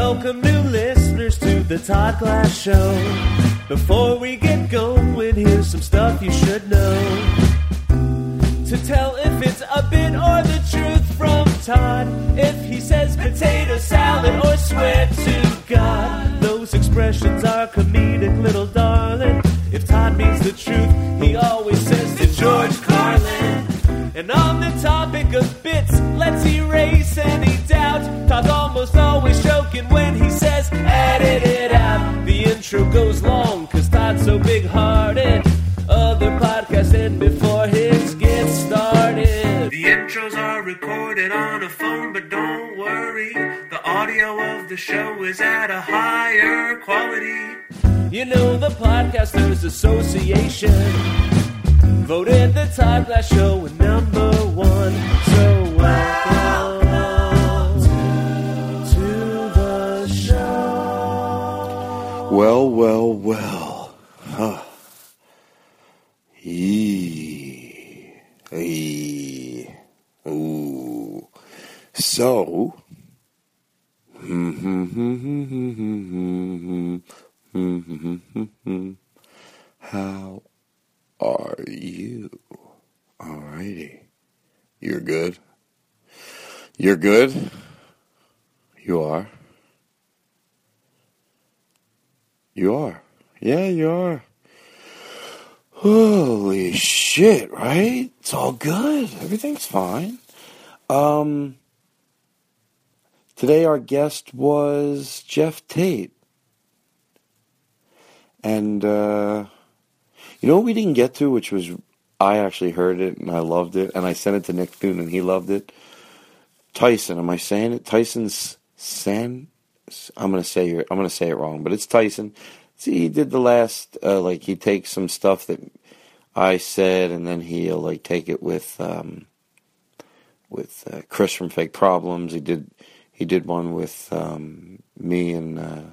Welcome new listeners to the Todd Glass Show. Before we get going, here's some stuff you should know. To tell if it's a bit or the truth from Todd. If he says potato salad or swear to God, those expressions are comedic, little darling. If Todd means the truth, he always says to George Carlin. And on the topic of bits, let's erase any doubt. Todd's almost always joking when he says edit it out. The intro goes long cause Todd's so big-hearted. Other podcasts end before his gets started. The intros are recorded on a phone, but don't worry, the audio of the show is at a higher quality. You know the Podcasters Association voted the Todd Glass Show number one. So welcome to the show. Well. Huh. Ooh. So, how are you? Alrighty. You're good? You're good? You are? You are? Yeah, you are. Holy shit, right? It's all good. Everything's fine. Today our guest was Jeff Tate. And, you know what we didn't get to, which was, I actually heard it and I loved it, and I sent it to Nick Thune and he loved it. Tyson, am I saying it? Tyson's I'm gonna say it wrong, but it's Tyson. See, he did the last, he takes some stuff that I said, and then he'll take it with Chris from Fake Problems. He did one with me and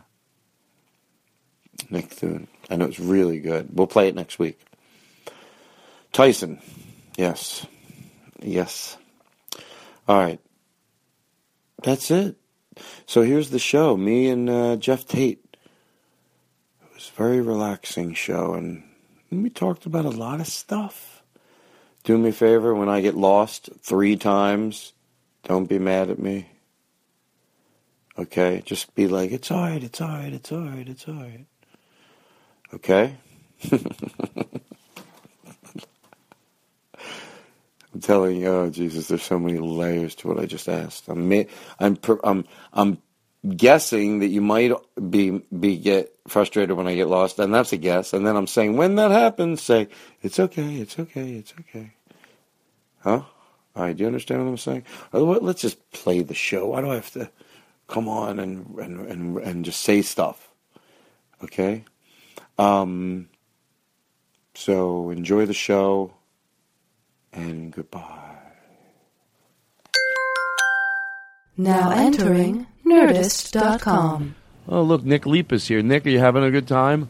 Nick Thune, and it was really good. We'll play it next week. Tyson, yes. All right, that's it. So here's the show. Me and Jeff Tate. It was a very relaxing show, and we talked about a lot of stuff. Do me a favor, when I get lost 3 times, don't be mad at me. Okay? Just be like, it's all right. Okay? I'm telling you, oh Jesus, there's so many layers to what I just asked. I'm guessing that you might get frustrated when I get lost, and that's a guess. And then I'm saying, when that happens, say, it's okay. Huh? All right, do you understand what I'm saying? Let's just play the show. Why do I have to come on and just say stuff? Okay? So enjoy the show, and goodbye. Now entering Nerdist.com. Oh, look, Nick Leap is here. Nick, are you having a good time?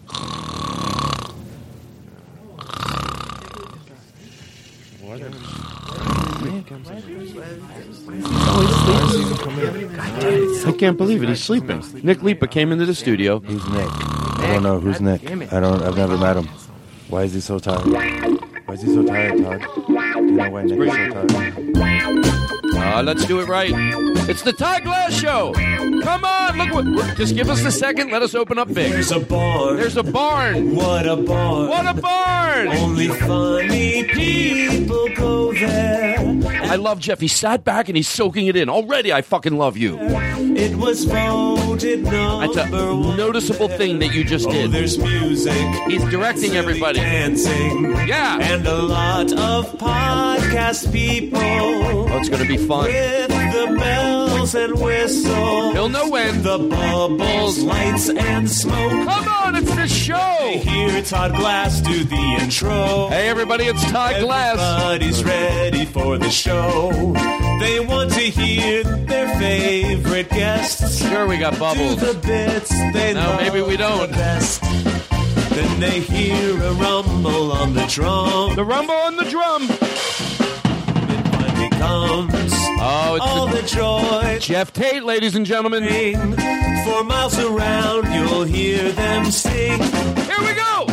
I can't believe it. He's sleeping. Nick Leap came into the studio. Who's Nick? I don't know who's Nick. I've never met him. Why is he so tired? Why is he so tired, Todd? Do you know why Nick is so tired? Let's do it right. It's the Todd Glass Show. Come on, look. Just give us a second. Let us open up big. There's a barn. What a barn. Only funny people go there. I love Jeff. He sat back and he's soaking it in. Already, I fucking love you. It was voted number That's a noticeable thing that you just did. There's music. He's directing everybody. Dancing. Yeah. And a lot of podcast people. Oh, it's going to be fun. With the bells and whistles. He'll know when. The bubbles, lights, and smoke. Come on, it's the show. They hear Todd Glass do the intro. Hey, everybody, it's Todd Glass. Everybody's ready for the show. They want to hear their favorite guests. Sure, we got bubbles. Do the bits they love maybe we don't. the best. Then they hear a rumble on the drum. The rumble on the drum. Then finally comes all the joy. Jeff Tate, ladies and gentlemen. For miles around, you'll hear them sing. Here we go.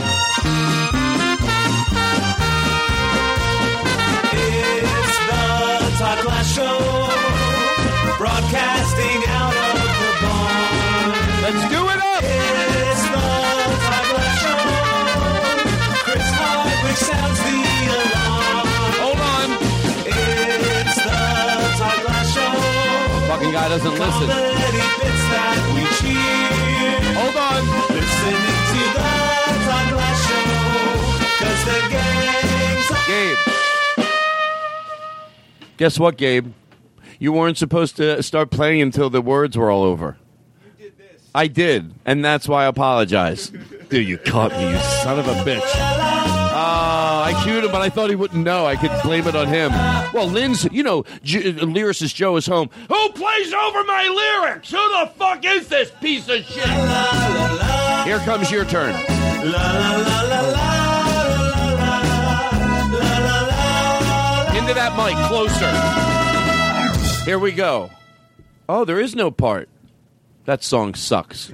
It's the Todd Glass Show, broadcasting out of the barn. Let's do it up. It's the Todd Glass Show. Chris Hardwick sounds the alarm. Hold on. It's the Todd Glass Show. Fucking guy doesn't listen. Comedy bits that we cheer. Hold on. Listening to the Todd Glass Show, 'cause the gang's Gabe. Guess what, Gabe? You weren't supposed to start playing until the words were all over. You did this. I did, and that's why I apologize. Dude, you caught me, you son of a bitch. I cued him, but I thought he wouldn't know. I could blame it on him. Well, Lynn's, lyricist Joe is home. Who plays over my lyrics? Who the fuck is this piece of shit? Here comes your turn. Into that mic, closer. Here we go. Oh, there is no part. That song sucks.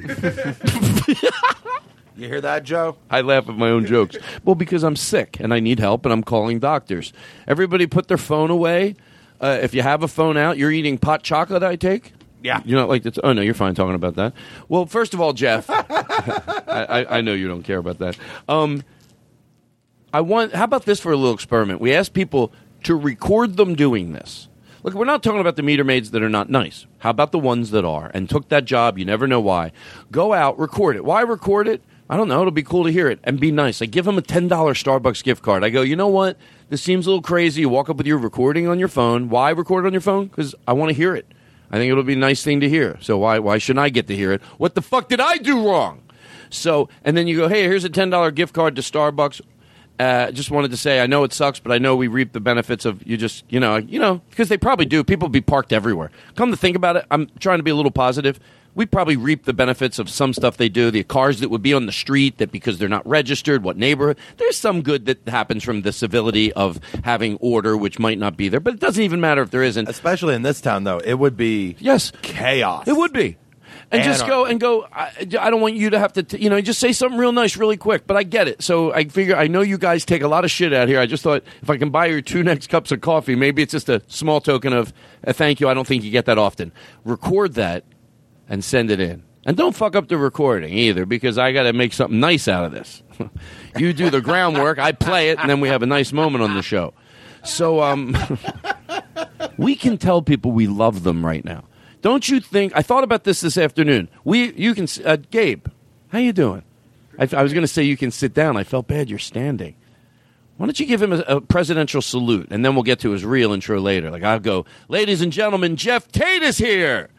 You hear that, Joe? I laugh at my own jokes. Well, because I'm sick and I need help and I'm calling doctors. Everybody put their phone away. If you have a phone out, you're eating pot chocolate, I take? Yeah. You're not like this. Oh, no, you're fine talking about that. Well, first of all, Jeff, I know you don't care about that. How about this for a little experiment? We asked people to record them doing this. Look, we're not talking about the meter maids that are not nice. How about the ones that are and took that job? You never know why. Go out, record it. Why record it? I don't know. It'll be cool to hear it and be nice. I give them a $10 Starbucks gift card. I go, you know what? This seems a little crazy. You walk up with your recording on your phone. Why record it on your phone? Because I want to hear it. I think it'll be a nice thing to hear. So why shouldn't I get to hear it? What the fuck did I do wrong? So, and then you go, hey, here's a $10 gift card to Starbucks. Just wanted to say, I know it sucks, but I know we reap the benefits of you just, because they probably do. People be parked everywhere. Come to think about it, I'm trying to be a little positive. We probably reap the benefits of some stuff they do. The cars that would be on the street that because they're not registered, what neighborhood. There's some good that happens from the civility of having order, which might not be there. But it doesn't even matter if there isn't. Especially in this town, though. It would be chaos. It would be. And just go, I don't want you to have to, just say something real nice really quick. But I get it. So I figure, I know you guys take a lot of shit out here. I just thought if I can buy your 2 next cups of coffee, maybe it's just a small token of a thank you. I don't think you get that often. Record that and send it in. And don't fuck up the recording either, because I got to make something nice out of this. You do the groundwork, I play it, and then we have a nice moment on the show. So we can tell people we love them right now. Don't you think? I thought about this afternoon. Gabe, how you doing? I was going to say you can sit down. I felt bad you're standing. Why don't you give him a presidential salute, and then we'll get to his real intro later. Like I'll go, ladies and gentlemen, Jeff Tate is here.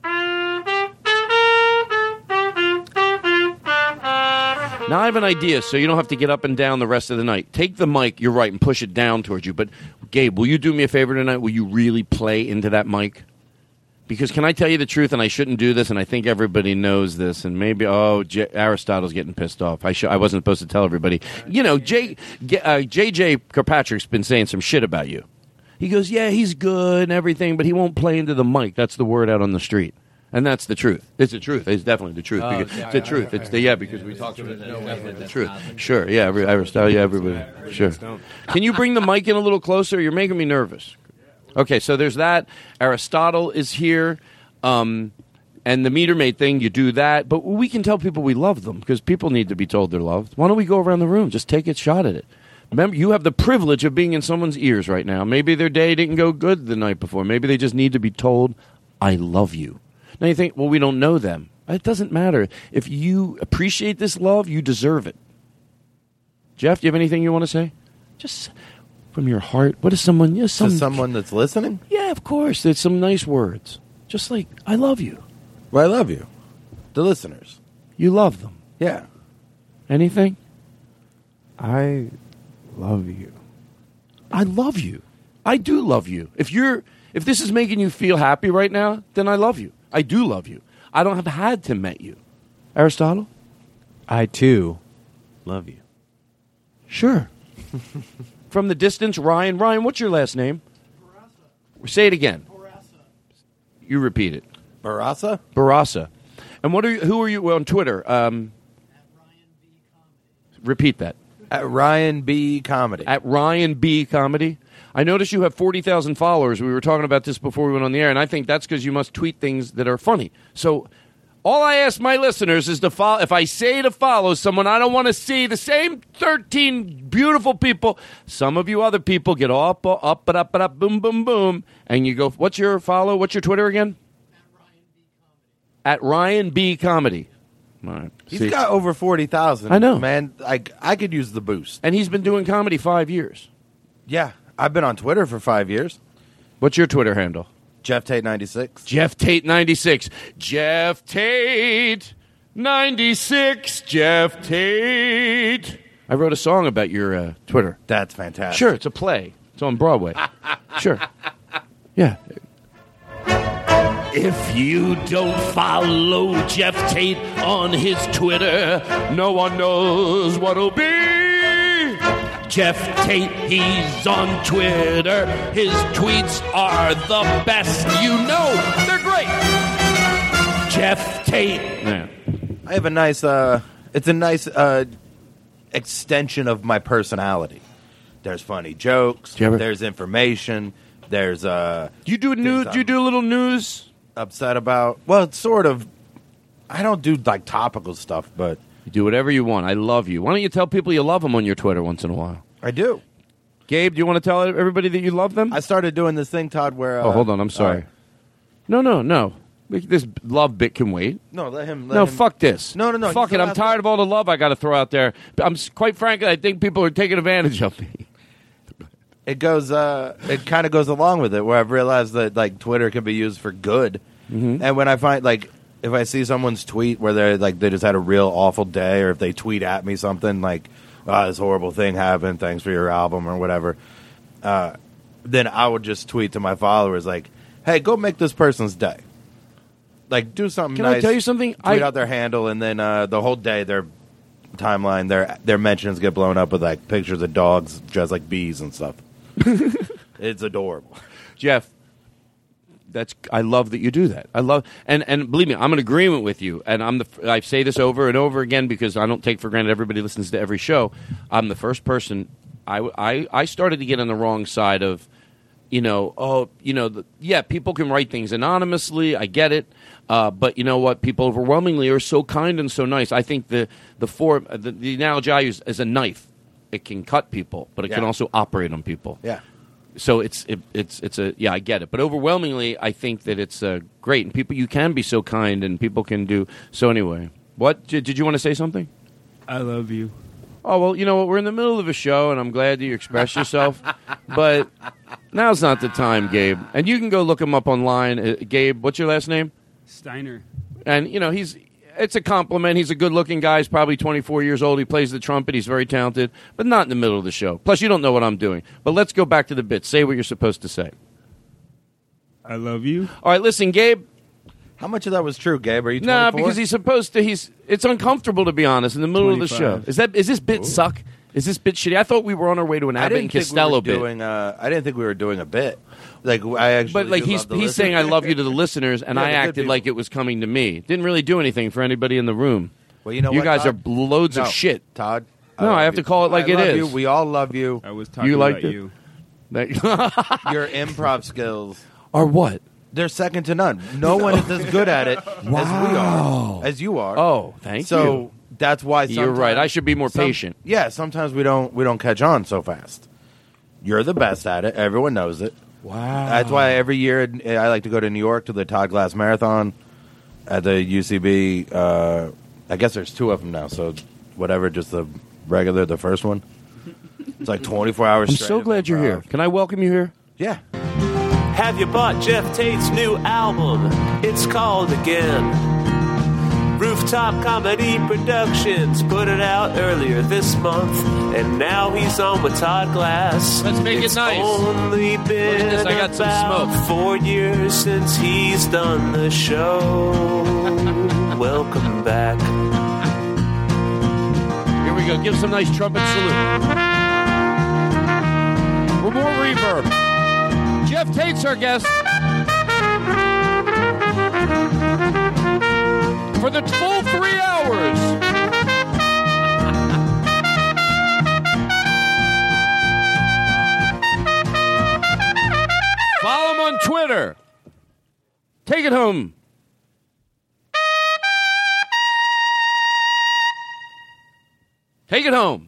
Now I have an idea, so you don't have to get up and down the rest of the night. Take the mic, you're right, and push it down towards you. But, Gabe, will you do me a favor tonight? Will you really play into that mic? Because can I tell you the truth, and I shouldn't do this, and I think everybody knows this, and maybe, Aristotle's getting pissed off. I wasn't supposed to tell everybody. J.J. Kirkpatrick's been saying some shit about you. He goes, yeah, he's good and everything, but he won't play into the mic. That's the word out on the street. And that's the truth. It's the truth. It's definitely the truth. It's the truth. Because we talked about it. It's definitely the truth. Sure. Yeah. Aristotle. Yeah. Everybody. Sure. Can you bring the mic in a little closer? You're making me nervous. Okay. So there's that. Aristotle is here. And the meter maid thing, you do that. But we can tell people we love them because people need to be told they're loved. Why don't we go around the room? Just take a shot at it. Remember, you have the privilege of being in someone's ears right now. Maybe their day didn't go good the night before. Maybe they just need to be told, I love you. Now you think, well, we don't know them. It doesn't matter. If you appreciate this love, you deserve it. Jeff, do you have anything you want to say? Just from your heart. What is someone... To someone that's listening? Yeah, of course. There's some nice words. Just like, I love you. Well, I love you. The listeners. You love them. Yeah. Anything? I love you. I love you. I do love you. If this is making you feel happy right now, then I love you. I do love you. I don't have had to met you. Aristotle? I, too, love you. Sure. From the distance, Ryan. Ryan, what's your last name? Say it again. You repeat it. Barasa? Barasa. And who are you on Twitter? Repeat that. At Ryan B. Comedy. At Ryan B. Comedy. I notice you have 40,000 followers. We were talking about this before we went on the air, and I think that's because you must tweet things that are funny. So all I ask my listeners is to follow. If I say to follow someone, I don't want to see the same 13 beautiful people. Some of you other people get up, boom, boom, boom, and you go, what's your follow? What's your Twitter again? At Ryan B. Comedy. All right. He's got over 40,000. I know. Man, I could use the boost. And he's been doing comedy 5 years. Yeah. I've been on Twitter for 5 years. What's your Twitter handle? Jeff Tate 96. Jeff Tate 96. Jeff Tate 96. Jeff Tate. I wrote a song about your Twitter. That's fantastic. Sure, it's a play. It's on Broadway. Sure. Yeah. If you don't follow Jeff Tate on his Twitter, no one knows what'll be. Jeff Tate, he's on Twitter. His tweets are the best. You know they're great. Jeff Tate. Yeah. I have a nice, it's a nice extension of my personality. There's funny jokes. There's information. There's, you do news? Do you do a little news? Upset about? Well, it's sort of. I don't do like topical stuff, but you do whatever you want. I love you. Why don't you tell people you love them on your Twitter once in a while? I do. Gabe, do you want to tell everybody that you love them? I started doing this thing, Todd, where... hold on. I'm sorry. No. This love bit can wait. No, let him... Fuck this. No. Fuck it. I'm tired of all the love I got to throw out there. Quite frankly, I think people are taking advantage of me. It goes... it kind of goes along with it, where I've realized that, like, Twitter can be used for good. Mm-hmm. And when I find, like... If I see someone's tweet where they're like they just had a real awful day, or if they tweet at me something like, this horrible thing happened, thanks for your album, or whatever, then I would just tweet to my followers like, hey, go make this person's day. Like, do something Can nice. I tell you something? Tweet out their handle, and then the whole day, their timeline, their mentions get blown up with like pictures of dogs dressed like bees and stuff. It's adorable. Jeff, I love that you do that. I love and believe me, I'm in agreement with you. And I say this over and over again because I don't take for granted everybody listens to every show. I'm the first person. I started to get on the wrong side of, people can write things anonymously. I get it, but you know what? People overwhelmingly are so kind and so nice. I think the analogy I use is a knife. It can cut people, but it can also operate on people. Yeah. So it's I get it, but overwhelmingly I think that it's great, and you can be so kind, and people can do so anyway. What did you want to say something? I love you. Oh well, you know what? We're in the middle of a show, and I'm glad that you expressed yourself, but now's not the time, Gabe. And you can go look him up online. Gabe, what's your last name? Steiner. And it's a compliment. He's a good-looking guy. He's probably 24 years old. He plays the trumpet. He's very talented, but not in the middle of the show. Plus, you don't know what I'm doing. But let's go back to the bit. Say what you're supposed to say. I love you. All right, listen, Gabe. How much of that was true, Gabe? Are you 24? Nah, because he's supposed to. It's uncomfortable, to be honest, in the middle 25. Of the show. Is this bit suck? Is this bit shitty? I thought we were on our way to an Abbott and Costello bit. I didn't think we were doing a bit. Like I actually, but like he's saying I love you to the listeners, and I acted like it was coming to me. Didn't really do anything for anybody in the room. Well, you know, you guys are loads of shit, Todd. I have to call it like it is. You. We all love you. I was talking about you. Your improv skills are what? They're second to none. No one is as good at it as we are, as you are. Oh, thank you. So that's why you're right. I should be more patient. Yeah, sometimes we don't catch on so fast. You're the best at it. Everyone knows it. Wow. That's why every year I like to go to New York to the Todd Glass Marathon at the UCB. I guess there's two of them now, so whatever, just the first one. It's like 24 hours I'm straight. so glad you're here. Can I welcome you here? Yeah. Have you bought Jeff Tate's new album? It's called Again. Rooftop Comedy Productions put it out earlier this month, and now he's on with Todd Glass. Let's make it nice. It's only been I got some about 4 years since he's done the show. Welcome back. Here we go. Give some nice trumpet salute. For more reverb. Jeff Jeff Tate's our guest. For the full 3 hours. Follow him on Twitter. Take it home. Take it home.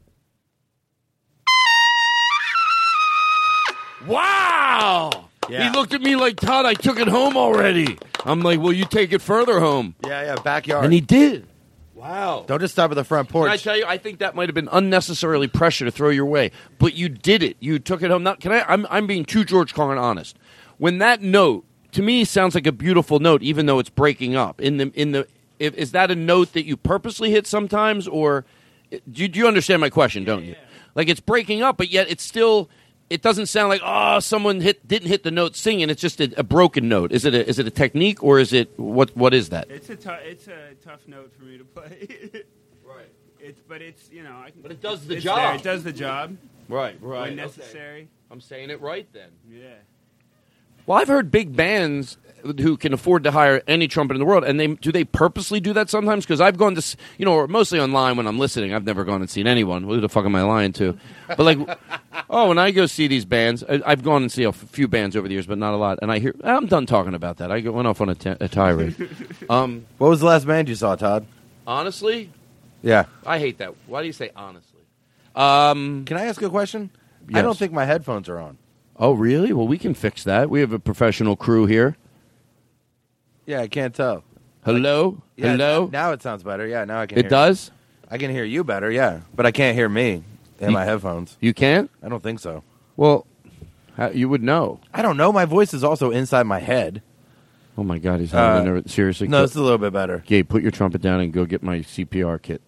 Wow! Yeah. He looked at me like, Todd, I took it home already. I'm like, well, you take it further home. Yeah, backyard. And he did. Wow. Don't just stop at the front porch. Can I tell you, I think that might have been unnecessarily pressure to throw your way. But you did it. You took it home. Now, I'm being too George Carlin honest. When that note, to me, sounds like a beautiful note, even though it's breaking up. Is that a note that you purposely hit sometimes, or do you understand my question? Don't you? Like it's breaking up, but yet it's still. It doesn't sound like someone didn't hit the note singing. It's just a broken note. Is it a technique, or is it what is that? It's a tough note for me to play. Right. But it does the it's job. There. It does the job. Right. When necessary. Okay. I'm saying it right then. Yeah. Well, I've heard big bands who can afford to hire any trumpet in the world, and do they purposely do that sometimes? Because I've gone to, or mostly online when I'm listening. I've never gone and seen anyone. Who the fuck am I lying to? But like, when I go see these bands, I've gone and see a few bands over the years, but not a lot. And I hear, I'm done talking about that. I went off on a tirade. What was the last band you saw, Todd? Honestly, Yeah. I hate that. Why do you say honestly? Can I ask a question? Yes. I don't think my headphones are on. Oh, really? Well, we can fix that. We have a professional crew here. Yeah, I can't tell. Hello? Yeah, Hello? Now it sounds better. Yeah, now I can It hear. does? I can hear you better, yeah. But I can't hear me in my headphones. You can't? I don't think so. Well, you would know. I don't know. My voice is also inside my head. Oh, my God. He's having a nervous. Seriously? No, it's a little bit better. Gabe, put your trumpet down and go get my CPR kit.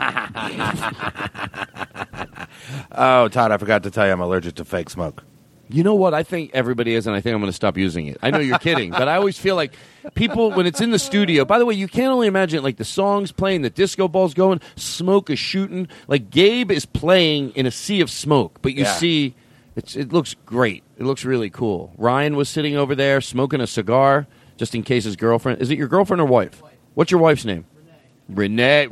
Oh, Todd, I forgot to tell you I'm allergic to fake smoke. You know what? I think everybody is, and I think I'm going to stop using it. I know you're kidding, but I always feel like people, when it's in the studio, by the way, you can't only imagine, like, the song's playing, the disco ball's going, smoke is shooting. Like, Gabe is playing in a sea of smoke, but you see, it looks great. It looks really cool. Ryan was sitting over there smoking a cigar, just in case his girlfriend. Is it your girlfriend or wife? What's your wife's name? Renee.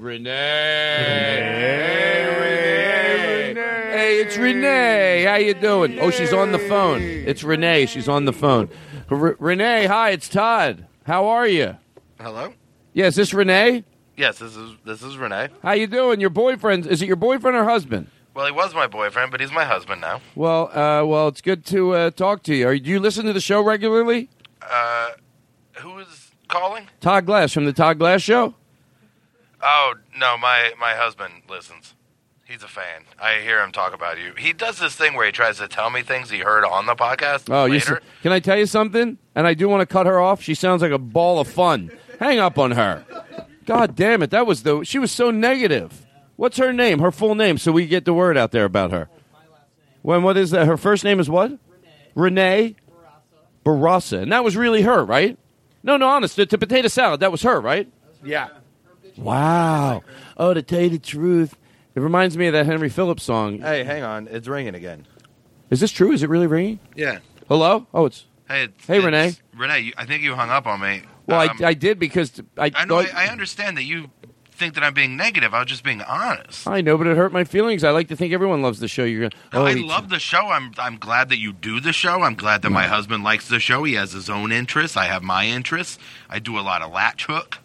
Hey, it's Renee. How you doing? Oh, she's on the phone. It's Renee. She's on the phone. Renee, hi, it's Todd. How are you? Hello? Yeah, is this Renee? Yes, this is Renee. How you doing? Your boyfriend, is it your boyfriend or husband? Well, he was my boyfriend, but he's my husband now. Well, it's good to talk to you. Do you listen to the show regularly? Who is calling? Todd Glass from the Todd Glass Show? Oh, no, my husband listens. He's a fan. I hear him talk about you. He does this thing where he tries to tell me things he heard on the podcast later. Can I tell you something? And I do want to cut her off. She sounds like a ball of fun. Hang up on her. God damn it. She was so negative. What's her name? Her full name, so we get the word out there about her. My last name. What is that? Her first name is what? Renee Barassa. And that was really her, right? No, honest. To potato salad, that was her, right? Yeah. Wow. Oh, to tell you the truth, it reminds me of that Henry Phillips song. Hey, hang on. It's ringing again. Is this true? Is it really ringing? Yeah. Hello? Oh, it's... Hey, Renee. Renee, I think you hung up on me. Well, I did because I know. thought... I understand that you think that I'm being negative. I was just being honest. I know, but it hurt my feelings. I like to think everyone loves the show. You're going. I love the show. I'm glad that you do the show. I'm glad that my husband likes the show. He has his own interests. I have my interests. I do a lot of latch hook.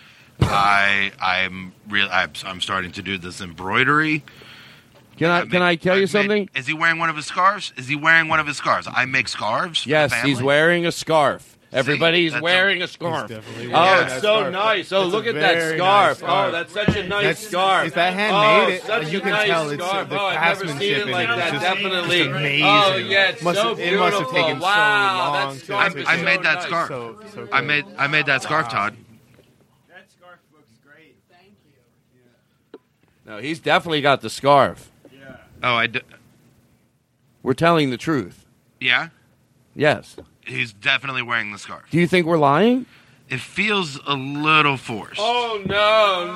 I'm starting to do this embroidery. Can I tell you something? Is he wearing one of his scarves? I make scarves. For Yes, the family. he's wearing a scarf. Everybody's that's wearing a scarf. definitely Oh, wearing it's that so scarf. nice. Oh, That's look a at that very scarf. nice scarf. Oh, that's such a nice scarf. Is that handmade? Oh, such You a can nice tell it's scarf. the Oh, I've never seen craftsmanship it in like it. that. It's Definitely. just amazing. Oh, yeah, it's so beautiful. It must have taken so wow, long that to scarf make is I so made that nice. scarf. So cool. I made that scarf, Todd. That scarf looks great. Thank you. No, he's definitely got the scarf. Yeah. Oh, We're telling the truth. yeah. Yes. He's definitely wearing the scarf. Do you think we're lying? It feels a little forced. Oh, no.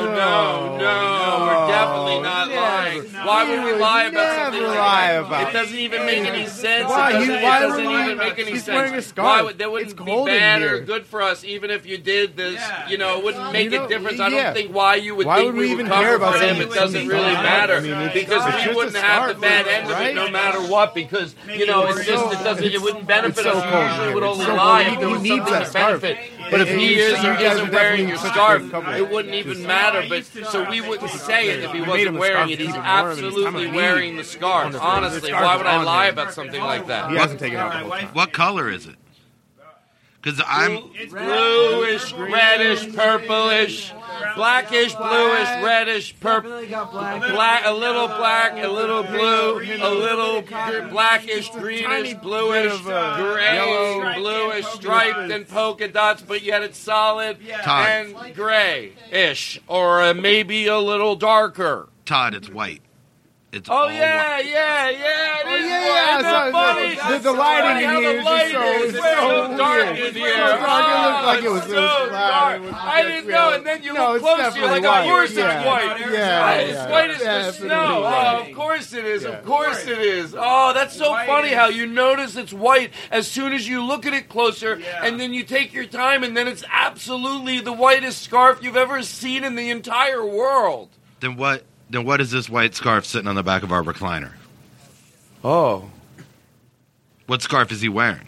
We're definitely not lying. Why would we lie about something like that? It doesn't even make any sense. Why? It doesn't Why? even make any He's sense. wearing a scarf. Why would, that wouldn't It's be cold in bad here. or good for us, even if you did this. Yeah. You know, it wouldn't make You know, a difference. I yeah. don't think why you would Why think would we we even would cover care about for him. something It doesn't that's really not? matter I mean, it's because just we a wouldn't have the scarf, bad end of right? it no matter what. Because you know, it's just it wouldn't benefit us. We usually would only so lie cold. if there was He needs something that to scarf. benefit. But if he is or You guys isn't are wearing definitely your such a scarf, good couple. it wouldn't even matter. But so we wouldn't say it if he made wasn't him a wearing scarf it. He's even more. I mean, absolutely I'm a wearing the scarf. Honestly, scarf why is would I on lie him. about something like that? He hasn't taken it off. What color is it? Because I'm Bluish, reddish, purplish, blackish, bluish, reddish, purple, black, a little black, a little blue, a little blackish, greenish, bluish, gray, bluish, striped and polka dots, but yet it's solid Todd. and gray-ish, or maybe a little darker. Todd. It's white. It's Oh all yeah, white. yeah, yeah. It is. yeah, Isn't that so- funny? the lighting Funny in how here the is light just so- is. it's It's so so dark weird. in It's so here. dark. It looked like it was- It's it was so flat. dark. It was I didn't know, and then you No, look it's closer. You're definitely like, of white. course Yeah. it's white. Yeah, It's yeah. white as the Definitely snow. white. Oh, of course it is. Yeah. Of course it is. Oh, that's so White funny is- how you notice it's white as soon as you look at it closer, and then you take your time, and then it's absolutely the whitest scarf you've ever seen in the entire world. Then what is this white scarf sitting on the back of our recliner? Oh. What scarf is he wearing?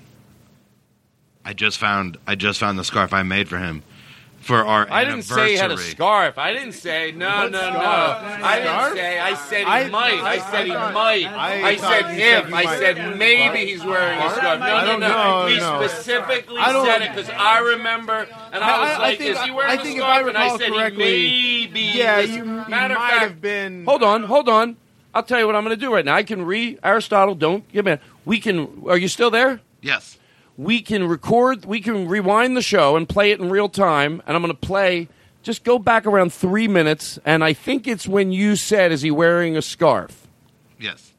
I just found the scarf I made for him for our I didn't anniversary. say he had a scarf. I didn't say no. I didn't say. I said he might. I said he might. I said if. I said maybe he's wearing a scarf. No. We specifically said it because I remember, and I was like, "Is he wearing a scarf?" And I said he maybe. Yeah, you Matter of might fact, have been. Hold on. I'll tell you what I'm going to do right now. I can Aristotle. Don't give me. We can. Are you still there? Yes. We can record, we can rewind the show and play it in real time, and I'm going to play, just go back around 3 minutes, and I think it's when you said, is he wearing a scarf? Yes.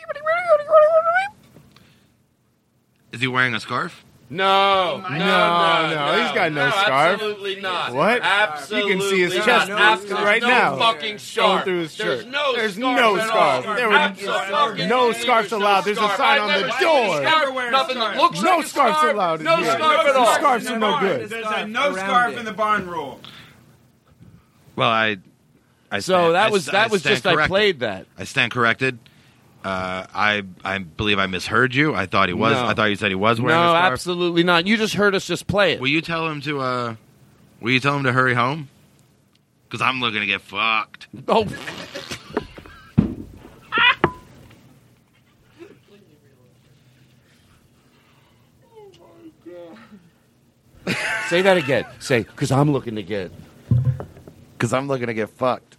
Is he wearing a scarf? No. He's got no scarf. Absolutely not. What? Absolutely You can see his not. chest Absolutely right no now. fucking scarf. through his There's shirt. no There's scarf no at scarf. all. There Absolutely no scarves allowed. There's a scarf. sign I've on the never seen door. a scarf. Never wear a Nothing scarf. that looks No like a scarves scarf. allowed in No here. scarf at all. Scarves In are the no barn. good. There's a no scarf in the barn rule. Well, I So that was stand just, I corrected. played that. I stand corrected. I believe I misheard you. I thought he was. No. I thought you said he was wearing a No, scarf. absolutely not. You just heard us just play it. Will you tell him to? Will you tell him to hurry home? Because I'm looking to get fucked. Oh. Say that again. Say, because I'm looking to get. Because I'm looking to get fucked.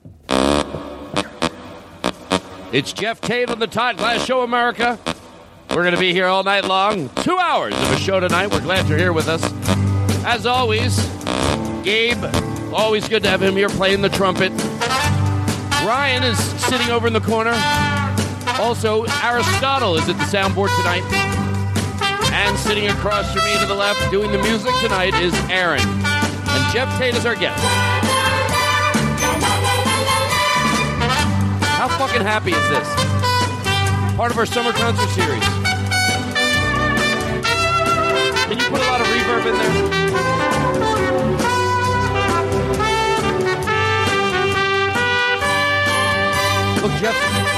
It's Jeff Tate on the Todd Glass Show, America. We're going to be here all night long. 2 hours of a show tonight. We're glad you're here with us. As always, Gabe, always good to have him here playing the trumpet. Ryan is sitting over in the corner. Also, Aristotle is at the soundboard tonight. And sitting across from me to the left doing the music tonight is Aaron. And Jeff Tate is our guest. How fucking happy is this? Part of our summer concert series. Can you put a lot of reverb in there? Look, Jeff.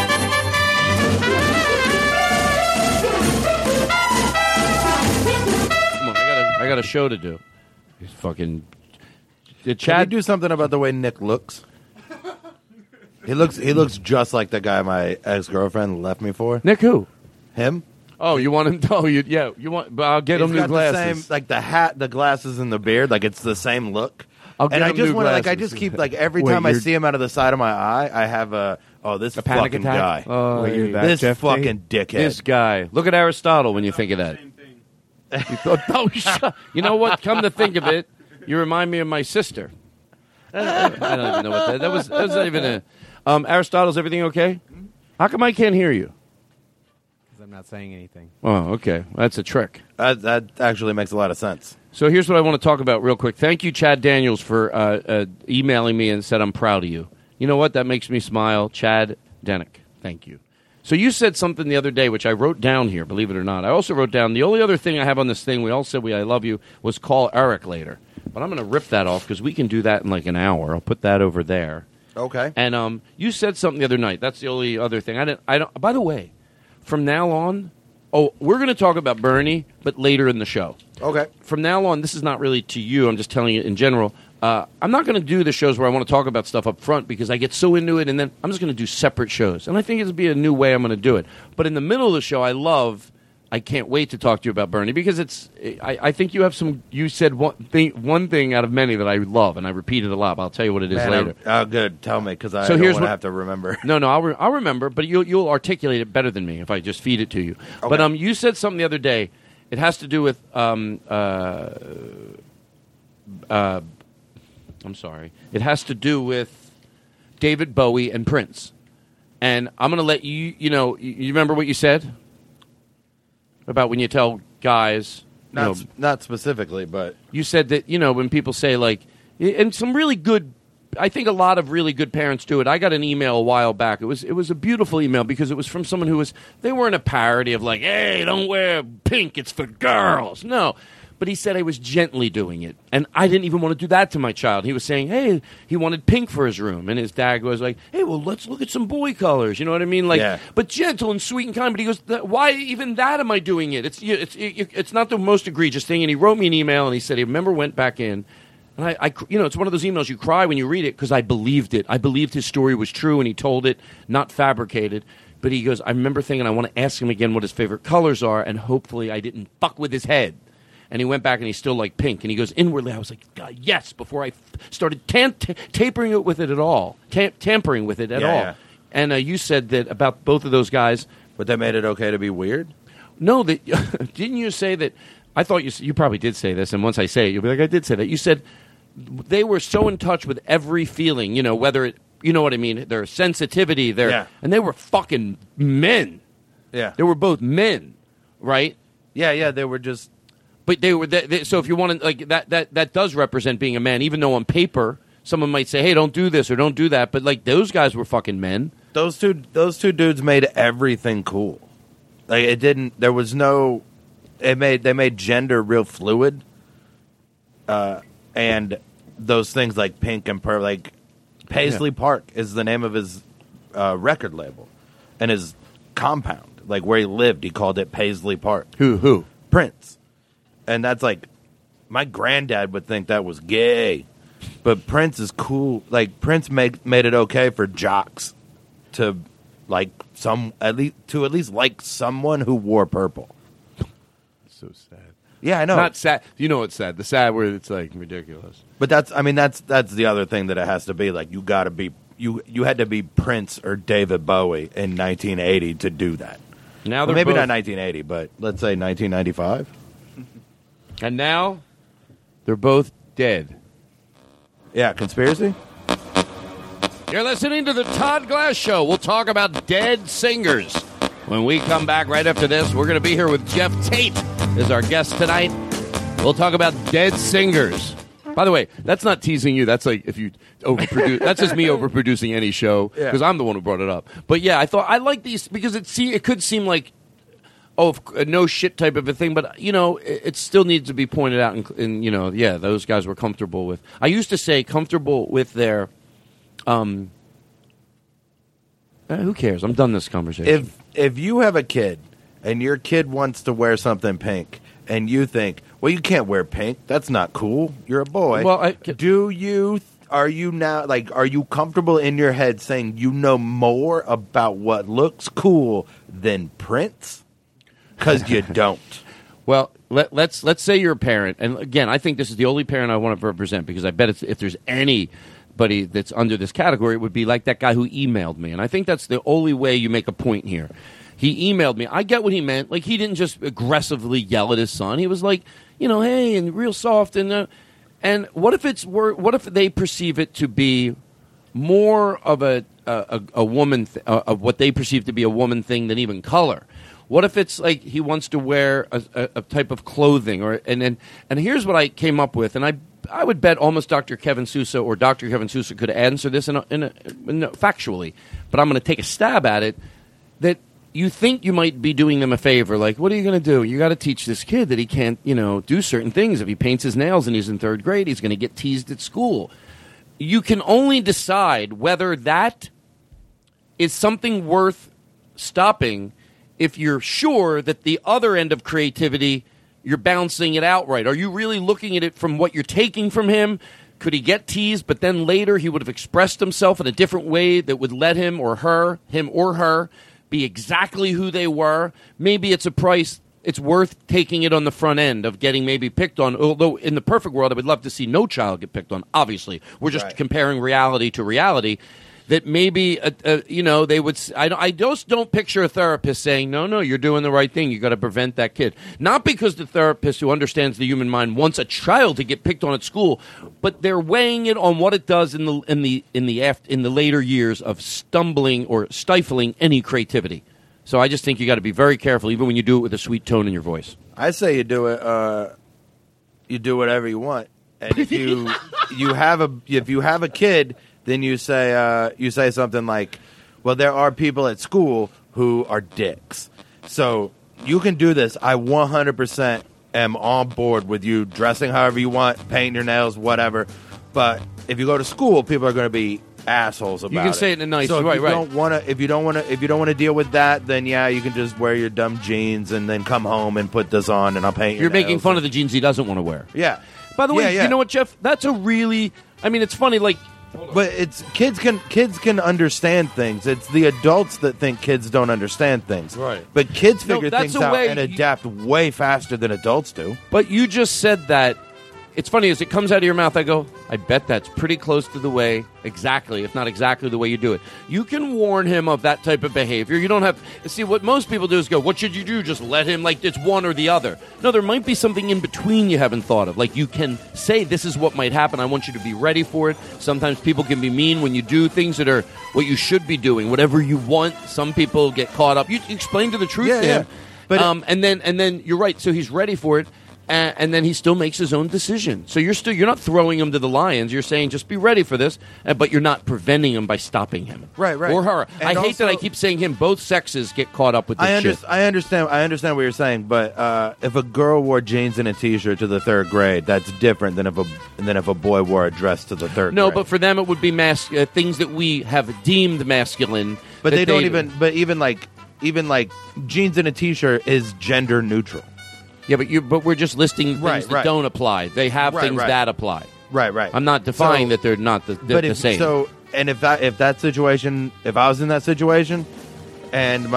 Come on, I got a show to do. He's fucking. Can Chad, you do something about the way Nick looks? He looks just like the guy my ex-girlfriend left me for. Nick, who? Him? Oh, you want him? Oh, you want? But I'll get him He's new got glasses. the same, like the hat, the glasses, and the beard. Like it's the same look. I'll get And I him just new want to, like, I glasses. just keep like every Wait, time I you're- see him out of the side of my eye, I have this panic fucking attack? guy, Oh, Wait, you're that this Jeff Tate? fucking dickhead. This guy. Look at Aristotle when you think of that. Same thing. Oh, you know what? Come to think of it, you remind me of my sister. I don't even know what that was. That was not even a. Aristotle's everything okay? How come I can't hear you? I I'm not saying anything. Oh, okay. That's a trick. That actually makes a lot of sense. So here's what I want to talk about real quick. Thank you, Chad Daniels, for emailing me and said, I'm proud of you. You know what? That makes me smile. Chad Denick, thank you. So you said something the other day, which I wrote down here, believe it or not. I also wrote down the only other thing I have on this thing, we all said I love you, was call Eric later. But I'm going to rip that off because we can do that in like an hour. I'll put that over there. Okay. And you said something the other night. That's the only other thing. I don't. By the way, from now on, we're going to talk about Bernie, but later in the show. Okay. From now on, this is not really to you. I'm just telling you in general. I'm not going to do the shows where I want to talk about stuff up front because I get so into it, and then I'm just going to do separate shows. And I think it'll be a new way I'm going to do it. But in the middle of the show, I can't wait to talk to you about Bernie because I think you have some. You said one thing out of many that I love, and I repeat it a lot. But I'll tell you what it is later. Good. Tell me because I So don't here's want to what- have to remember. No, I'll remember, but you'll articulate it better than me if I just feed it to you. Okay. But you said something the other day. It has to do with I'm sorry. It has to do with David Bowie and Prince. And I'm going to let you. You remember what you said about when you tell guys. Not specifically, but You said that, when people say, like, and some really good, I think a lot of really good parents do it. I got an email a while back. It was a beautiful email because it was from someone who they weren't a parody of like, hey, don't wear pink, it's for girls. No. But he said I was gently doing it. And I didn't even want to do that to my child. He was saying, hey, he wanted pink for his room. And his dad was like, hey, well, let's look at some boy colors. You know what I mean? Like, Yeah. But gentle and sweet and kind. But he goes, why even that am I doing it? It's not the most egregious thing. And he wrote me an email and he said he went back in. And I it's one of those emails you cry when you read it because I believed it. I believed his story was true and he told it, not fabricated. But he goes, I remember thinking I want to ask him again what his favorite colors are and hopefully I didn't fuck with his head. And he went back and he still liked pink. And he goes, inwardly, I was like, God, yes, before I started tampering with it at all. Tampering with it at all. Yeah. And you said that about both of those guys. But that made it okay to be weird? No, didn't you say that? I thought you probably did say this. And once I say it, you'll be like, I did say that. You said they were so in touch with every feeling, whether it, you know what I mean, their sensitivity, and they were fucking men. Yeah. They were both men, right? Yeah, they were just... But they were so if you want to like that does represent being a man, even though on paper someone might say, "Hey, don't do this or don't do that," but like those guys were fucking men. Those two dudes made everything cool. Like it didn't. There was no. They made gender real fluid. And those things like pink and purple, like Paisley Park is the name of his record label, and his compound, like where he lived, he called it Paisley Park. Who? Prince. And that's like, my granddad would think that was gay, but Prince is cool. Like Prince made it okay for jocks to like at least like someone who wore purple. So sad. Yeah, I know. Not sad. You know what's sad? The sad where it's like ridiculous. But that's the other thing that it has to be. Like you got to be you had to be Prince or David Bowie in 1980 to do that. Now Well, they're maybe both, not 1980, but let's say 1995. and now they're both dead. Yeah, conspiracy? You're listening to the Todd Glass Show. We'll talk about dead singers. When we come back right after this, we're going to be here with Jeff Tate as our guest tonight. We'll talk about dead singers. By the way, that's not teasing you. That's like if you overproduce. That's just me overproducing any show because I'm the one who brought it up. But yeah, I thought I like these because it could seem like a no shit type of a thing, but it still needs to be pointed out. And those guys were comfortable with. I used to say comfortable with their. Who cares? I'm done this conversation. If you have a kid and your kid wants to wear something pink and you think, well, you can't wear pink. That's not cool. You're a boy. Well, are you comfortable in your head saying you know more about what looks cool than Prince? Because you don't. Well, let's say you're a parent, and again, I think this is the only parent I want to represent because I bet if there's anybody that's under this category, it would be like that guy who emailed me, and I think that's the only way you make a point here. He emailed me. I get what he meant. Like he didn't just aggressively yell at his son. He was like, hey, and real soft, and what if they perceive it to be more of a woman of what they perceive to be a woman thing than even color? What if it's like he wants to wear a type of clothing, and here's what I came up with, and I would bet almost Dr. Kevin Sousa or Dr. Kevin Sousa could answer this factually, but I'm going to take a stab at it. That you think you might be doing them a favor, like what are you going to do? You got to teach this kid that he can't, do certain things. If he paints his nails and he's in 3rd grade, he's going to get teased at school. You can only decide whether that is something worth stopping if you're sure that the other end of creativity, you're balancing it out right. Are you really looking at it from what you're taking from him? Could he get teased, but then later he would have expressed himself in a different way that would let him or her be exactly who they were? Maybe it's a price it's worth taking it on the front end of getting maybe picked on. Although in the perfect world, I would love to see no child get picked on. Obviously, we're just comparing reality to reality. That maybe they would. I just don't picture a therapist saying, "No, you're doing the right thing. You got to prevent that kid." Not because the therapist who understands the human mind wants a child to get picked on at school, but they're weighing it on what it does in the later years of stumbling or stifling any creativity. So I just think you got to be very careful, even when you do it with a sweet tone in your voice. I say you do it. You do whatever you want, and if you have a kid. Then you say something like, well, there are people at school who are dicks. So you can do this. I 100% am on board with you dressing however you want, painting your nails, whatever. But if you go to school, people are going to be assholes about it. You can say it in a nice way. right. If you don't want to deal with that, then yeah, you can just wear your dumb jeans and then come home and put this on and I'll paint your nails. You're making fun of the jeans he doesn't want to wear. Yeah. By the way, you know what, Jeff? That's a really... I mean, it's funny, like... But it's kids can understand things. It's the adults that think kids don't understand things. Right. But kids figure things out and adapt way faster than adults do. But you just said that. It's funny, as it comes out of your mouth, I go, I bet that's pretty close to the way, exactly, if not exactly the way you do it. You can warn him of that type of behavior. You don't have, see, what most people do is go, what should you do? Just let him, like, it's one or the other. No, there might be something in between you haven't thought of. Like, you can say, this is what might happen. I want you to be ready for it. Sometimes people can be mean when you do things that are what you should be doing, whatever you want. Some people get caught up. You explain to the truth to him. But and then you're right, so he's ready for it. And then he still makes his own decision. So you're not throwing him to the lions. You're saying just be ready for this, but you're not preventing him by stopping him. Right. Or her. And I hate that I keep saying him. Both sexes get caught up with this shit. I understand what you're saying, but if a girl wore jeans and a t-shirt to the 3rd grade, that's different than if a boy wore a dress to the 3rd grade. No, but for them it would be things that we have deemed masculine. But they don't even. But even like jeans and a t-shirt is gender neutral. Yeah, but we're just listing things that don't apply. They have things that apply. Right. I'm not defying that they're not the same. So, and if that situation, if I was in that situation, and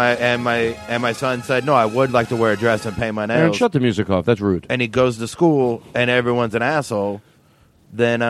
my son said, no, I would like to wear a dress and paint my nails. Aaron, shut the music off. That's rude. And he goes to school and everyone's an asshole, then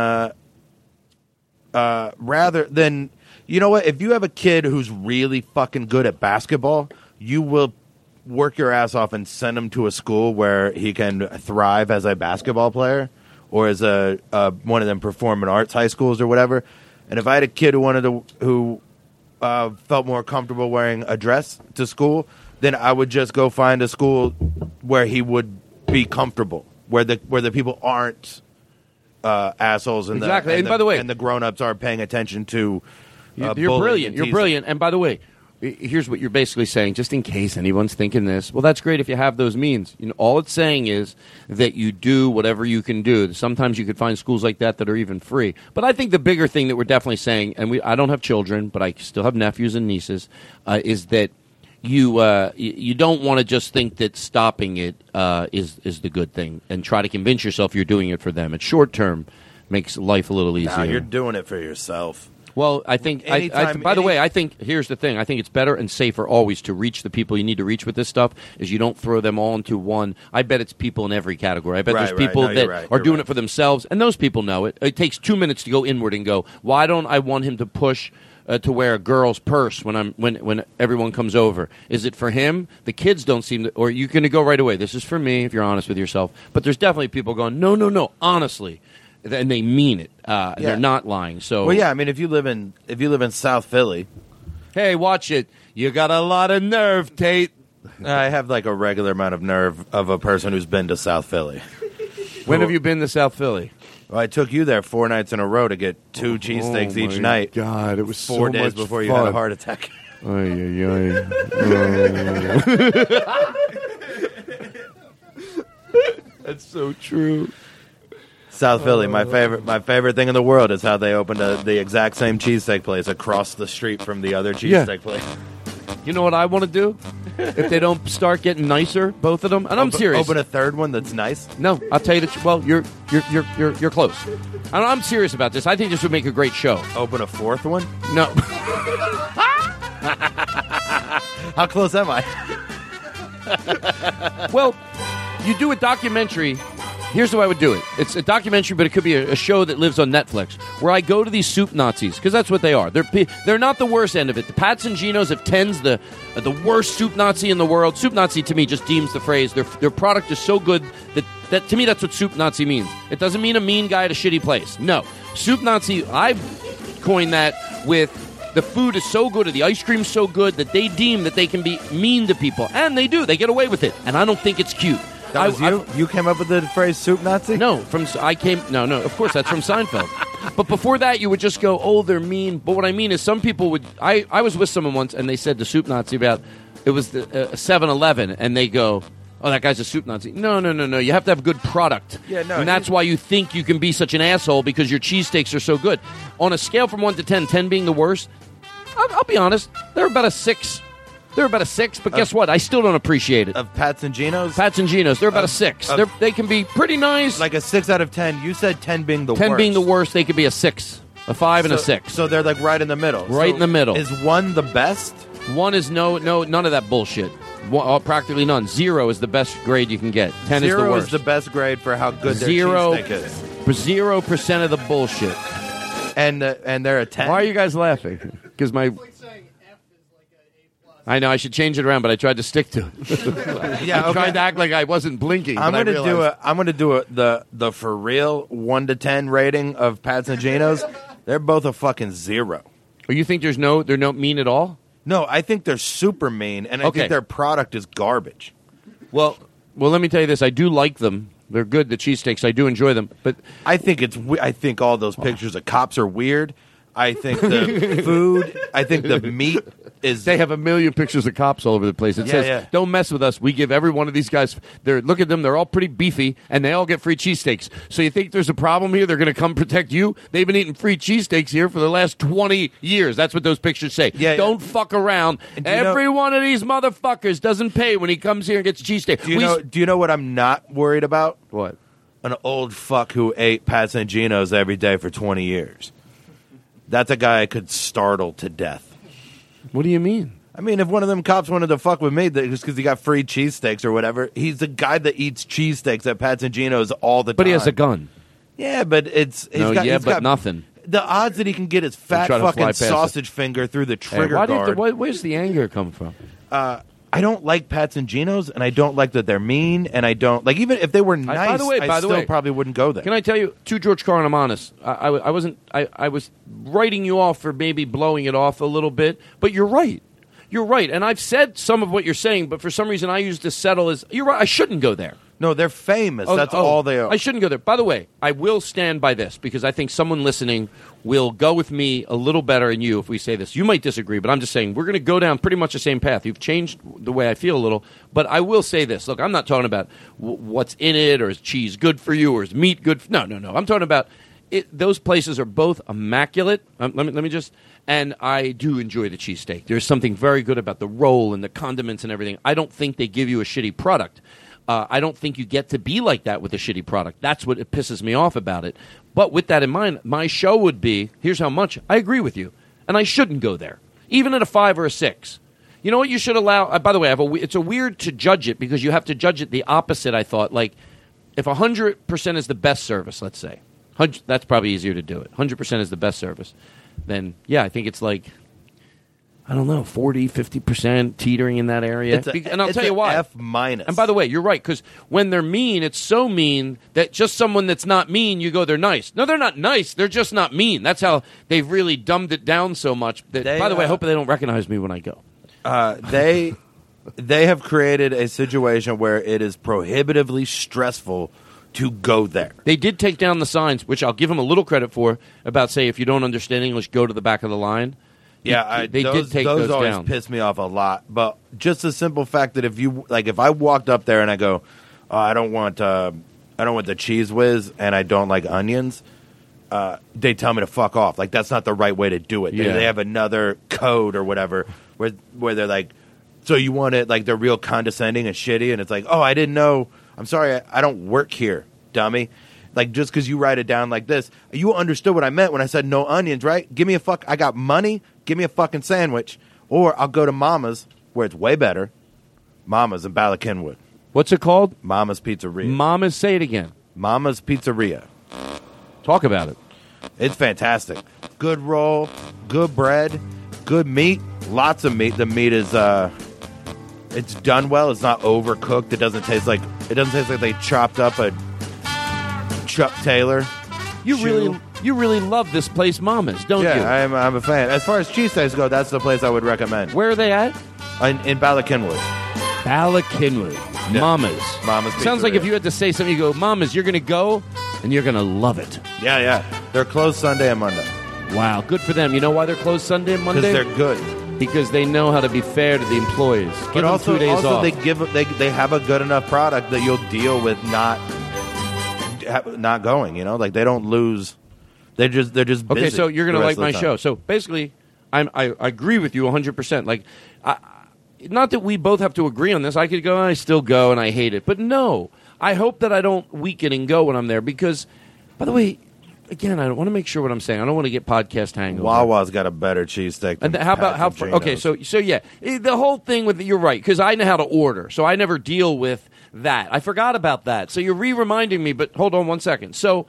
rather than, you know what? If you have a kid who's really fucking good at basketball, you will work your ass off and send him to a school where he can thrive as a basketball player or as a one of them performing arts high schools or whatever. And if I had a kid who felt more comfortable wearing a dress to school, then I would just go find a school where he would be comfortable, where the people aren't assholes and exactly. And by the way, and the grown-ups are paying attention to. You're brilliant. You're brilliant. And by the way, here's what you're basically saying, just in case anyone's thinking this. Well, that's great if you have those means. All it's saying is that you do whatever you can do. Sometimes you could find schools like that are even free. But I think the bigger thing that we're definitely saying, and I don't have children, but I still have nephews and nieces, is that you don't want to just think that stopping it is the good thing and try to convince yourself you're doing it for them. It's short term, makes life a little easier. No, you're doing it for yourself. By the way, I think here's the thing. I think it's better and safer always to reach the people you need to reach with this stuff. Is you don't throw them all into one. I bet it's people in every category. I bet there's people that are doing it for themselves, and those people know it. It takes 2 minutes to go inward and go, why don't I want him to push to wear a girl's purse when everyone comes over? Is it for him? The kids don't seem to, or you can go right away. This is for me if you're honest with yourself. But there's definitely people going, no, honestly. And they mean it. They're not lying. So, well, yeah. I mean, if you live in South Philly, hey, watch it. You got a lot of nerve, Tate. I have like a regular amount of nerve of a person who's been to South Philly. When have you been to South Philly? Well, I took you there 4 nights in a row to get 2 cheesesteaks Oh, each my night. God, it was 4 so days much before you had a fun. heart attack. Ay, ay, That's so true. South Philly, my favorite thing in the world is how they opened the exact same cheesesteak place across the street from the other cheesesteak place. You know what I want to do? If they don't start getting nicer, both of them, and I'm serious. Open a third one that's nice. No, I'll tell you that. Well, you're close. I'm serious about this. I think this would make a great show. Open a 4th one. No, How close am I? well, you do a documentary. Here's how I would do it. It's a documentary, but it could be a show that lives on Netflix, where I go to these soup Nazis, because that's what they are. They're not the worst end of it. The Pats and Ginos of Tens, the worst soup Nazi in the world. Soup Nazi, to me, just deems the phrase. Their product is so good that to me, that's what soup Nazi means. It doesn't mean a mean guy at a shitty place. No. Soup Nazi, I've coined that with the food is so good or the ice cream's so good that they deem that they can be mean to people. And they do. They get away with it. And I don't think it's cute. That was you? You came up with the phrase soup Nazi? No, no, of course, that's from Seinfeld. But before that, you would just go, oh, they're mean. But what I mean is some people would, I was with someone once, and they said the soup Nazi about, it was the 7-Eleven, and they go, oh, that guy's a soup Nazi. No, you have to have good product. Yeah, no, and that's why you think you can be such an asshole, because your cheesesteaks are so good. On a scale from 1 to 10, 10 being the worst, I'll be honest, they're about a 6. They're about a 6, but guess what? I still don't appreciate it. Of Pats and Ginos? Pats and Ginos, they're about a 6. They can be pretty nice. Like a 6 out of 10. You said 10 being the worst. 10 being the worst, they could be a 6, a 5, and a 6. So they're like right in the middle. Right in the middle. Is 1 the best? 1 is no, none of that bullshit. Practically none. 0 is the best grade you can get. 10 is the 0 worst. is the best grade for how good their 0 cheesesteak is. 0% of the bullshit. And they're a 10. Why are you guys laughing? Because my... I know I should change it around, but I tried to stick to it. Yeah, I tried to act like I wasn't blinking. I'm going to do the for real 1 to 10 rating of Pats and Ginos. They're both a fucking 0. Oh, you think they're not mean at all? No, I think they're super mean, and I think their product is garbage. Well, let me tell you this. I do like them. They're good. The cheesesteaks, I do enjoy them. But I think all those pictures of cops are weird. I think the food. I think the meat is. They have a million pictures of cops all over the place. It says, "Don't mess with us. We give every one of these guys." Look at them. They're all pretty beefy, and they all get free cheesesteaks. So you think there's a problem here? They're going to come protect you? They've been eating free cheesesteaks here for the last 20 years. That's what those pictures say. Don't fuck around. Every one of these motherfuckers doesn't pay when he comes here and gets a cheesesteak. Do you know what I'm not worried about? What? An old fuck who ate Pats and Ginos every day for 20 years. That's a guy I could startle to death. What do you mean? I mean, if one of them cops wanted to fuck with me just because he got free cheesesteaks or whatever, he's the guy that eats cheesesteaks at Pats and Ginos all the time. But he has a gun. Yeah, but he's got nothing. The odds that he can get his fat fucking sausage finger through the trigger guard. Where's the anger come from? I don't like Pats and Ginos, and I don't like that they're mean, and I don't like even if they were nice. I still probably wouldn't go there. Can I tell you, to George Carlin, I'm honest. I was writing you off for maybe blowing it off a little bit, but you're right. You're right, and I've said some of what you're saying, but for some reason I used to settle as you're right. I shouldn't go there. No, they're famous. That's all they are. I shouldn't go there. By the way, I will stand by this because I think someone listening will go with me a little better than you if we say this. You might disagree, but I'm just saying we're going to go down pretty much the same path. You've changed the way I feel a little, but I will say this. Look, I'm not talking about what's in it or is cheese good for you or is meat good. No. I'm talking about it. Those places are both immaculate. Let me just... And I do enjoy the cheesesteak. There's something very good about the roll and the condiments and everything. I don't think they give you a shitty product. I don't think you get to be like that with a shitty product. That's what it pisses me off about it. But with that in mind, my show would be, here's how much. I agree with you. And I shouldn't go there. Even at a 5 or a 6. You know what you should allow? By the way, it's a weird to judge it because you have to judge it the opposite, I thought. Like, if 100% is the best service, let's say. That's probably easier to do it. 100% is the best service. Then, yeah, I think it's like, I don't know, 40, 50% teetering in that area. And I'll tell you why. F minus. And by the way, you're right, because when they're mean, it's so mean that just someone that's not mean, you go, they're nice. No, they're not nice. They're just not mean. That's how they've really dumbed it down so much. That, by the way, I hope they don't recognize me when I go. they have created a situation where it is prohibitively stressful to go there. They did take down the signs, which I'll give them a little credit for, about, say, if you don't understand English, go to the back of the line. Yeah, They did take those always down. piss me off a lot. But just the simple fact that if I walked up there and I go, oh, I don't want the cheese whiz and I don't like onions, they tell me to fuck off. Like, that's not the right way to do it. Yeah. They have another code or whatever where they're like, so you want it, like, they're real condescending and shitty, and it's like, oh, I didn't know. I'm sorry, I don't work here, dummy. Like, just because you write it down like this, you understood what I meant when I said no onions, right? Give me a I got money, give me a fucking sandwich, or I'll go to Mama's, where it's way better. Mama's in Bala Cynwyd. What's it called? Mama's Pizzeria. Mama's, say it again. Mama's Pizzeria. Talk about it. It's fantastic. Good roll, good bread, good meat, lots of meat. The meat is it's done well. It's not overcooked. It doesn't taste like they chopped up a Chuck Taylor. You really love this place, Mama's, don't you? Yeah, I'm a fan. As far as cheesesteaks go, that's the place I would recommend. Where are they at? In Bala Cynwyd. Bala Cynwyd. Yeah. Mama's. Mama's Sounds like Pizzeria. if you had to say something, you go, Mama's, you're going to go, and you're going to love it. Yeah. They're closed Sunday and Monday. Wow, good for them. You know why they're closed Sunday and Monday? Because they're good. Because they know how to be fair to the employees. Give But them also, 2 days off. they have a good enough product that you'll deal with not going. You know, like they don't lose. They're just busy. Okay, so you're going to the like rest my of the show. time. So basically, I agree with you 100%. Like, not that we both have to agree on this. I could go, I still go, and I hate it. But no, I hope that I don't weaken and go when I'm there because, by the way, again, I want to make sure what I'm saying. I don't want to get podcast hangover. Wawa's got a better cheesesteak. And how about how? Okay, so yeah, the whole thing with you're right because I know how to order, so I never deal with that. I forgot about that. So you're reminding me. But hold on one second. So,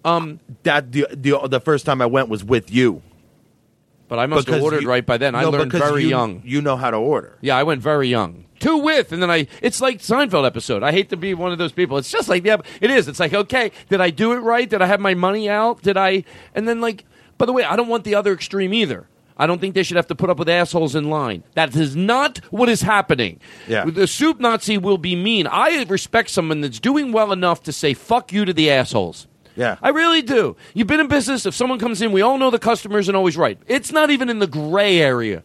that the first time I went was with you. But I must have ordered right by then. I learned very young. You know how to order. Yeah, I went very young. And then it's like Seinfeld episode. I hate to be one of those people. It's just like, yeah, it is. It's like, okay, did I do it right? Did I have my money out? Did I? And then like, by the way, I don't want the other extreme either. I don't think they should have to put up with assholes in line. That is not what is happening. Yeah. The soup Nazi will be mean. I respect someone that's doing well enough to say fuck you to the assholes. Yeah. I really do. You've been in business. If someone comes in, we all know the customers and always right. It's not even in the gray area.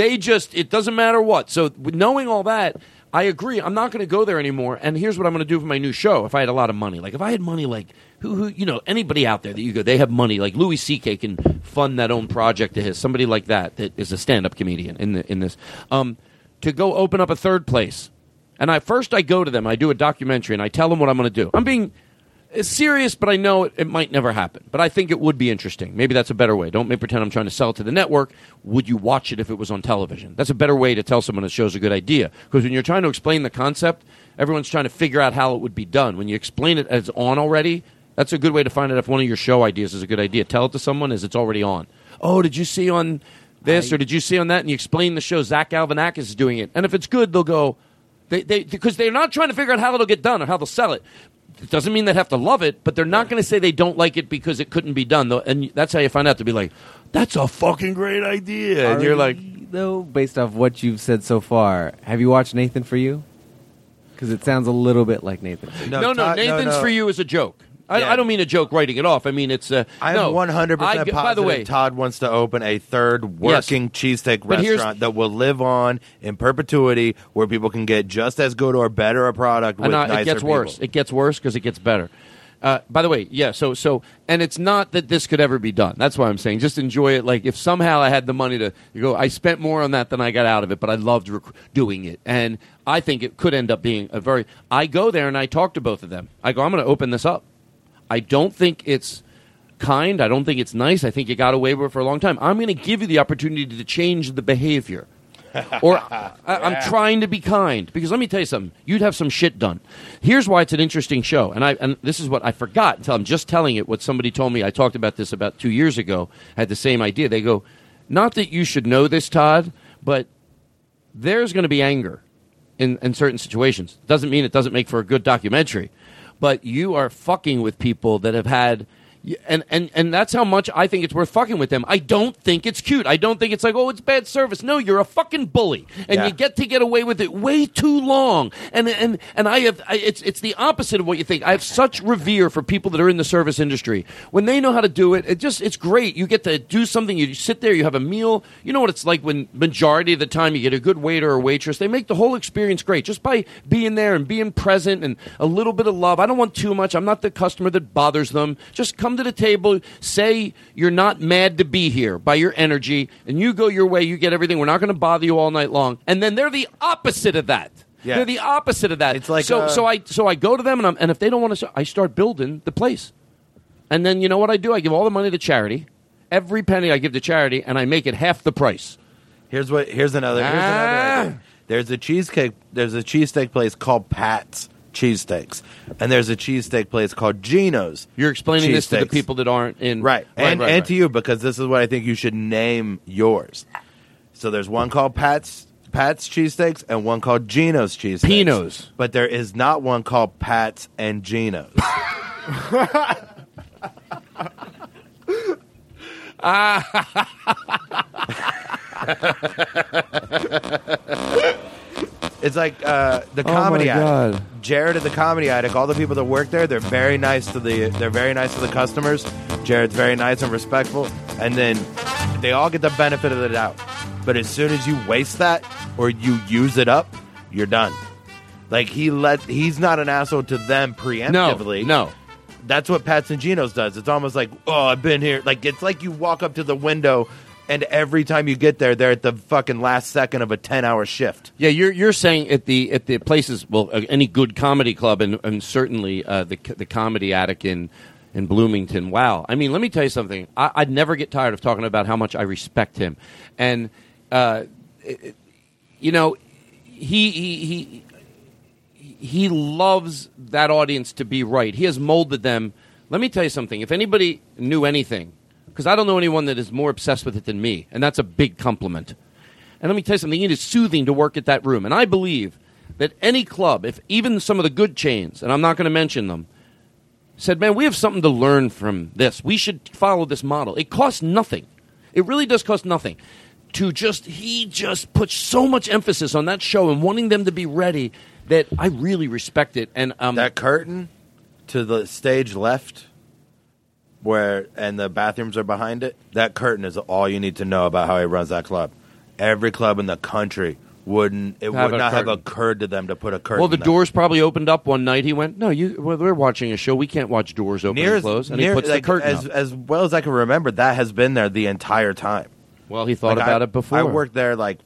It doesn't matter what. So knowing all that, I agree. I'm not going to go there anymore. And here's what I'm going to do for my new show. If I had a lot of money, like if I had money, like who anybody out there that you go, they have money. Like Louis C.K. can fund that own project of his. Somebody like that is a stand-up comedian in this. To go open up a third place, and I go to them. I do a documentary, and I tell them what I'm going to do. I'm being it's serious, but I know it might never happen. But I think it would be interesting. Maybe that's a better way. Don't pretend I'm trying to sell it to the network. Would you watch it if it was on television? That's a better way to tell someone a show's a good idea. Because when you're trying to explain the concept, everyone's trying to figure out how it would be done. When you explain it as on already, that's a good way to find out if one of your show ideas is a good idea. Tell it to someone as it's already on. Oh, did you see on this or did you see on that? And you explain the show. Zach Galifianakis is doing it. And if it's good, they'll go... Because they're not trying to figure out how it'll get done or how they'll sell it. It doesn't mean they'd have to love it, but they're not going to say they don't like it because it couldn't be done. Though, and that's how you find out to be like, that's a fucking great idea. And you're like, though, based off what you've said so far, have you watched Nathan For You? Because it sounds a little bit like Nathan For You. No, Nathan's For You is a joke. I don't mean a joke writing it off. I mean, it's I'm 100% positive by the way, Todd wants to open a third working cheesesteak restaurant that will live on in perpetuity where people can get just as good or better a product with nicer it gets people. worse. It gets worse because it gets better. By the way, yeah, so and it's not that this could ever be done. That's why I'm saying just enjoy it. Like if somehow I had the money to I spent more on that than I got out of it, but I loved doing it. And I think it could end up being I go there and I talk to both of them. I go, I'm going to open this up. I don't think it's kind. I don't think it's nice. I think you got away with it for a long time. I'm going to give you the opportunity to change the behavior. Or I'm trying to be kind. Because let me tell you something. You'd have some shit done. Here's why it's an interesting show. And this is what I forgot until I'm just telling it what somebody told me. I talked about this about 2 years ago. I had the same idea. They go, not that you should know this, Todd, but there's going to be anger in certain situations. Doesn't mean it doesn't make for a good documentary. But you are fucking with people that have had, And that's how much I think it's worth fucking with them. I don't think it's cute. I don't think it's like, oh, it's bad service. No, you're a fucking bully, and you get away with it way too long. And it's the opposite of what you think. I have such revere for people that are in the service industry. When they know how to do it, it's great. You get to do something. You sit there, you have a meal. You know what it's like when majority of the time you get a good waiter or waitress. They make the whole experience great just by being there and being present and a little bit of love. I don't want too much. I'm not the customer that bothers them. Just come to the table, say you're not mad to be here by your energy, and you go your way, you get everything. We're not going to bother you all night long. And then they're the opposite of that. Yeah. They're the opposite of that. It's like so I go to them, and if they don't want to, I start building the place. And then you know what I do? I give all the money to charity. Every penny I give to charity, and I make it half the price. Here's another idea. There's a cheesesteak place called Pat's Cheesesteaks, and there's a cheesesteak place called Geno's. You're explaining this to the people that aren't in right, and to you, because this is what I think you should name yours. So there's one called Pat's Cheesesteaks and one called Geno's Cheesesteaks. Pino's. But there is not one called Pat's and Geno's. It's like the Comedy Attic. Jared at the Comedy Attic. All the people that work there, they're very nice to the customers. Jared's very nice and respectful, and then they all get the benefit of the doubt. But as soon as you waste that or you use it up, you're done. Like he's not an asshole to them preemptively. No. That's what Pat's and Geno's does. It's almost like, oh, I've been here. Like it's like you walk up to the window. And every time you get there, they're at the fucking last second of a 10-hour shift. Yeah, you're saying at the places, well, any good comedy club, and certainly the Comedy Attic in Bloomington. Wow, I mean, let me tell you something. I'd never get tired of talking about how much I respect him, and you know, he loves that audience to be right. He has molded them. Let me tell you something. If anybody knew anything. Because I don't know anyone that is more obsessed with it than me, and that's a big compliment. And let me tell you something, it is soothing to work at that room. And I believe that any club, if even some of the good chains, and I'm not going to mention them, said, man, we have something to learn from this. We should follow this model. It costs nothing. It really does cost nothing. He just puts so much emphasis on that show and wanting them to be ready that I really respect it. And that curtain to the stage left, and the bathrooms are behind it, that curtain is all you need to know about how he runs that club. Every club in the country would not have occurred to them to put a curtain. Well, the doors probably opened up one night. He went, no, we're watching a show. We can't watch doors open and close. And he puts the curtain up. As well as I can remember, that has been there the entire time. Well, he thought about it before. I worked there like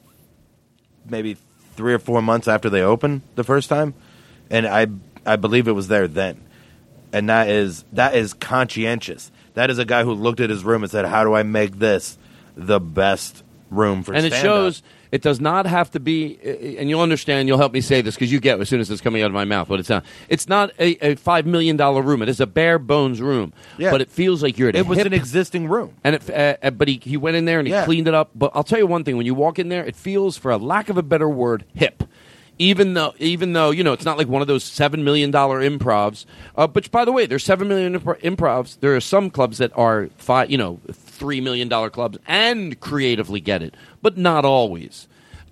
maybe 3 or 4 months after they opened the first time, and I believe it was there then. And that is conscientious. That is a guy who looked at his room and said, how do I make this the best room for stand-up? And it shows it does not have to be, and you'll understand, you'll help me say this because you get as soon as it's coming out of my mouth what it's not. It's not a $5 million room. It is a bare bones room. Yeah. But it feels like you're at It was an existing room. And but he went in there and he cleaned it up. But I'll tell you one thing, when you walk in there, it feels, for a lack of a better word, hip. Even though it's not like one of those $7 million improvs. But by the way, there's $7 million improvs. There are some clubs that are $3 million clubs and creatively get it, but not always.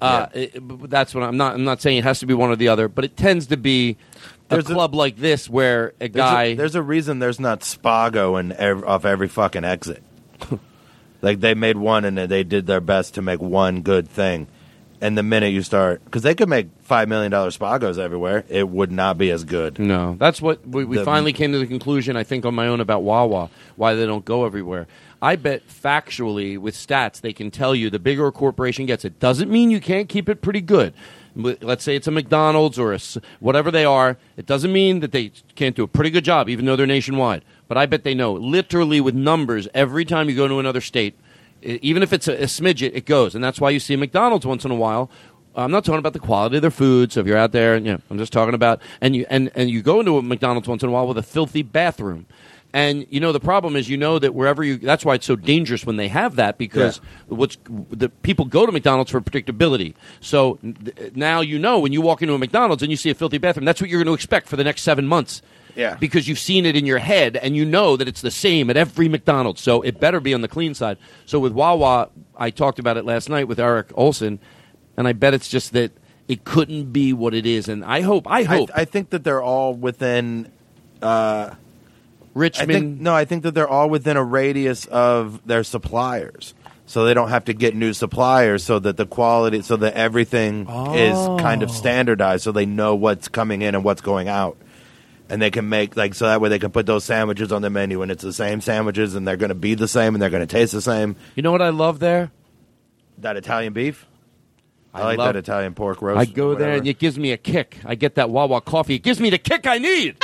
That's what I'm not saying it has to be one or the other, but it tends to be a club like this where a guy. There's a reason there's not Spago off every fucking exit. Like they made one and they did their best to make one good thing. And the minute you start, because they could make $5 million Spagos everywhere, it would not be as good. No, that's what we finally came to the conclusion, I think, on my own about Wawa, why they don't go everywhere. I bet factually, with stats, they can tell you the bigger a corporation gets, it doesn't mean you can't keep it pretty good. Let's say it's a McDonald's or whatever they are. It doesn't mean that they can't do a pretty good job, even though they're nationwide. But I bet they know, literally with numbers, every time you go to another state, even if it's a smidget, it goes. And that's why you see McDonald's once in a while. I'm not talking about the quality of their food. So if you're out there, I'm just talking about, and you go into a McDonald's once in a while with a filthy bathroom. And the problem is, that wherever that's why it's so dangerous when they have that, because the people go to McDonald's for predictability. So now when you walk into a McDonald's and you see a filthy bathroom, that's what you're going to expect for the next 7 months. Yeah. because you've seen it in your head and you know that it's the same at every McDonald's. So it better be on the clean side. So with Wawa, I talked about it last night with Eric Olson, and I bet it's just that it couldn't be what it is. And I hope. I think that they're all within. Richmond. I think that they're all within a radius of their suppliers, so they don't have to get new suppliers. So that the quality, so that everything is kind of standardized, so they know what's coming in and what's going out, and they can make so that way they can put those sandwiches on the menu, and it's the same sandwiches, and they're going to be the same, and they're going to taste the same. You know what I love there? That Italian beef. I like love that Italian pork roast. I go there and it gives me a kick. I get that Wawa coffee. It gives me the kick I need.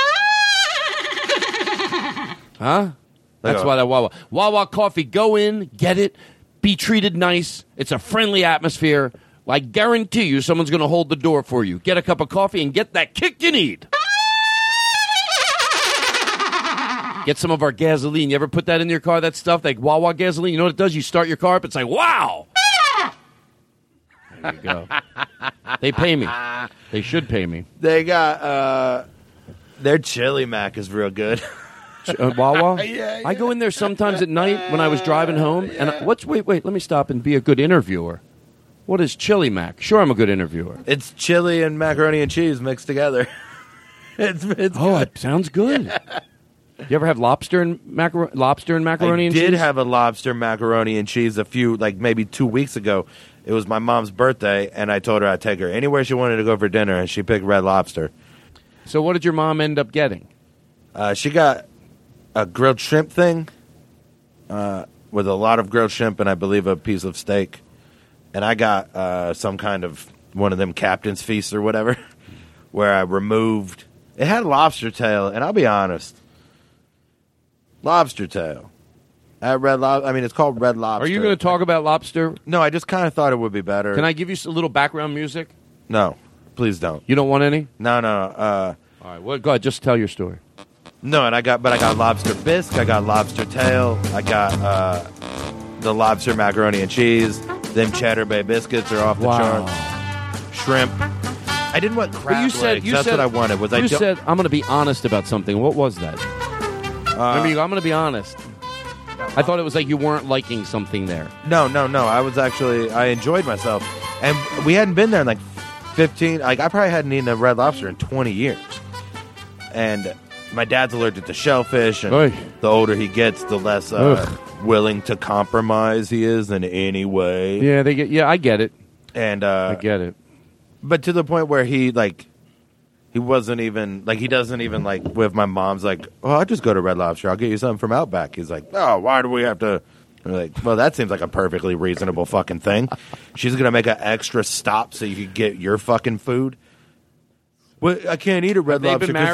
Huh? That's why that Wawa coffee. Go in, get it, be treated nice. It's a friendly atmosphere. I guarantee you someone's going to hold the door for you. Get a cup of coffee and get that kick you need. Get some of our gasoline. You ever put that in your car, that stuff, like Wawa gasoline? You know what it does? You start your car up, it's like, wow. There you go. They pay me. They should pay me. They got their chili mac is real good. Wawa? Yeah. I go in there sometimes at night when I was driving home. And wait, let me stop and be a good interviewer. What is chili mac? Sure, I'm a good interviewer. It's chili and macaroni and cheese mixed together. it's it sounds good. Yeah. You ever have lobster and macaroni and cheese? I did have a lobster macaroni and cheese maybe 2 weeks ago. It was my mom's birthday, and I told her I'd take her anywhere she wanted to go for dinner, and she picked Red Lobster. So what did your mom end up getting? She got a grilled shrimp thing with a lot of grilled shrimp and I believe a piece of steak. And I got some kind of one of them captain's feasts or whatever where I removed... It had lobster tail, and I'll be honest. Lobster tail. It's called Red Lobster. Are you going to talk about lobster? No, I just kind of thought it would be better. Can I give you a little background music? No, please don't. You don't want any? No. All right, well, go ahead. Just tell your story. No, I got lobster bisque. I got lobster tail. I got the lobster macaroni and cheese. Them Cheddar Bay biscuits are off the charts. Shrimp. I didn't want crab legs. That's what I wanted. You said, I'm going to be honest about something. What was that? Remember, I'm going to be honest. I thought it was like you weren't liking something there. No. I enjoyed myself. And we hadn't been there in 15... I probably hadn't eaten a Red Lobster in 20 years. And my dad's allergic to shellfish, and the older he gets, the less willing to compromise he is in any way. Yeah, I get it. And I get it. But to the point where he wasn't even he doesn't even with my mom's I'll just go to Red Lobster. I'll get you something from Outback. He's like, oh, why do we have to? I'm well, that seems like a perfectly reasonable fucking thing. She's gonna make an extra stop so you can get your fucking food. Well, I can't eat at Red Lobster because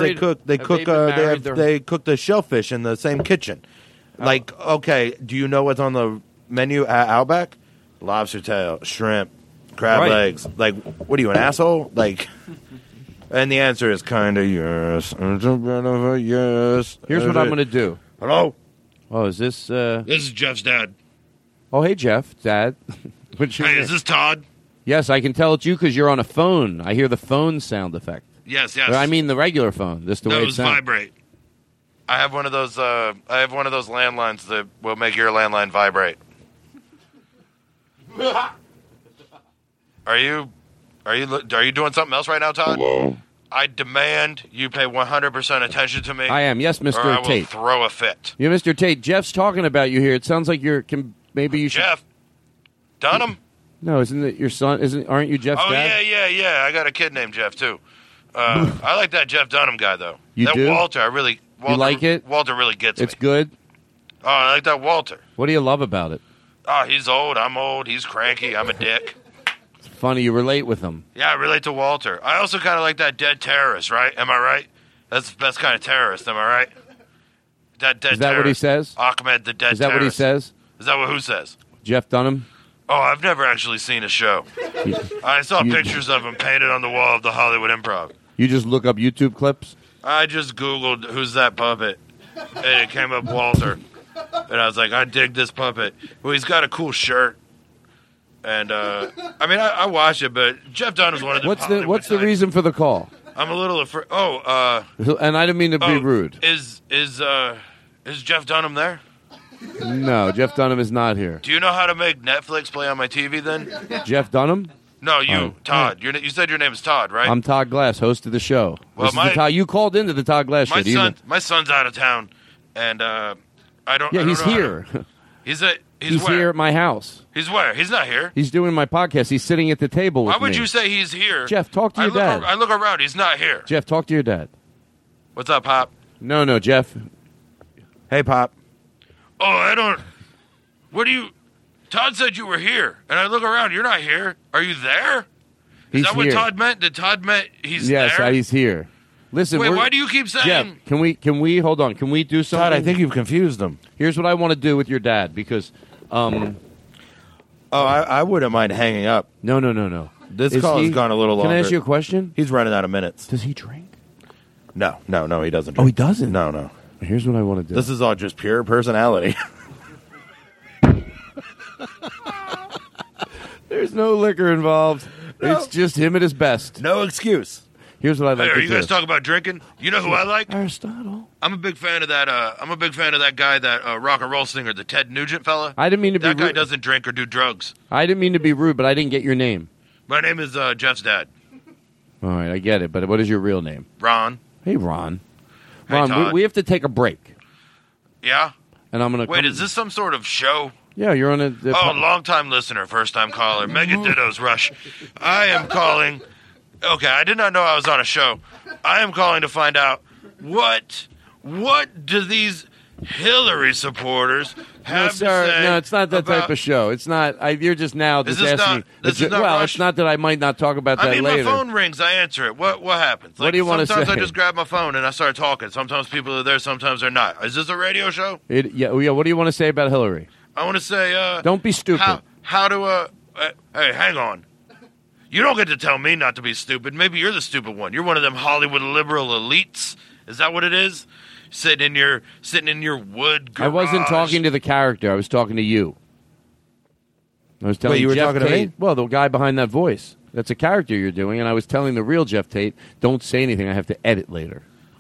they cook the shellfish in the same kitchen. Okay, do you know what's on the menu at Outback? Lobster tail, shrimp, crab legs. What are you, an asshole? And the answer is kind of yes. It's a bit of a yes. Here's what I'm going to do. Hello? Oh, is this... This is Jeff's dad. Oh, hey, Jeff. Dad. Hey, is this Todd? Yes, I can tell it's you because you're on a phone. I hear the phone sound effect. Yes. I mean the regular phone. This the way it sounds. Vibrate. I have one of those landlines that will make your landline vibrate. Are you doing something else right now, Todd? Hello? I demand you pay 100% attention to me. I am, yes, Mr. Or I will Tate. throw a fit. Yeah, Mr. Tate. Jeff's talking about you here. It sounds like maybe you should. Jeff Dunham? No, isn't it your son? Aren't you Jeff's dad? Yeah. I got a kid named Jeff too. I like that Jeff Dunham guy though. You that do? Walter, you like it? Walter really gets me. It's good. Oh, I like that Walter. What do you love about it? Oh, he's old. I'm old. He's cranky. I'm a dick. It's funny you relate with him. Yeah, I relate to Walter. I also kind of like that dead terrorist, right? Am I right? That's the best kind of terrorist. Am I right? That dead. Is that terrorist. what he says? Ahmed, the dead. Is that terrorist. what he says? Is that who says? Jeff Dunham. Oh, I've never actually seen a show. I saw pictures of him painted on the wall of the Hollywood Improv. You just look up YouTube clips? I just Googled, who's that puppet? And it came up Walter. And I was like, I dig this puppet. Well, he's got a cool shirt. And, I watch it, but Jeff Dunham's one of the What's the reason for the call? I'm a little afraid. Oh, And I didn't mean to be rude. Is Jeff Dunham there? No, Jeff Dunham is not here. Do you know how to make Netflix play on my TV then? Jeff Dunham? No, you, Oh. Todd. You said your name is Todd, right? I'm Todd Glass, host of the show. Well, This is the Todd, you called into the Todd Glass show. my Do you know- my son's out of town, and I don't. Yeah, I don't he's know how to- here. He's where? here at my house. He's where? He's not here. He's doing my podcast. He's sitting at the table with Why would me. you say he's here? Jeff, talk to I your look, dad. I look around. He's not here. Jeff, talk to your dad. What's up, Pop? No, Jeff. Hey, Pop. Oh, I don't. What do you? Todd said you were here, and I look around. You're not here. Are you there? Is He's that what here. Todd meant? Did Todd meant he's Yes, there? he's here. Listen, Wait, we're- why do you keep saying? Jeff, can we hold on? Can we do something? Todd, I think you've confused him. Here's what I want to do with your dad because I wouldn't mind hanging up. No. This Is call he- has gone a little Can longer. I ask you a question? He's running out of minutes. Does he drink? No, he doesn't. Oh, he drink. doesn't? No. Here's what I want to do. This is all just pure personality. There's no liquor involved. It's just him at his best. No excuse. Here's what I'd like Hey, are to you do. guys talking about drinking? You know who I like? Aristotle. I'm a big fan of that. I'm a big fan of that guy, that rock and roll singer, the Ted Nugent fella. I didn't mean to be That guy rude. doesn't drink or do drugs. I didn't mean to be rude, but I didn't get your name. My name is Jeff's dad, All right, I get it. But what is your real name? Ron. Hey, Ron. Hey, Ron, Todd. we have to take a break, Yeah. and I'm gonna. Wait, come- is this some sort of show? Yeah, you're on a. Oh, long-time listener, first-time caller. Mega Dittos Rush. I am calling. Okay, I did not know I was on a show. I am calling to find out what do these Hillary supporters No, have sir. to say. No, it's not that about, type of show. It's not. You're just now Is just this asking. not- this is not well, Rush? it's not that I might not talk about that I mean, later. my phone rings. I answer it. What happens? What do you wanna Sometimes say? I just grab my phone and I start talking. Sometimes people are there. Sometimes they're not. Is this a radio show? Yeah. What do you want to say about Hillary? I want to say. Don't be stupid. How to? Hey, hang on. You don't get to tell me not to be stupid. Maybe you're the stupid one. You're one of them Hollywood liberal elites. Is that what it is? Sitting in your wood garage. I wasn't talking to the character. I was talking to you. I was telling Wait, you were Jeff talking to Tate, me? Well, the guy behind that voice. That's a character you're doing, and I was telling the real Jeff Tate, don't say anything. I have to edit later.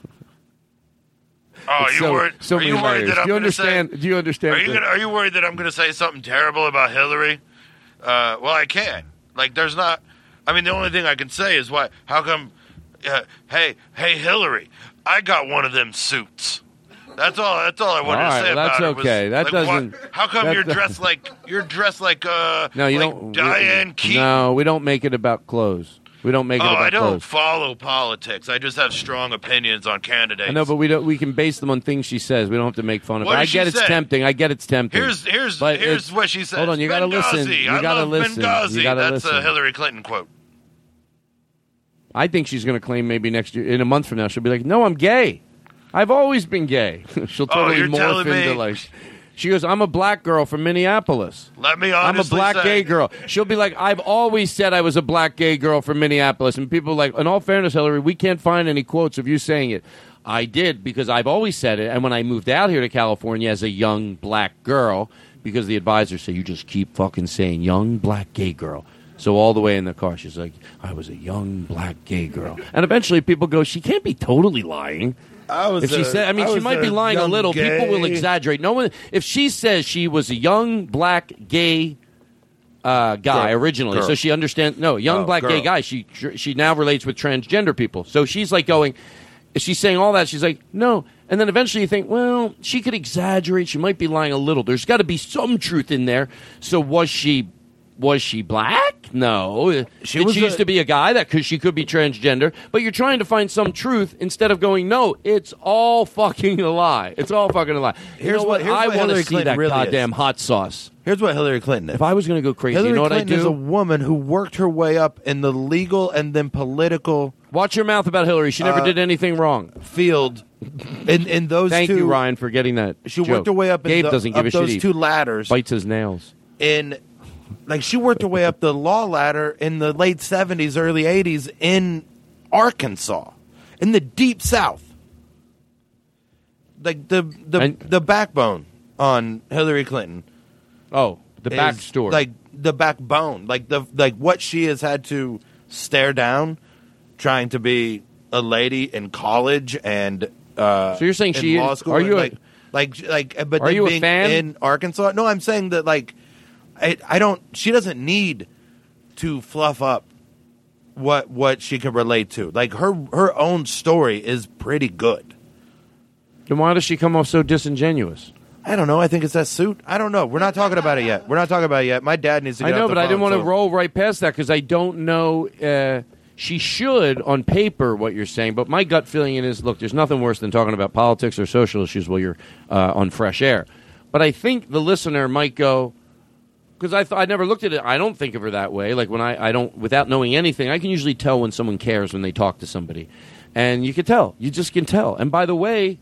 Oh, It's you worried? so are many you worried layers. that I'm Do you gonna understand? Say, do you understand? Are you worried that I'm going to say something terrible about Hillary? Well, I can't. Like, there's not. I mean, the only thing I can say is why. How come? Hey, Hillary, I got one of them suits. That's all. That's all I wanted All to right, say well, about that's it. Was, okay. That like, doesn't- how come that you're do- dressed like No, you like don't. Diane Keaton? No, we don't make it about clothes. We don't make it Oh, about I don't clothes. follow politics. I just have strong opinions on candidates. I know, but we don't. We can base them on things she says. We don't have to make fun of What it. I does she get it's say? tempting. I get it's tempting. Here's But it's- what she says. Hold on, you gotta Benghazi. listen. You I gotta love listen. Benghazi. You gotta That's a listen. Hillary Clinton quote. I think she's going to claim maybe next year, in a month from now, she'll be like, "No, I'm gay. I've always been gay." She'll totally you're morph telling into me- like. She goes, "I'm a black girl from Minneapolis. Let me I'm a honestly black say, gay girl." She'll be like, "I've always said I was a black gay girl from Minneapolis," and people are like, "In all fairness, Hillary, we can't find any quotes of you saying it." I did because I've always said it, and when I moved out here to California as a young black girl, because the advisors say you just keep fucking saying young black gay girl. So all the way in the car, she's like, "I was a young black gay girl," and eventually people go, "She can't be totally lying." If she said, I mean, she might be lying a little. People will exaggerate. No one. If she says she was a young black gay guy originally, Girl. so she understands. No, young black gay girl. guy. She now relates with transgender people. So she's like going. If she's saying all that, she's like, no. And then eventually you think, well, she could exaggerate. She might be lying a little. There's got to be some truth in there. So was she black? No. Did she used to be a guy because she could be transgender. But you're trying to find some truth instead of going, no, it's all fucking a lie. It's all fucking a lie. Here's what I want to Hillary see Clinton that really goddamn is. hot sauce. Here's what Hillary Clinton is. If I was going to go crazy, Hillary you know what Clinton I is do? a woman who worked her way up in the legal and then political Watch your mouth about Hillary. She never did anything wrong. field. In those Thank two, you, Ryan, for getting that. She joke. worked her way up in Gabe doesn't give a those shit. two He ladders. bites his nails. She worked her way up the law ladder in the late 70s, early 80s in Arkansas, in the deep South. Like the backbone on Hillary Clinton. Oh, the is, backstory. like the backbone, like what she has had to stare down, trying to be a lady in college and So you're saying in she law is- school. are you and, but are then you a being fan? in Arkansas? No, I'm saying that I don't. She doesn't need to fluff up what she can relate to. Like her own story is pretty good. Then why does she come off so disingenuous? I don't know. I think it's that suit. I don't know. We're not talking about it yet. My dad needs to I get know, off the but I didn't phone, want to so- roll right past that because I don't know. She should, on paper, what you're saying, but my gut feeling is, look, there's nothing worse than talking about politics or social issues while you're on fresh air. But I think the listener might go, because I never looked at it, I don't think of her that way. Like when I don't, without knowing anything, I can usually tell when someone cares when they talk to somebody. And you can tell. You just can tell. And by the way,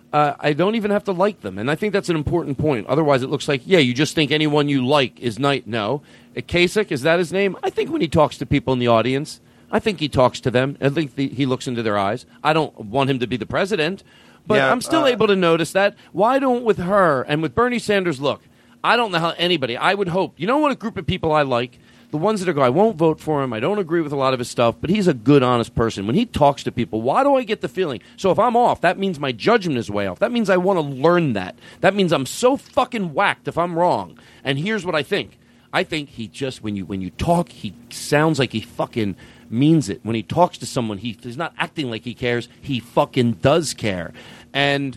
I don't even have to like them. And I think that's an important point. Otherwise, it looks like, yeah, you just think anyone you like is nice. No. Kasich, is that his name? I think when he talks to people in the audience, I think he talks to them. I think he looks into their eyes. I don't want him to be the president, but Yeah, I'm still able to notice that. Why don't with her and with Bernie Sanders, look, I don't know how anybody, I would hope, you know what a group of people I like? The ones that are going, I won't vote for him, I don't agree with a lot of his stuff, but he's a good, honest person. When he talks to people, why do I get the feeling? So if I'm off, that means my judgment is way off. That means I want to learn that. That means I'm so fucking whacked if I'm wrong. And here's what I think. I think he just, when you talk, he sounds like he fucking means it. When he talks to someone, he's not acting like he cares. He fucking does care. And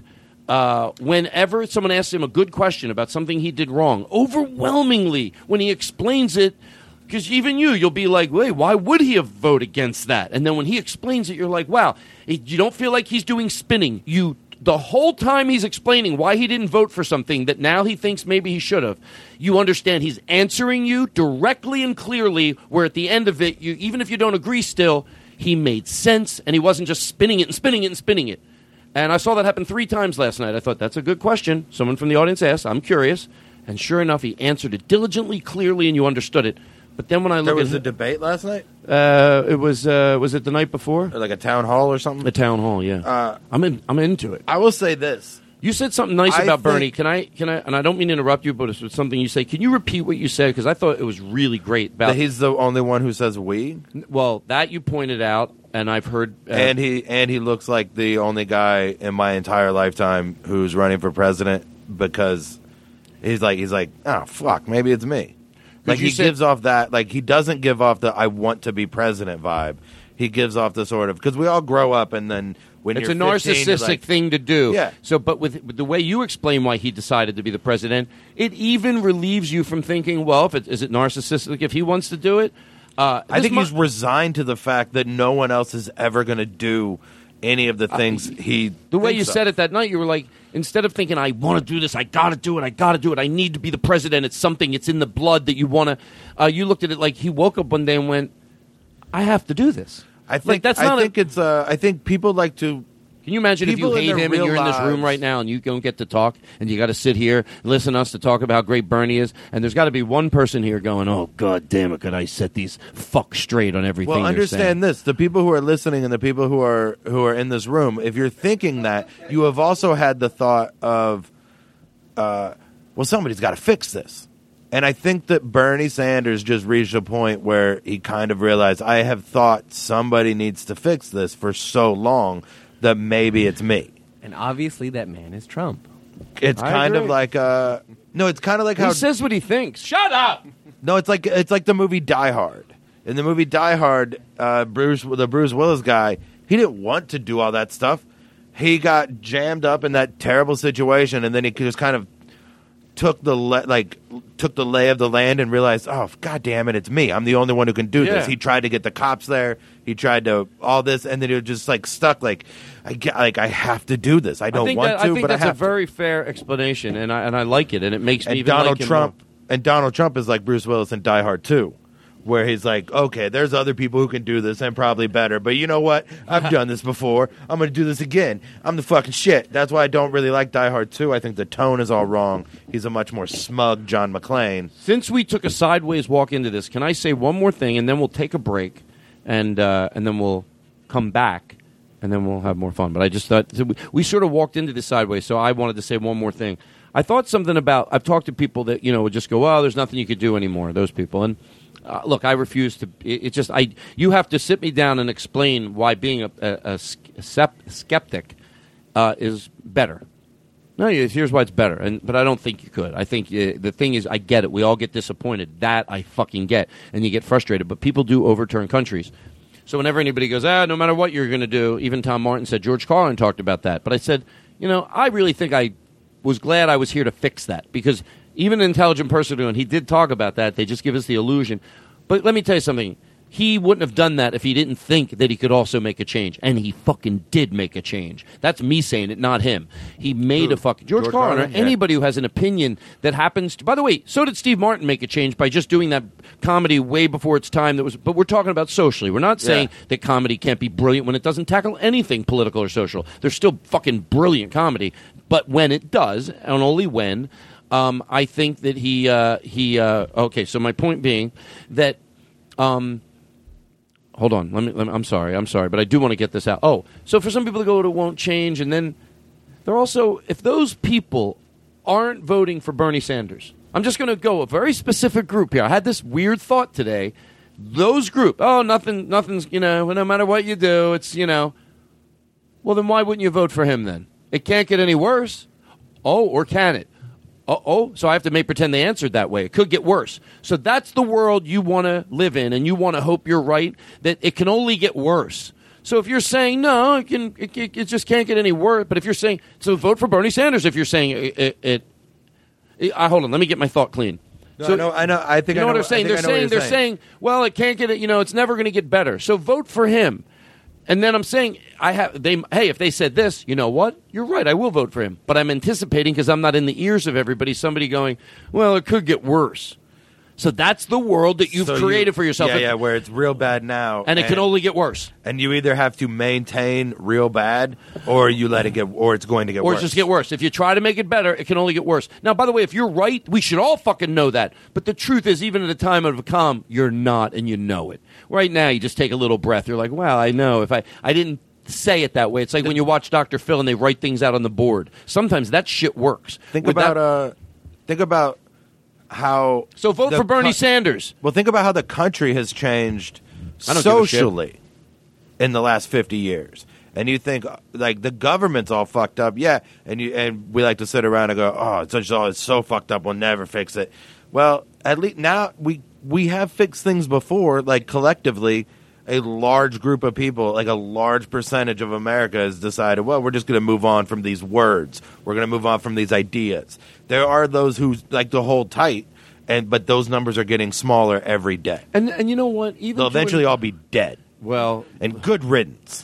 whenever someone asks him a good question about something he did wrong, overwhelmingly, when he explains it, because even you'll be like, wait, why would he have voted against that? And then when he explains it, you're like, wow, you don't feel like he's doing spinning. The whole time he's explaining why he didn't vote for something that now he thinks maybe he should have, you understand he's answering you directly and clearly, where at the end of it, even if you don't agree still, he made sense, and he wasn't just spinning it and spinning it and spinning it. And I saw that happen 3 times last night. I thought, that's a good question. Someone from the audience asked. I'm curious. And sure enough, he answered it diligently, clearly, and you understood it. But then when I look There was at a debate last night? it was it the night before? Or like a town hall or something? A town hall, yeah. I'm into it. I will say this. You said something nice I about Bernie. think- Can I? And I don't mean to interrupt you, but it's something you say. Can you repeat what you said? Because I thought it was really great. About That he's the only one who says we? well, that you pointed out, and I've heard. And he looks like the only guy in my entire lifetime who's running for president because he's like, oh fuck, maybe it's me. Like you he said- gives off that, like he doesn't give off the I want to be president vibe. He gives off the sort of, because we all grow up and then when it's you're a 15, you're narcissistic like, thing to do. Yeah. So, but with the way you explain why he decided to be the president, it even relieves you from thinking, well, is it narcissistic if he wants to do it? I think he's resigned to the fact that no one else is ever going to do any of the things he. The way you thinks of. said it that night, you were like, instead of thinking, I want to do this, I got to do it, I need to be the president, it's something, it's in the blood that you want to, you looked at it like he woke up one day and went, I have to do this. I think like, that's not I think people like to. Can you imagine if you people in hate their him and real you're in this room lives- right now and you don't get to talk and you got to sit here, listen to us to talk about how great Bernie is, and there's got to be one person here going, oh, God damn it, could I set these fuck straight on everything Well, they're understand saying? this: the people who are listening and the people who are in this room. If you're thinking that, you have also had the thought of, well, somebody's got to fix this. And I think that Bernie Sanders just reached a point where he kind of realized, I have thought somebody needs to fix this for so long that maybe it's me. And obviously, that man is Trump. It's I kind of agree. like no, it's kind of like He how says what he thinks. Shut up! no, it's like the movie Die Hard. In the movie Die Hard, the Bruce Willis guy, he didn't want to do all that stuff. He got jammed up in that terrible situation, and then he just kind of took the lay of the land and realized, oh, God damn it, it's me. I'm the only one who can do Yeah. this. He tried to get the cops there. He tried to all this, and then he was just like stuck. I have to do this. I don't I think want to, but that's I a have to. very fair explanation, and I like it, and it makes me And even Donald like him Trump more. and Donald Trump is like Bruce Willis in Die Hard 2, where he's like, okay, there's other people who can do this and probably better, but you know what? I've done this before. I'm going to do this again. I'm the fucking shit. That's why I don't really like Die Hard 2. I think the tone is all wrong. He's a much more smug John McClane. Since we took a sideways walk into this, can I say one more thing, and then we'll take a break, and then we'll come back, and then we'll have more fun. But I just thought we sort of walked into this sideways, so I wanted to say one more thing. I thought something about. I've talked to people that would just go, "Oh, there's nothing you could do anymore." Those people, and look, I refuse to. It's just you have to sit me down and explain why being a skeptic is better. No, here's why it's better, but I don't think you could. I think the thing is, I get it. We all get disappointed. That I fucking get, and you get frustrated. But people do overturn countries. So whenever anybody goes, no matter what you're going to do, even Tom Martin said, George Carlin talked about that. But I said, I really think I was glad I was here to fix that, because even an intelligent person, and he did talk about that, they just give us the illusion. But let me tell you something. He wouldn't have done that if he didn't think that he could also make a change. And he fucking did make a change. That's me saying it, not him. He made a fucking... George Carlin, or anybody who has an opinion that happens to... By the way, so did Steve Martin make a change by just doing that comedy way before its time. But we're talking about socially. We're not saying that comedy can't be brilliant when it doesn't tackle anything political or social. There's still fucking brilliant comedy. But when it does, and only when, I think that he... Okay, so my point being that... Hold on. Let me, I'm sorry, but I do want to get this out. Oh, so for some people to go, it won't change, and then they're also, if those people aren't voting for Bernie Sanders, I'm just going to go a very specific group here. I had this weird thought today. Those group, nothing's, no matter what you do, it's, well, then why wouldn't you vote for him then? It can't get any worse. Oh, or can it? So I have to pretend they answered that way. It could get worse. So that's the world you want to live in, and you want to hope you're right, that it can only get worse. So if you're saying, no, it just can't get any worse, but if you're saying, so vote for Bernie Sanders if you're saying hold on, let me get my thought clean. I know. I think you know what they're saying. They're saying, well, it can't get it. It's never going to get better. So vote for him. And then I'm saying, hey, if they said this, you know what? You're right, I will vote for him. But I'm anticipating, because I'm not in the ears of everybody, somebody going, well, it could get worse. So that's the world that you've created for yourself. Yeah, where it's real bad now. And it can only get worse. And you either have to maintain real bad, or you let it get, or it's going to get worse. Or just get worse. If you try to make it better, it can only get worse. Now, by the way, if you're right, we should all fucking know that. But the truth is, even at a time of calm, you're not, and you know it. Right now, you just take a little breath. You're like, well, I know. If I didn't say it that way. It's like when you watch Dr. Phil and they write things out on the board. Sometimes that shit works. Think about how... So vote for Bernie Sanders. Well, think about how the country has changed socially in the last 50 years. And you think, like, the government's all fucked up. Yeah, and we like to sit around and go, oh, it's so fucked up, we'll never fix it. Well, at least now we have fixed things before, like, collectively. A large group of people, like a large percentage of America, has decided, well, we're just going to move on from these words. We're going to move on from these ideas. There are those who like to hold tight, but those numbers are getting smaller every day. And you know what? Even they'll eventually all be dead. Well, and good riddance.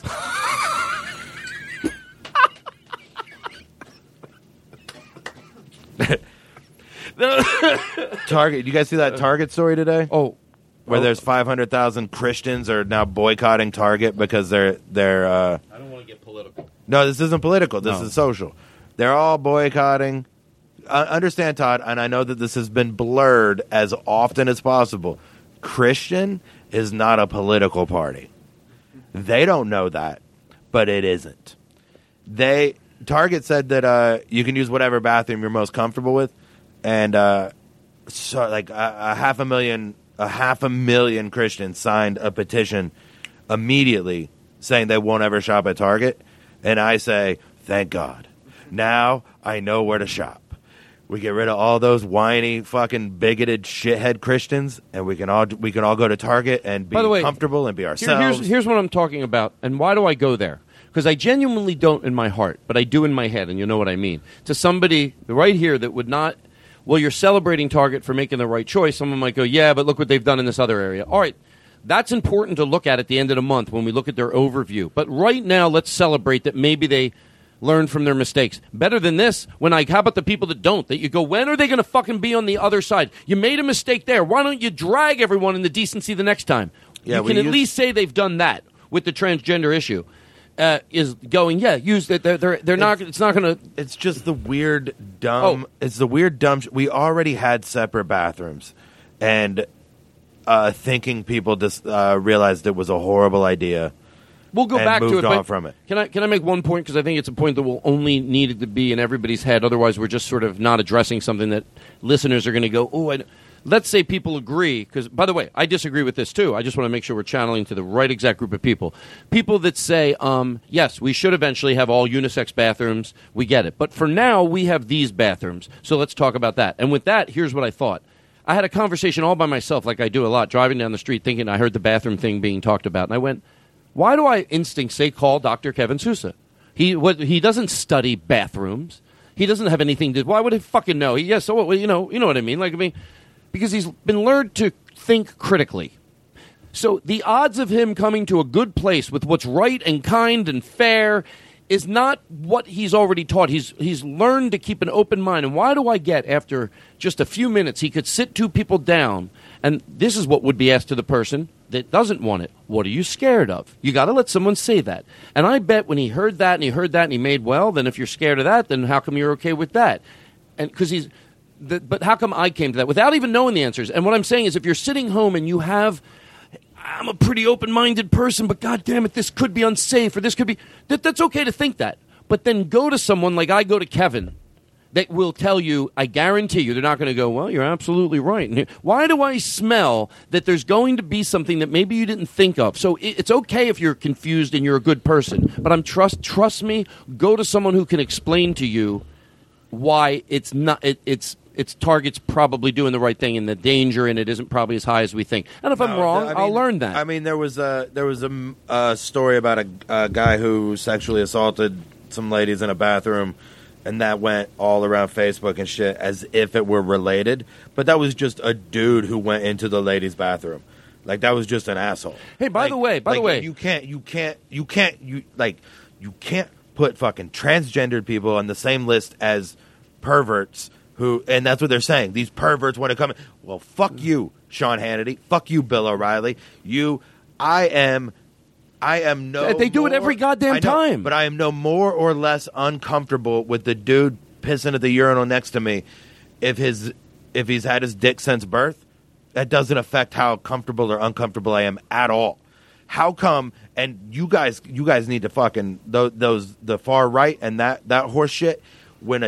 Target. You guys see that Target story today? Oh. Where there's 500,000 Christians are now boycotting Target because they're I don't want to get political. No, this isn't political. This is social. They're all boycotting. Understand, Todd, and I know that this has been blurred as often as possible. Christian is not a political party. They don't know that, but it isn't. Target said that you can use whatever bathroom you're most comfortable with, and so like a 500,000 Christians signed a petition immediately saying they won't ever shop at Target. And I say, thank God. Now I know where to shop. We get rid of all those whiny, fucking bigoted shithead Christians, and we can all go to Target and be comfortable and be ourselves. Here's what I'm talking about, and why do I go there? Because I genuinely don't in my heart, but I do in my head, and you know what I mean. To somebody right here that would not... Well, you're celebrating Target for making the right choice. Someone might go, yeah, but look what they've done in this other area. All right, that's important to look at the end of the month when we look at their overview. But right now, let's celebrate that maybe they learned from their mistakes. Better than this, how about the people that don't? That you go, when are they going to fucking be on the other side? You made a mistake there. Why don't you drag everyone into decency the next time? Yeah, you can at least say they've done that with the transgender issue. Is going, use that. They're not. It's not going to. It's just the weird, dumb. It's the weird, dumb. We already had separate bathrooms, and thinking people just realized it was a horrible idea We'll go and back to moved it. on But from it. Can I make one point? Because I think it's a point that will only need to be in everybody's head. Otherwise, we're just sort of not addressing something that listeners are going to go, oh, let's say people agree. Because, by the way, I disagree with this, too. I just want to make sure we're channeling to the right exact group of people. People that say, yes, we should eventually have all unisex bathrooms. We get it. But for now, we have these bathrooms. So let's talk about that. And with that, here's what I thought. I had a conversation all by myself, like I do a lot, driving down the street thinking I heard the bathroom thing being talked about. And I went, why do I instinct say call Dr. Kevin Sousa? He doesn't study bathrooms. He doesn't have anything to... Why would he fucking know? So you know what I mean? Because he's been learned to think critically. So the odds of him coming to a good place with what's right and kind and fair is not what he's already taught. He's learned to keep an open mind. And why do I get, after just a few minutes, he could sit two people down, and this is what would be asked to the person that doesn't want it. What are you scared of? You got to let someone say that. And I bet when he heard that and he made, well, then if you're scared of that, then how come you're okay with that? And because but how come I came to that without even knowing the answers? And what I'm saying is, if you're sitting home and you have, I'm a pretty open-minded person, but God damn it, this could be unsafe, or this could be... That's okay to think that. But then go to someone like I go to Kevin that will tell you, I guarantee you, they're not going to go, well, you're absolutely right. And why do I smell that there's going to be something that maybe you didn't think of? So it's okay if you're confused and you're a good person. But trust me, go to someone who can explain to you why it's not... Its target's probably doing the right thing, and the danger in it isn't probably as high as we think. And if I'm wrong, I'll learn that. I mean, there was a story about a guy who sexually assaulted some ladies in a bathroom, and that went all around Facebook and shit as if it were related. But that was just a dude who went into the ladies' bathroom. Like, that was just an asshole. Hey, by the way, you can't put fucking transgendered people on the same list as perverts. And that's what they're saying. These perverts want to come in. Well, fuck you, Sean Hannity. Fuck you, Bill O'Reilly. I am no... They do it every goddamn time. But I am no more or less uncomfortable with the dude pissing at the urinal next to me if he's had his dick since birth. That doesn't affect how comfortable or uncomfortable I am at all. How come... And you guys need to fucking... the far right and that horse shit. When a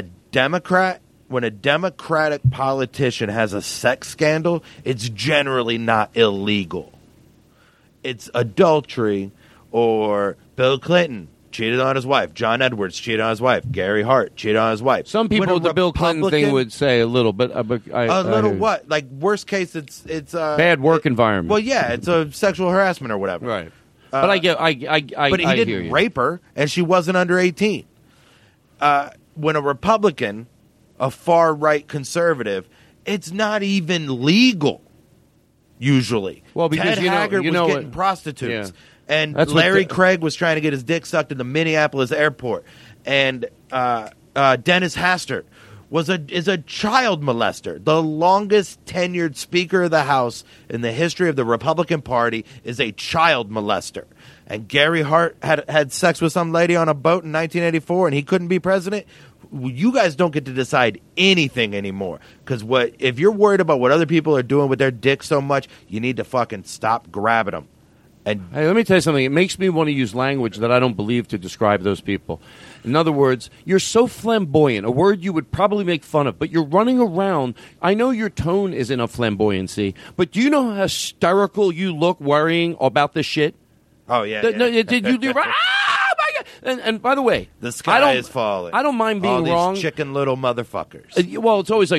Democratic politician has a sex scandal, it's generally not illegal. It's adultery, or Bill Clinton cheated on his wife, John Edwards cheated on his wife, Gary Hart cheated on his wife. Some people with the Bill Clinton thing would say a little, but what? Like, worst case, it's bad work environment. Well, yeah, it's a sexual harassment or whatever. Right. But I but he didn't rape her, and she wasn't under 18. When a Republican, a far-right conservative, it's not even legal, usually. Well, because Ted Haggard was getting prostitutes. Yeah. And That's Larry Craig was trying to get his dick sucked in the Minneapolis airport. And Dennis Hastert is a child molester. The longest tenured Speaker of the House in the history of the Republican Party is a child molester. And Gary Hart had sex with some lady on a boat in 1984, and he couldn't be president. You guys don't get to decide anything anymore. Because if you're worried about what other people are doing with their dick so much, you need to fucking stop grabbing them. And hey, let me tell you something. It makes me want to use language that I don't believe to describe those people. In other words, you're so flamboyant, a word you would probably make fun of, but you're running around. I know your tone isn't a flamboyancy, but do you know how hysterical you look worrying about this shit? Oh, yeah. No, you do right. And by the way, the sky is falling. I don't mind being all these wrong. Chicken little motherfuckers. Well, it's always like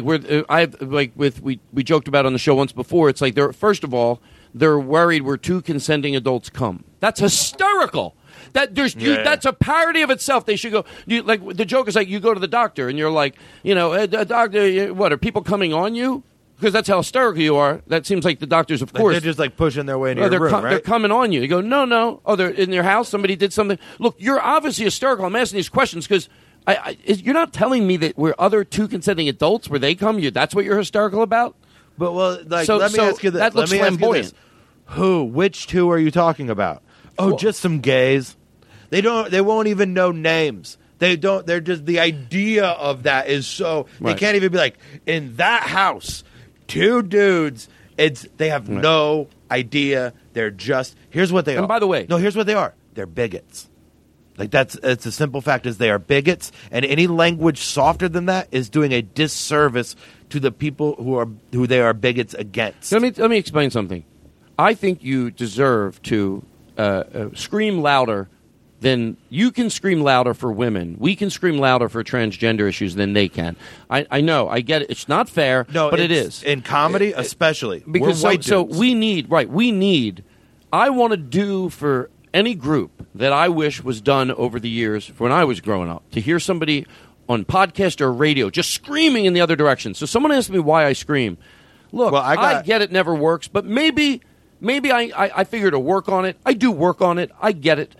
we joked about on the show once before. It's like first of all, they're worried where two consenting adults come. That's hysterical. That's a parody of itself. They should go. Like the joke is like you go to the doctor and you're like, doctor, what are people coming on you? Because that's how hysterical you are. That seems like the doctors, of course. They're just like pushing their way into your room, right? They're coming on you. You go, no. Oh, they're in your house? Somebody did something? Look, you're obviously hysterical. I'm asking these questions because you're not telling me that we're other two consenting adults where they come. That's what you're hysterical about? But, let me ask you this. That looks flamboyant. Which two are you talking about? Just some gays. They won't even know names. They're just, the idea of that is so, right. They can't even be like, in that house, two dudes, they have no idea. They're just, here's what they are. And by the way. No, here's what they are. they're bigots. Like it's a simple fact is they are bigots, and any language softer than that is doing a disservice to the people who they are bigots against. Let me explain something. I think you deserve to scream louder than you can scream louder for women. We can scream louder for transgender issues than they can. I know. I get it. It's not fair, but it is. In comedy, especially. Because we're white so dudes. we need, I want to do for any group that I wish was done over the years when I was growing up, to hear somebody on podcast or radio just screaming in the other direction. So someone asked me why I scream. Look, Well, I get it never works, but maybe I figure to work on it. I do work on it. I get it.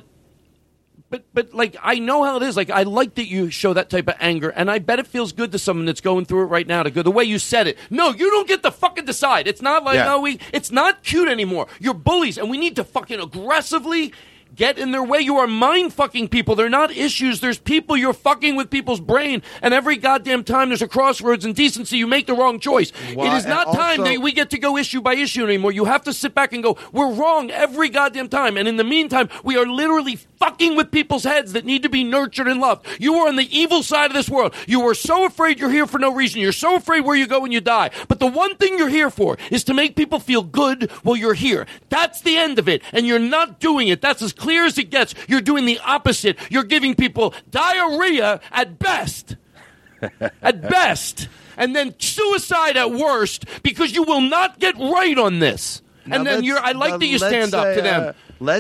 But like, I know how it is. Like, I like that you show that type of anger, and I bet it feels good to someone that's going through it right now to go the way you said it. No, you don't get to fucking decide. It's not like, it's not cute anymore. You're bullies, and we need to fucking aggressively get in their way. You are mind fucking people. They're not issues. There's people. You're fucking with people's brain, and every goddamn time there's a crossroads in decency, you make the wrong choice. Well, it is not time that we get to go issue by issue anymore. You have to sit back and go, we're wrong every goddamn time. And in the meantime, we are literally fucking with people's heads that need to be nurtured and loved. You are on the evil side of this world. You are so afraid you're here for no reason. You're so afraid where you go when you die. But the one thing you're here for is to make people feel good while you're here. That's the end of it. And you're not doing it. That's as clear as it gets. You're doing the opposite. You're giving people diarrhea at best. At best. And then suicide at worst, because you will not get right on this. Now and then I like that you stand up to them.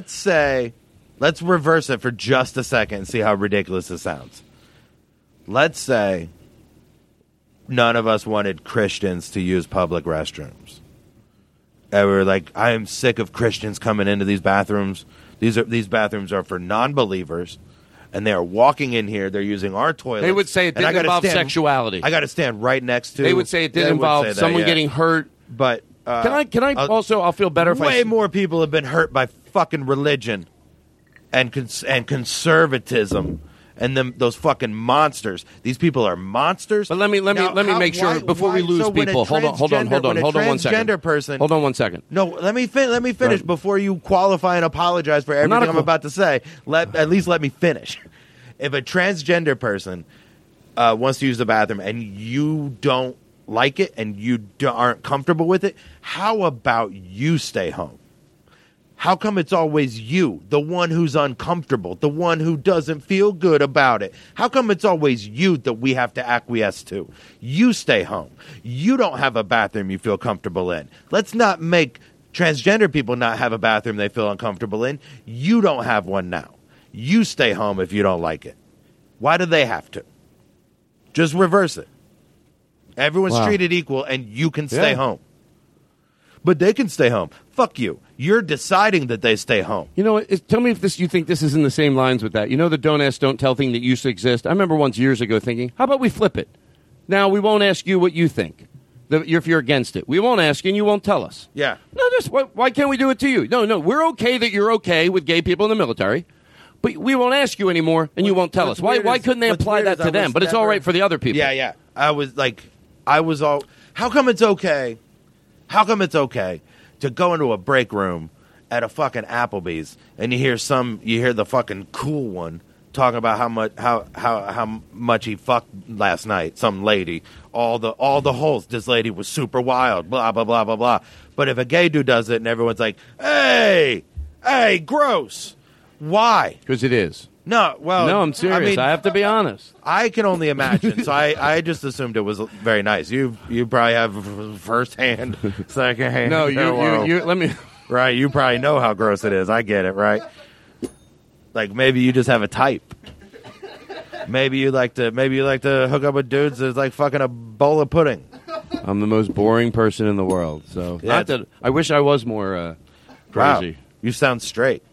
Let's reverse it for just a second and see how ridiculous this sounds. Let's say none of us wanted Christians to use public restrooms. And we were like, I am sick of Christians coming into these bathrooms. These bathrooms are for non-believers, and they are walking in here. They're using our toilets. They would say it didn't involve sexuality. I got to stand right next to. They would say it didn't involve someone getting hurt. But can I also? I'll feel better if way more people have been hurt by fucking religion and conservatism. And those fucking monsters. These people are monsters. But let me make sure before we lose people. Hold on 1 second. Person, hold on 1 second. No, let me finish before you qualify and apologize for everything I'm about to say. At least let me finish. If a transgender person wants to use the bathroom and you don't like it and you aren't comfortable with it, how about you stay home? How come it's always you, the one who's uncomfortable, the one who doesn't feel good about it? How come it's always you that we have to acquiesce to? You stay home. You don't have a bathroom you feel comfortable in. Let's not make transgender people not have a bathroom they feel uncomfortable in. You don't have one now. You stay home if you don't like it. Why do they have to? Just reverse it. Everyone's treated equal, and you can stay home. But they can stay home. Fuck you. You're deciding that they stay home. You know, tell me if you think this is in the same lines with that. You know the don't ask, don't tell thing that used to exist? I remember once years ago thinking, how about we flip it? Now we won't ask you what you think if you're against it. We won't ask you and you won't tell us. Yeah. No, why can't we do it to you? No, we're okay that you're okay with gay people in the military. But we won't ask you anymore and you won't tell us. Why couldn't they apply that to them? But it's all right for the other people. Yeah. How come it's okay? How come it's okay to go into a break room at a fucking Applebee's and you hear the fucking cool one talking about how much he fucked last night, some lady, all the holes, this lady was super wild, blah blah blah blah blah. But if a gay dude does it and everyone's like, hey, gross. Why? Because it is. No, I'm serious. I mean, I have to be honest. I can only imagine. So I just assumed it was very nice. You probably have first hand, second hand. No, you let me. Right, you probably know how gross it is. I get it, right? Like maybe you just have a type. Maybe you like to hook up with dudes that's like fucking a bowl of pudding. I'm the most boring person in the world. So not that I wish I was more crazy. Wow, you sound straight.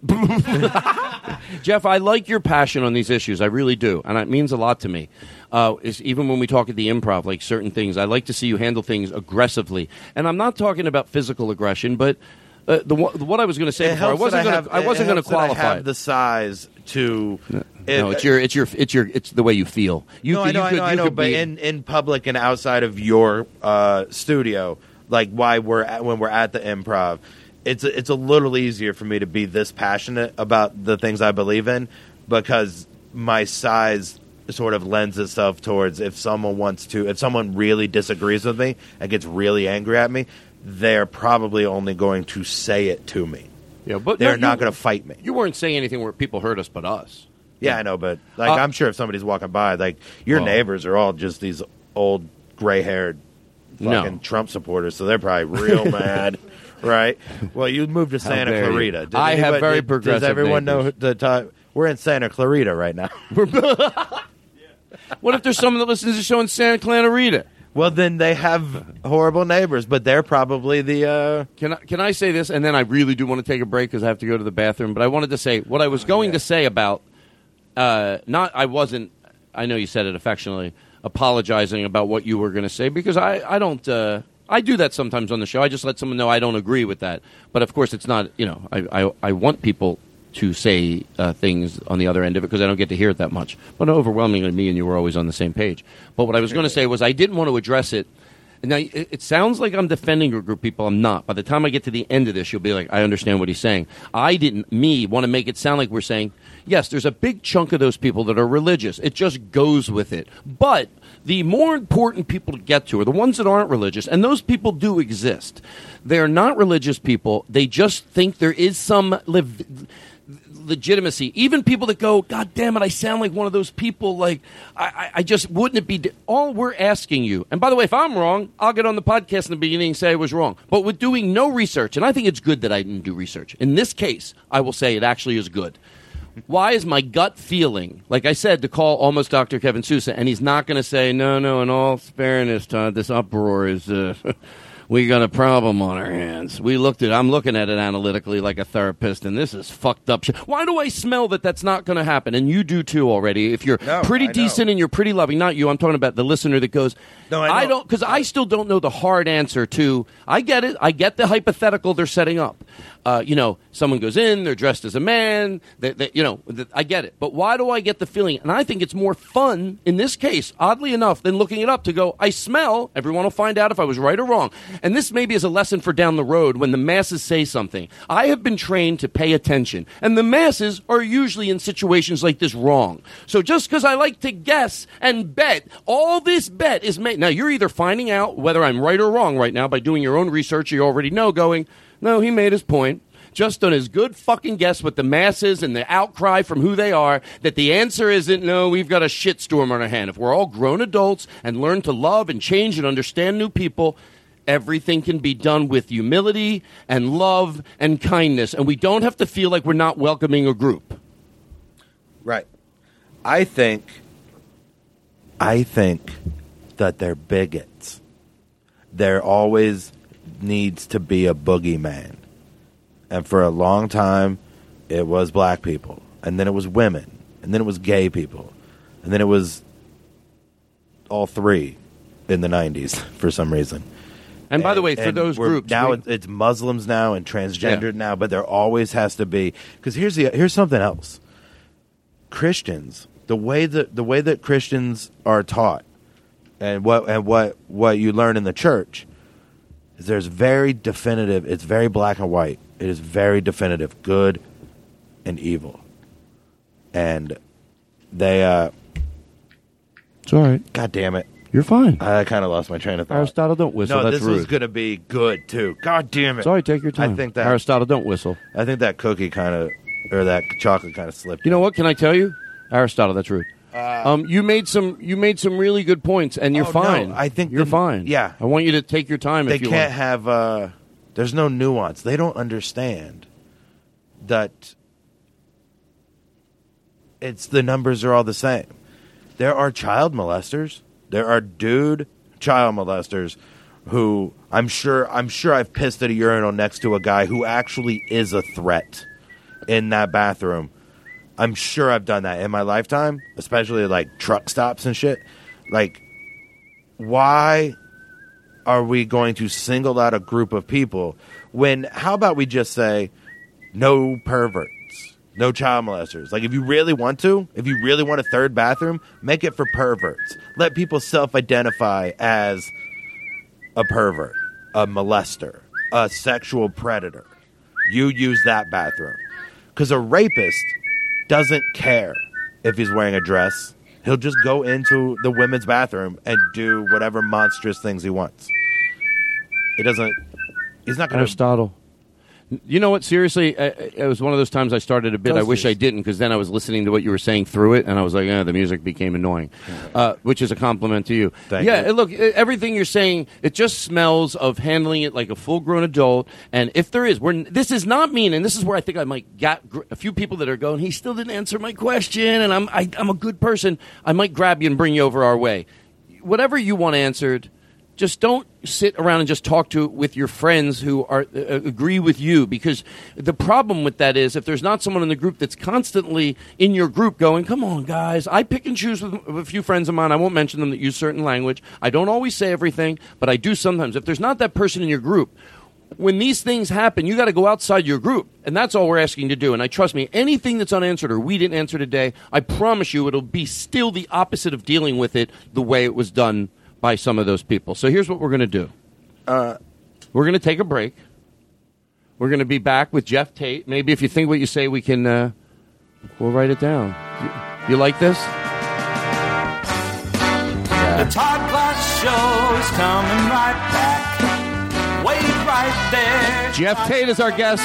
Jeff, I like your passion on these issues. I really do, and it means a lot to me. Even when we talk at the Improv, like certain things, I like to see you handle things aggressively. And I'm not talking about physical aggression, but what I was going to say before, I wasn't going to qualify. I have the size to. No, it's the way you feel. I know. But in public and outside of your studio, like when we're at the Improv. it's a little easier for me to be this passionate about the things I believe in because my size sort of lends itself towards if someone really disagrees with me and gets really angry at me, they're probably only going to say it to me. Yeah, but they're not going to fight me. You weren't saying anything where people hurt us but us. Yeah, I know, but I'm sure if somebody's walking by, like your neighbors are all just these old gray-haired fucking Trump supporters, so they're probably real mad, right? Well, you moved to Santa Clarita. I have very progressive. Does everyone neighbors. know the time? We're in Santa Clarita right now. What if there's someone that listens to the show in Santa Clarita? Well, then they have horrible neighbors, but they're probably the. Can I say this? And then I really do want to take a break because I have to go to the bathroom. But I wanted to say what I was going to say about. I know you said it affectionately, apologizing about what you were going to say because I don't. I do that sometimes on the show. I just let someone know I don't agree with that. But of course, it's not. I want people to say things on the other end of it because I don't get to hear it that much. But overwhelmingly, me and you were always on the same page. But what I was going to say was I didn't want to address it. Now, it sounds like I'm defending a group of people. I'm not. By the time I get to the end of this, you'll be like, I understand what he's saying. I didn't, want to make it sound like we're saying, yes, there's a big chunk of those people that are religious. It just goes with it. But the more important people to get to are the ones that aren't religious, and those people do exist. They're not religious people. They just think there is some legitimacy. Even people that go, God damn it, I sound like one of those people. Like, I just wouldn't it be. All we're asking you, and by the way, if I'm wrong, I'll get on the podcast in the beginning and say I was wrong. But with doing no research, and I think it's good that I didn't do research. In this case, I will say it actually is good. Why is my gut feeling, like I said, to call almost Dr. Kevin Sousa, and he's not going to say, no, in all fairness, Todd, this uproar is, we got a problem on our hands. I'm looking at it analytically like a therapist, and this is fucked up shit. Why do I smell that that's not going to happen? And you do too already. If you're pretty decent and you're pretty loving, not you, I'm talking about the listener that goes, no, I don't, because I still don't know the hard answer to, I get it, I get the hypothetical they're setting up. Someone goes in, they're dressed as a man, I get it. But why do I get the feeling? And I think it's more fun in this case, oddly enough, than looking it up to go, I smell, everyone will find out if I was right or wrong. And this maybe is a lesson for down the road when the masses say something. I have been trained to pay attention, and the masses are usually in situations like this wrong. So just because I like to guess and bet, all this bet is made. Now, you're either finding out whether I'm right or wrong right now by doing your own research, you already know, going, no, he made his point. Just on his good fucking guess with the masses and the outcry from who they are, that the answer isn't, no, we've got a shitstorm on our hand. If we're all grown adults and learn to love and change and understand new people, everything can be done with humility and love and kindness. And we don't have to feel like we're not welcoming a group. Right. I think that they're bigots. There always needs to be a boogeyman. And for a long time, it was black people. And then it was women. And then it was gay people. And then it was all three in the 90s for some reason. And by the way, for those groups... Now it's Muslims now and transgendered now, but there always has to be... Because here's something else. Christians, the way that Christians are taught and what you learn in the church is there's very definitive... It's very black and white. It is very definitive, good and evil. And they... It's all right. God damn it. You're fine. I kind of lost my train of thought. Aristotle, don't whistle. No, That's this rude. was going to be good, too. God damn it. Sorry, take your time. I think that... Aristotle, don't whistle. I think that cookie kind of... Or that chocolate kind of slipped. You know what? Can I tell you? Aristotle, that's rude. You made some really good points, and you're fine. No, I think you're fine. Yeah. I want you to take your time if you want. They can't have... there's no nuance. They don't understand that the numbers are all the same. There are child molesters. There are dude child molesters who I'm sure I've pissed at a urinal next to a guy who actually is a threat in that bathroom. I'm sure I've done that in my lifetime, especially like truck stops and shit. Like, why are we going to single out a group of people when, how about we just say no perverts? No child molesters. Like, if you really want a third bathroom, make it for perverts. Let people self-identify as a pervert, a molester, a sexual predator. you use that bathroom. Because a rapist doesn't care if he's wearing a dress. He'll just go into the women's bathroom and do whatever monstrous things he wants. It doesn't. He's not going to. Aristotle. You know what? Seriously, it was one of those times I started a bit. I wish I didn't, because then I was listening to what you were saying through it, and I was like, the music became annoying, which is a compliment to you. Thank you. Look, everything you're saying, it just smells of handling it like a full-grown adult. And if there is, this is not mean, and this is where I think I might get a few people that are going, he still didn't answer my question, and I'm a good person. I might grab you and bring you over our way. Whatever you want answered, just don't sit around and just talk with your friends who are agree with you, because the problem with that is if there's not someone in the group that's constantly in your group going, come on, guys. I pick and choose with a few friends of mine. I won't mention them that use certain language. I don't always say everything, but I do sometimes. If there's not that person in your group, when these things happen, you got to go outside your group, and that's all we're asking to do. And trust me, anything that's unanswered or we didn't answer today, I promise you it'll be still the opposite of dealing with it the way it was done by some of those people. So here's what we're going to do. We're going to take a break. We're going to be back with Jeff Tate. Maybe if you think what you say, we can, we'll write it down. You like this? The Todd Glass Show's coming right back. Wait right there. Jeff Tate is our guest.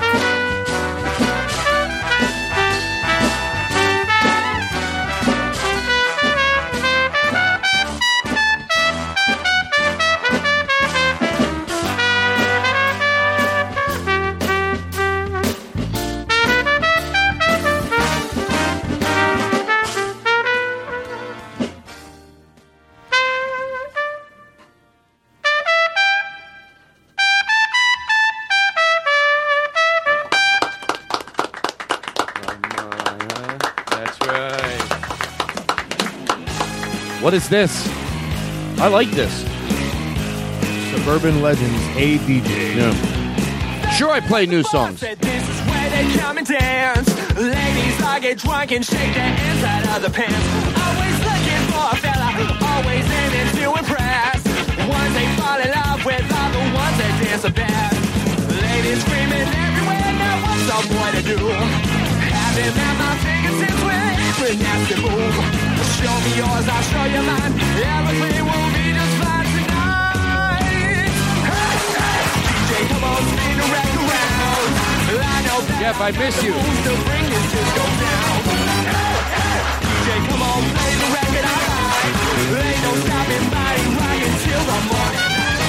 What is this? I like this. Suburban Legends, A DJ. Yeah. Sure, I play new songs. This is where they come and dance. Ladies all get drunk and shake their inside of the pants. Always looking for a fella, always aiming to impress. Once they fall in love with all the ones that dance the best. Ladies screaming everywhere, now what's some boy to do? Having at my fingertips with every nasty move. Show me yours, I'll show you mine. Everything will be just fine tonight. Hey, hey, DJ, come on, spin the record around. I know that Jeff, I miss you. to bring this disco down. Hey, hey, DJ, come on, play the record I like. Ain't no stopping, body rocking till the morning.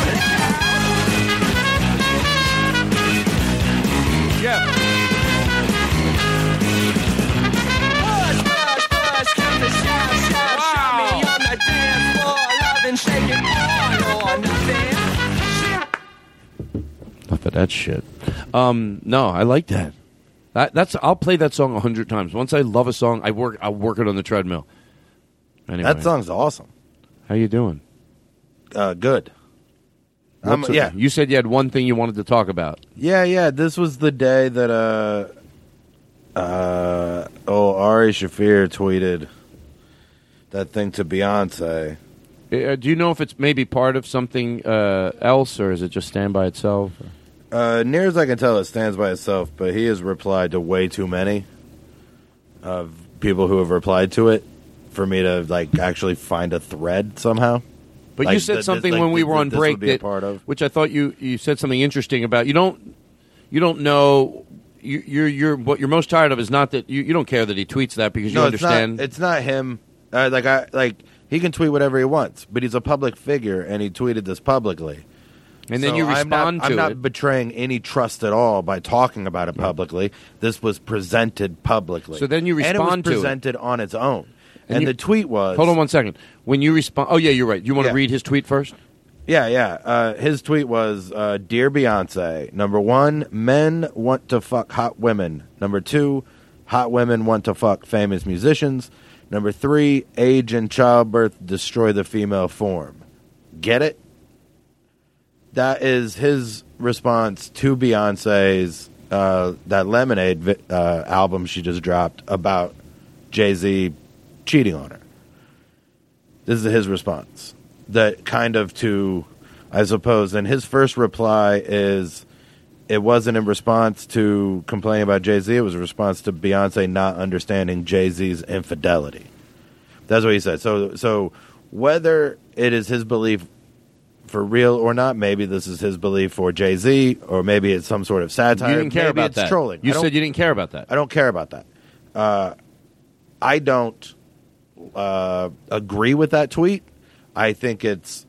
Jeff. Come to shout me on the dance floor, loving, shaking, all or nothing. Enough of that shit. No, I like that. That's. I'll play that song 100 times. Once I love a song, I'll work it on the treadmill. Anyway, That song's awesome. How you doing? Good. Yeah. You said you had one thing you wanted to talk about. Yeah. This was the day that Ari Shaffir tweeted that thing to Beyonce. Do you know if it's maybe part of something else, or is it just stand by itself? Near as I can tell, it stands by itself, but he has replied to way too many of people who have replied to it for me to actually find a thread somehow. But you said something when we were on break that, part of. which I thought you said something interesting about. You don't know. You're what you're most tired of is not that you don't care that he tweets that because you understand. It's not him. He can tweet whatever he wants, but he's a public figure, and he tweeted this publicly. And then you respond to it. I'm not betraying any trust at all by talking about it publicly. This was presented publicly. So then you respond to it. And it was presented on its own. And the tweet was... Hold on 1 second. When you respond... Oh, yeah, you're right. You want to read his tweet first? Yeah. His tweet was, Dear Beyonce, number 1, men want to fuck hot women. Number 2, hot women want to fuck famous musicians. Number 3, age and childbirth destroy the female form. Get it? That is his response to Beyonce's that Lemonade album she just dropped about Jay-Z cheating on her. This is his response. That kind of to, I suppose, and his first reply is, it wasn't in response to complaining about Jay-Z. It was a response to Beyonce not understanding Jay-Z's infidelity. That's what he said. So whether it is his belief for real or not, maybe this is his belief for Jay-Z, or maybe it's some sort of satire. You didn't care maybe about it's that. trolling. You said you didn't care about that. I don't care about that. I don't agree with that tweet. I think it's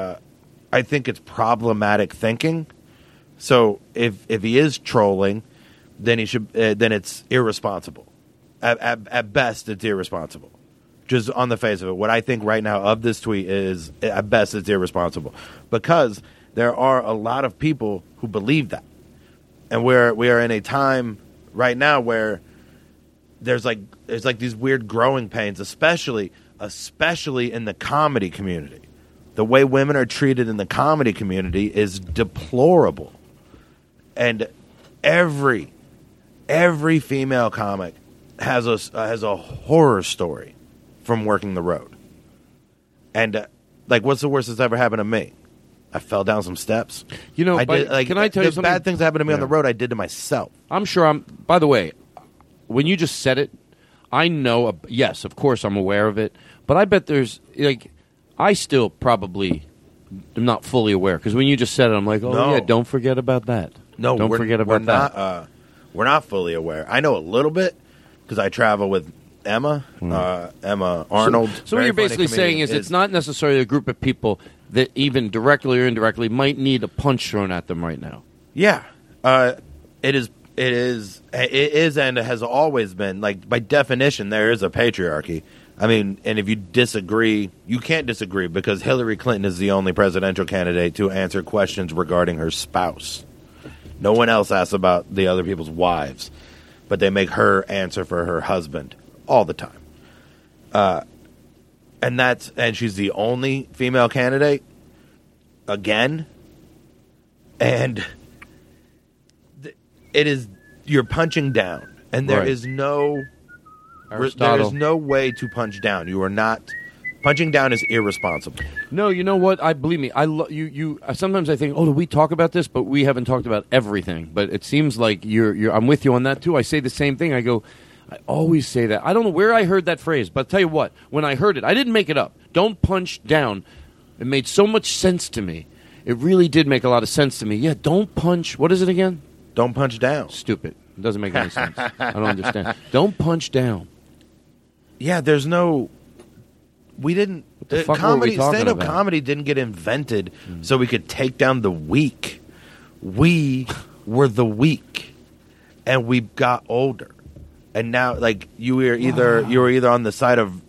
problematic thinking. So if he is trolling, then he should. Then it's irresponsible. At best, it's irresponsible. Just on the face of it, what I think right now of this tweet is, at best, it's irresponsible, because there are a lot of people who believe that, and we are in a time right now where there's like these weird growing pains, especially in the comedy community. The way women are treated in the comedy community is deplorable, and every female comic has a horror story from working the road. And what's the worst that's ever happened to me? I fell down some steps. You know, can I tell you the something? bad things that happened to me on the road, I did to myself. I'm sure by the way, when you just said it, I know, yes, of course I'm aware of it, but I bet there's, I still probably am not fully aware, because when you just said it, I'm like, yeah, don't forget about that. No, don't forget about that. We're not fully aware. I know a little bit, because I travel with Emma Arnold. So what you're basically saying is it's not necessarily a group of people that even directly or indirectly might need a punch thrown at them right now. Yeah. It is, and it has always been. By definition, there is a patriarchy. I mean, and if you disagree, you can't disagree, because Hillary Clinton is the only presidential candidate to answer questions regarding her spouse. No one else asks about the other people's wives, but they make her answer for her husband all the time. And she's the only female candidate again. And it is, you're punching down, and there is no way to punch down. You are not. Punching down is irresponsible. No, you know what? Believe me. Sometimes I think, do we talk about this? But we haven't talked about everything. But it seems like I'm with you on that too. I say the same thing. I always say that. I don't know where I heard that phrase, but I'll tell you what. When I heard it, I didn't make it up. Don't punch down. It made so much sense to me. It really did make a lot of sense to me. Yeah, don't punch. What is it again? Don't punch down. Stupid. It doesn't make any sense. I don't understand. Don't punch down. Yeah, there's no. We didn't. Stand-up comedy didn't get invented so we could take down the weak. We were the weak, and we got older, and now you were either on the side of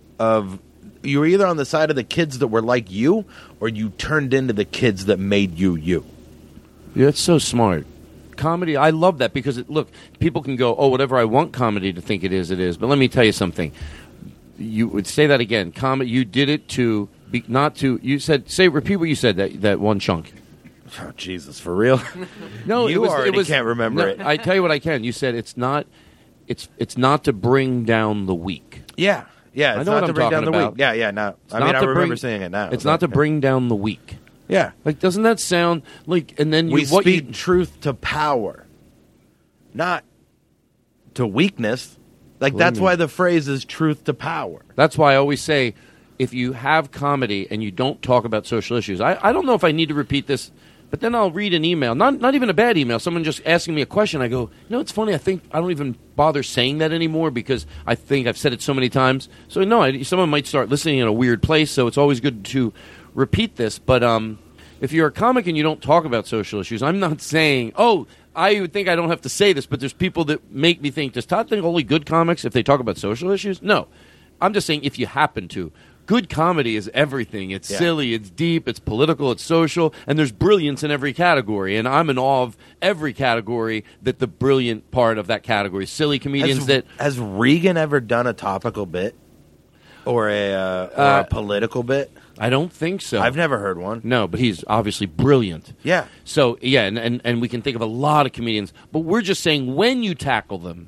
the kids that were like you, or you turned into the kids that made you. Yeah, that's so smart. Comedy, I love that, because look, people can go, whatever I want comedy to think it is. But let me tell you something. You would say that again. Comedy, you did it to not to. You said, repeat what you said. That one chunk. Oh, Jesus, for real? No, you can't remember it. I tell you what I can. You said it's not to bring down the weak. Yeah. It's I know not what to I'm bring down talking the about. weak. Yeah. No, I remember saying it now. It's not to bring down the weak. Yeah. Doesn't that sound like? And then we speak truth to power, not to weakness. That's why the phrase is truth to power. That's why I always say, if you have comedy and you don't talk about social issues, I don't know if I need to repeat this, but then I'll read an email, not even a bad email, someone just asking me a question. I go, it's funny, I think I don't even bother saying that anymore, because I think I've said it so many times. So no, someone might start listening in a weird place, so it's always good to repeat this. But if you're a comic and you don't talk about social issues, I'm not saying, I would think I don't have to say this, but there's people that make me think, does Todd think only good comics if they talk about social issues? No. I'm just saying, if you happen to. Good comedy is everything. It's silly, it's deep, it's political, it's social, and there's brilliance in every category. And I'm in awe of every category that the brilliant part of that category. Silly comedians Has Reagan ever done a topical bit? Or a political bit? I don't think so. I've never heard one. No, but he's obviously brilliant. Yeah. So, and we can think of a lot of comedians. But we're just saying, when you tackle them,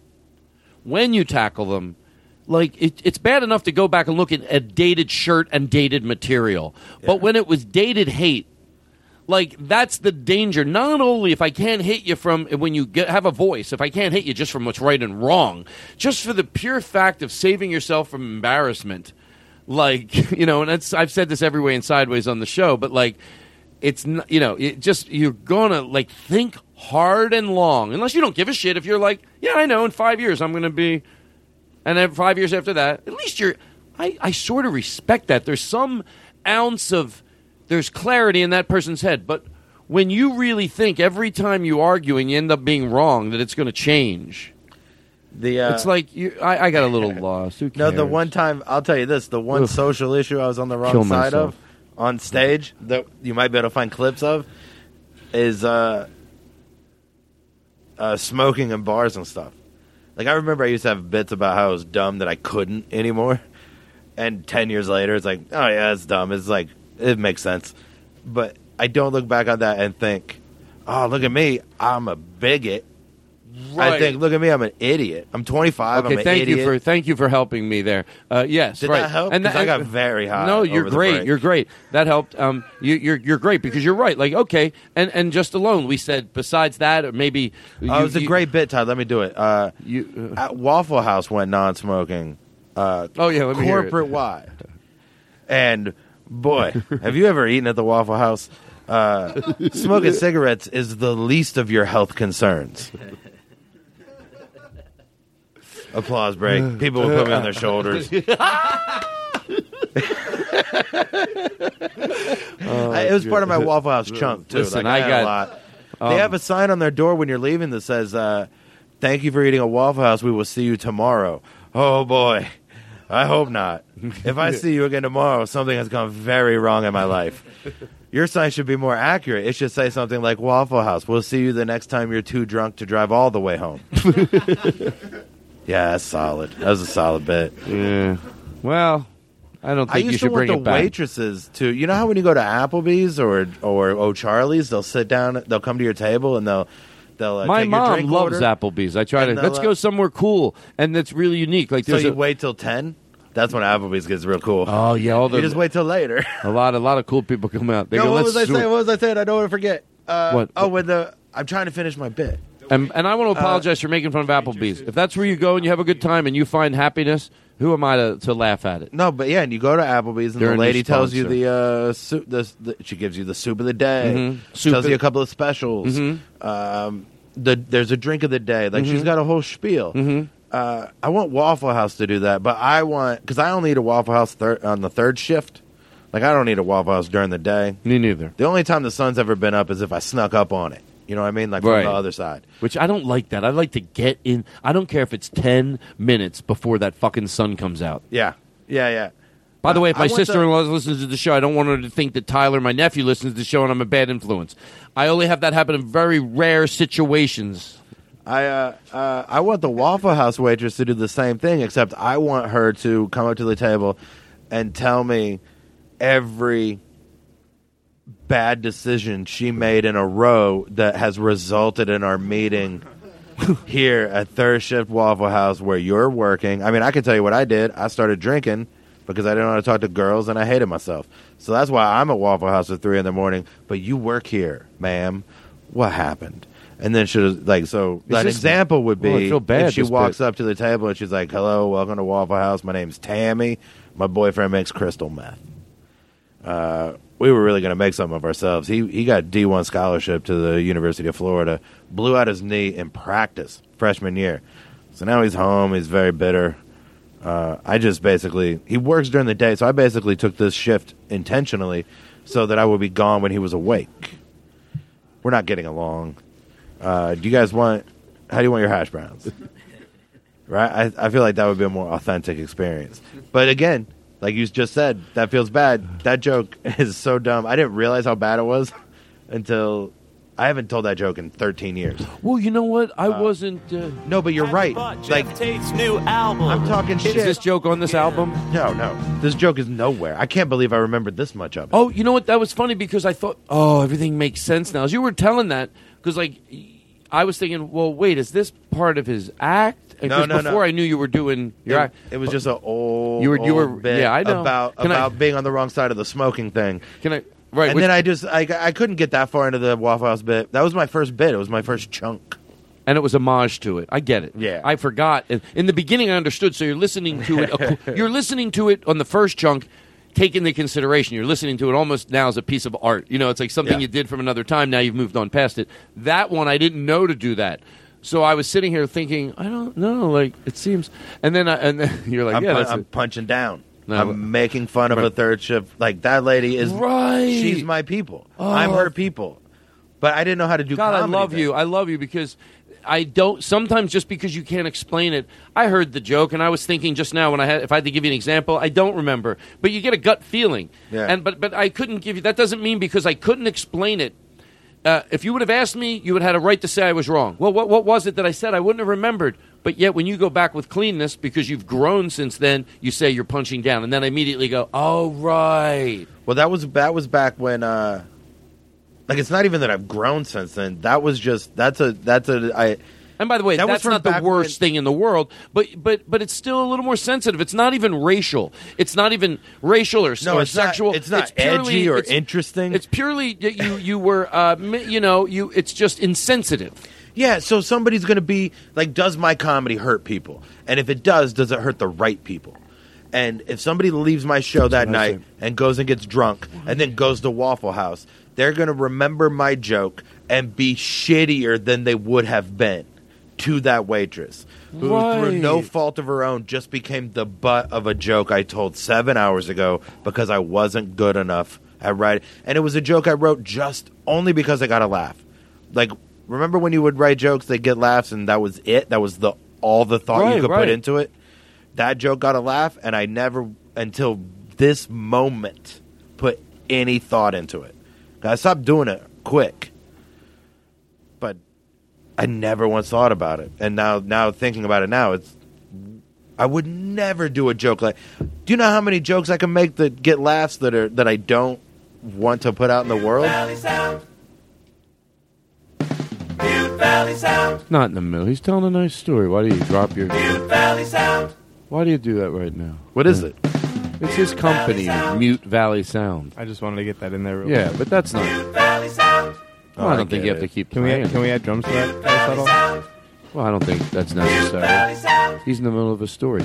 it's bad enough to go back and look at a dated shirt and dated material. Yeah. But when it was dated hate, Like, that's the danger. Not only if I can't hit you from when you have a voice, if I can't hit you just from what's right and wrong, just for the pure fact of saving yourself from embarrassment. Like, you know, and I've said this every way and sideways on the show, but like, it's not, you know, it just, you're gonna like think hard and long, unless you don't give a shit. If you're like, yeah, I know, in 5 years I'm gonna be, and then 5 years after that, at least I sort of respect that. There's some ounce of, there's clarity in that person's head, but when you really think every time you argue and you end up being wrong that it's going to change, it's like I got a little lost. Who cares? No, the one time, I'll tell you this, the one social issue I was on the wrong side of on stage that you might be able to find clips of is smoking in bars and stuff. Like, I remember I used to have bits about how I was dumb that I couldn't anymore. And 10 years later, it's like, oh yeah, it's dumb. It's like, it makes sense. But I don't look back on that and think, oh, look at me, I'm a bigot. Right. I think, look at me, I'm an idiot. I'm 25, I'm an idiot. Thank you for helping me there. Yes, Did right. that help? And I got very high. No, you're over the great. break. You're great. That helped. You're great because you're right. Like, okay, and just alone, we said besides that, or maybe it was a great bit, Todd. Let me do it. At Waffle House went non-smoking. Let me hear it. Corporate wide. And boy, have you ever eaten at the Waffle House? Smoking cigarettes is the least of your health concerns. Applause break. People will put me on their shoulders. It was part of my Waffle House chunk too. Listen, like, I got a lot. They have a sign on their door when you're leaving that says, "Thank you for eating at Waffle House. We will see you tomorrow." Oh boy, I hope not. If I see you again tomorrow, something has gone very wrong in my life. Your sign should be more accurate. It should say something like Waffle House. We'll see you the next time you're too drunk to drive all the way home. Yeah, that's solid. That was a solid bit. Yeah. Well, I don't think you should bring it back. I used to want the waitresses to, you know how when you go to Applebee's or O'Charlie's, they'll sit down, they'll come to your table and they'll my take your mom drink loves order. Applebee's. I try to let's go somewhere cool and that's really unique. Like, so you wait till 10? That's when Applebee's gets real cool. Oh yeah, you just wait till later. a lot of cool people come out. They go, what was I saying? What was I saying? I don't want to forget. What? Oh, I'm trying to finish my bit. And I want to apologize for making fun of Applebee's. If that's where you go and you have a good time and you find happiness, who am I to laugh at it? No, but yeah, and you go to Applebee's and the lady tells you the soup. She gives you the soup of the day. Mm-hmm. She tells you a couple of specials. Mm-hmm. There's a drink of the day. Like, she's got a whole spiel. Mm-hmm. I want Waffle House to do that, but because I only eat a Waffle House on the third shift. Like, I don't eat a Waffle House during the day. Me neither. The only time the sun's ever been up is if I snuck up on it. You know what I mean? Like, from the other side. Which I don't like that. I like to get in. I don't care if it's 10 minutes before that fucking sun comes out. Yeah. By the way, if my sister-in-law listens to the show, I don't want her to think that Tyler, my nephew, listens to the show and I'm a bad influence. I only have that happen in very rare situations. I want the Waffle House waitress to do the same thing, except I want her to come up to the table and tell me every bad decision she made in a row that has resulted in our meeting here at Third Shift Waffle House where you're working. I mean, I can tell you what I did. I started drinking because I didn't know how to talk to girls and I hated myself. So that's why I'm at Waffle House at 3 a.m. But you work here, ma'am. What happened? And then she was like, so that example would be, I feel bad, if she walks up to the table and she's like, hello, welcome to Waffle House. My name's Tammy. My boyfriend makes crystal meth. We were really going to make something of ourselves. He got D1 scholarship to the University of Florida, blew out his knee in practice freshman year. So now he's home. He's very bitter. He works during the day, so I basically took this shift intentionally so that I would be gone when he was awake. We're not getting along. How do you want your hash browns? Right? I feel like that would be a more authentic experience. But again, like you just said, that feels bad. That joke is so dumb. I didn't realize how bad it was until I haven't told that joke in 13 years. Well, you know what? I wasn't... No, but you're right. Like, Tate's new album. I'm talking shit. Is this joke on this album? No. This joke is nowhere. I can't believe I remembered this much of it. Oh, you know what? That was funny because I thought, everything makes sense now. As you were telling that, because, like, I was thinking, well, wait, is this part of his act? No. Before I knew you were doing your act. It was just an old you were bit yeah, I know. about being on the wrong side of the smoking thing. Right, And which- then I couldn't get that far into the Waffle House bit. That was my first bit. It was my first chunk. And it was homage to it. I get it. Yeah. I forgot. In the beginning, I understood. So you're listening to it. You're listening to it on the first chunk, take into consideration. You're listening to it almost now as a piece of art. You know, it's like something you did from another time. Now you've moved on past it. That one, I didn't know to do that. So I was sitting here thinking, I don't know. Like it seems. And then you're like, I'm punching down. No, I'm making fun of a third shift. Like that lady is Right. She's my people. I'm her people. But I didn't know how to do. God, I comedy love then. you. I love you because I don't. Sometimes just because you can't explain it, I heard the joke and I was thinking just now if I had to give you an example, I don't remember. But you get a gut feeling. Yeah. And but I couldn't give you. That doesn't mean because I couldn't explain it. If you would have asked me, you would have had a right to say I was wrong. Well, what was it that I said? I wouldn't have remembered. But yet, when you go back with cleanness, because you've grown since then, you say you're punching down, and then I immediately go, "Oh, right." Well, that was back when. Like it's not even that I've grown since then. That was just And by the way, That was that's from not the back worst thing in the world, but it's still a little more sensitive. It's not even racial. It's not even racial or, No, or it's not- sexual. it's not purely, edgy or it's- interesting. It's purely that you were it's just insensitive. Yeah, so somebody's going to be like, does my comedy hurt people? And if it does it hurt the right people? And if somebody leaves my show that night and goes and gets drunk and then goes to Waffle House, they're going to remember my joke and be shittier than they would have been to that waitress who, through no fault of her own, just became the butt of a joke I told 7 hours ago because I wasn't good enough at writing. And it was a joke I wrote just only because I got a laugh. Like, remember when you would write jokes, they'd get laughs, and that was it? That was all the thought you could put into it? That joke got a laugh, and I never, until this moment, put any thought into it. I stopped doing it quick. But I never once thought about it. And now thinking about it now, I would never do a joke like, do you know how many jokes I can make that get laughs that I don't want to put out in the world? Not in the middle. He's telling a nice story. Why do you drop your... Why do you do that right now? What is it? It's his company, Mute Valley Sound. I just wanted to get that in there. Real Yeah, quick. but that's not... Well, I don't think you have to keep Can we playing. add drums to that? Subtle? Well, I don't think that's necessary. He's in the middle of a story.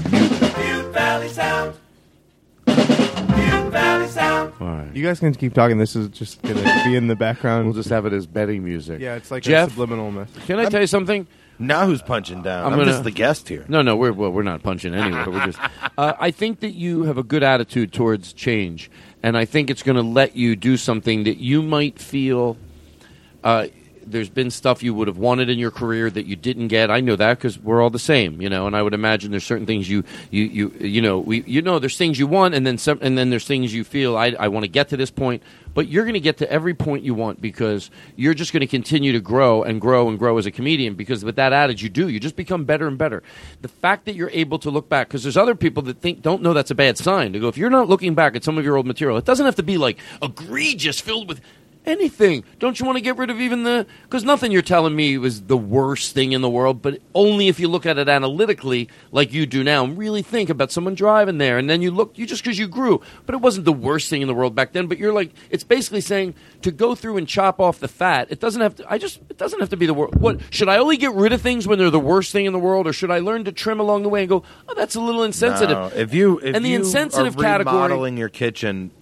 All right. You guys can keep talking. This is just going to be in the background. We'll just have it as betting music. Yeah, it's like Jeff, a subliminal message. Can I tell you something? Now who's punching down? I'm gonna- just the guest here. No, we're not punching anywhere. We're just. I think that you have a good attitude towards change, and I think it's going to let you do something that you might feel. There's been stuff you would have wanted in your career that you didn't get. I know that because we're all the same, and I would imagine there's certain things there's things you want, and then some, and then there's things you feel I want to get to this point, but you're going to get to every point you want because you're just going to continue to grow and grow and grow as a comedian. Because with that adage, you just become better and better. The fact that you're able to look back, because there's other people that don't know that's a bad sign. To go, if you're not looking back at some of your old material, it doesn't have to be like egregious, filled with anything. Don't you want to get rid of even because nothing you're telling me was the worst thing in the world, but only if you look at it analytically like you do now and really think about someone driving there, and then you just because you grew, but it wasn't the worst thing in the world back then, but you're like, it's basically saying to go through and chop off the fat. It doesn't have to be the worst. What, should I only get rid of things when they're the worst thing in the world, or should I learn to trim along the way and go, oh, that's a little insensitive? No, if you insensitive are category, remodeling your kitchen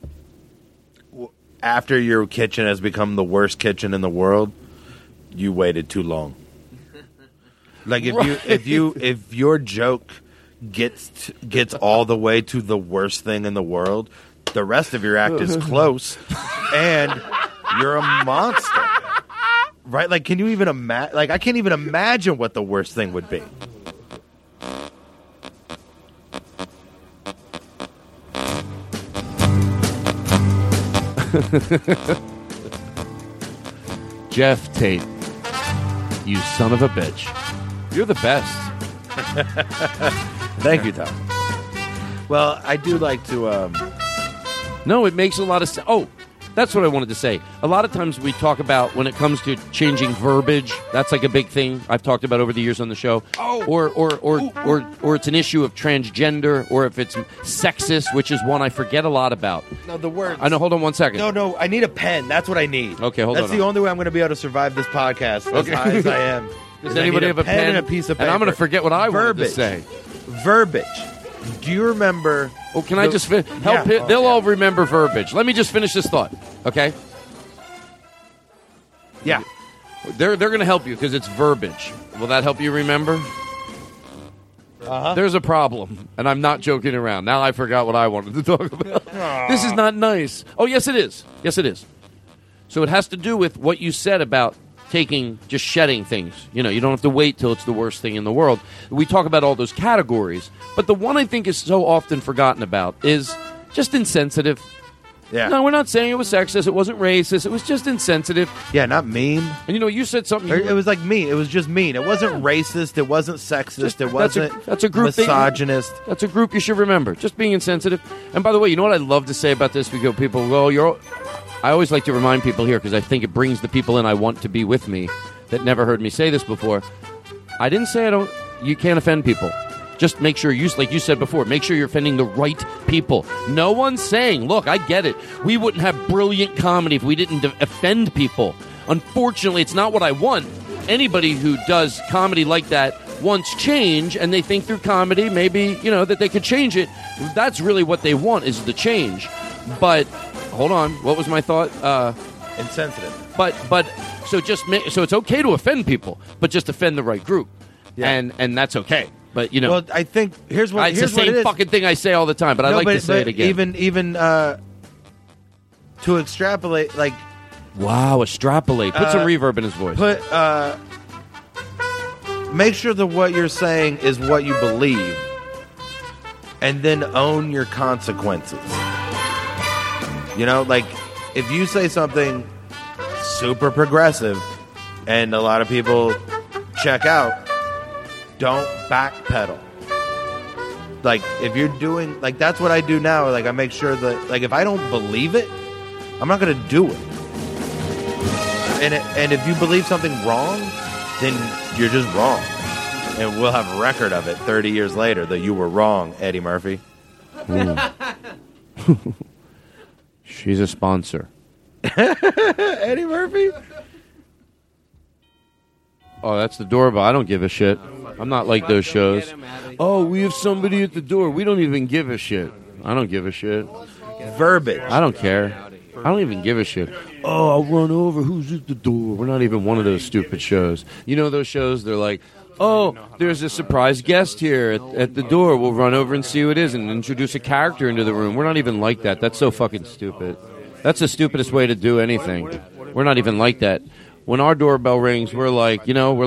after your kitchen has become the worst kitchen in the world, you waited too long. Like if your joke gets all the way to the worst thing in the world, the rest of your act is close, and you're a monster. Right? Like, can you even imagine? Like, I can't even imagine what the worst thing would be. Jeff Tate, you son of a bitch. You're the best. Thank you, Tom. Well, I do like to... No, it makes a lot of sense. Oh, That's what I wanted to say. A lot of times we talk about when it comes to changing verbiage. That's like a big thing I've talked about over the years on the show. Or it's an issue of transgender, or if it's sexist, which is one I forget a lot about. No, the words. I know. Hold on one second. No, I need a pen. That's what I need. Okay, hold on. That's the only way I'm going to be able to survive this podcast as high as I am. Does anybody have a pen and a piece of paper? And I'm going to forget what I wanted to say. Verbiage. Do you remember? Oh, can I just help? Yeah. They'll all remember verbiage. Let me just finish this thought, okay? Yeah. They're going to help you because it's verbiage. Will that help you remember? Uh-huh. There's a problem, and I'm not joking around. Now I forgot what I wanted to talk about. This is not nice. Oh, yes, it is. Yes, it is. So it has to do with what you said about just shedding things. You know, you don't have to wait till it's the worst thing in the world. We talk about all those categories, but the one I think is so often forgotten about is just insensitive. Yeah. No, we're not saying it was sexist. It wasn't racist. It was just insensitive. Yeah, not mean. And you said something. It was like mean. It was just mean. It wasn't racist. It wasn't sexist. It wasn't that's a group misogynist. That's a group you should remember. Just being insensitive. And by the way, you know what I love to say about this? Because people, I always like to remind people here because I think it brings the people in I want to be with me that never heard me say this before. I didn't say you can't offend people. Just make sure like you said before, make sure you're offending the right people. No one's saying, look, I get it. We wouldn't have brilliant comedy if we didn't offend people. Unfortunately, it's not what I want. Anybody who does comedy like that wants change, and they think through comedy, maybe, that they could change it. That's really what they want, is the change. But, hold on, what was my thought? Insensitive. But so so it's okay to offend people, but just offend the right group. Yeah. And that's okay. But well, I think here's what it's the same fucking thing I say all the time. But I like to say it again. Even to extrapolate, like wow, extrapolate. Put some reverb in his voice. Make sure that what you're saying is what you believe, and then own your consequences. Like if you say something super progressive, and a lot of people check out. Don't backpedal. Like, if you're doing... Like, that's what I do now. Like, I make sure that... Like, if I don't believe it, I'm not going to do it. And if you believe something wrong, then you're just wrong. And we'll have a record of it 30 years later that you were wrong, Eddie Murphy. She's a sponsor. Eddie Murphy? Oh, that's the doorbell. I don't give a shit. I'm not like those shows. Oh, we have somebody at the door. We don't even give a shit. I don't give a shit. Verbiage. I don't care. I don't even give a shit. Oh, I'll run over. Who's at the door? We're not even one of those stupid shows. You know those shows? They're like, oh, there's a surprise guest here at the door. We'll run over and see who it is and introduce a character into the room. We're not even like that. That's so fucking stupid. That's the stupidest way to do anything. We're not even like that. When our doorbell rings, we're like,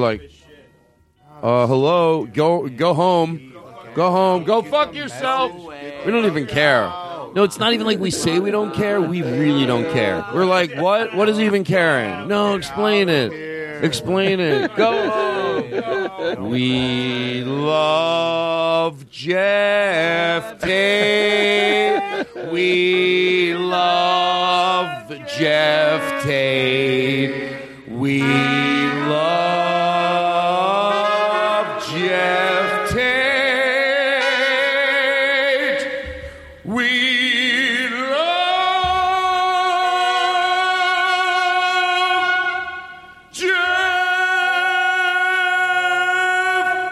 hello, go home. Go home. Go fuck yourself. We don't even care. No, it's not even like we say we don't care. We really don't care. We're like, what? What is he even caring? No, explain it. Explain it. Go home. We love Jeff Tate. We love Jeff Tate. We love Jeff Tate. We love Jeff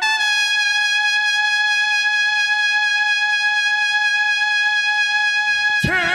Tate.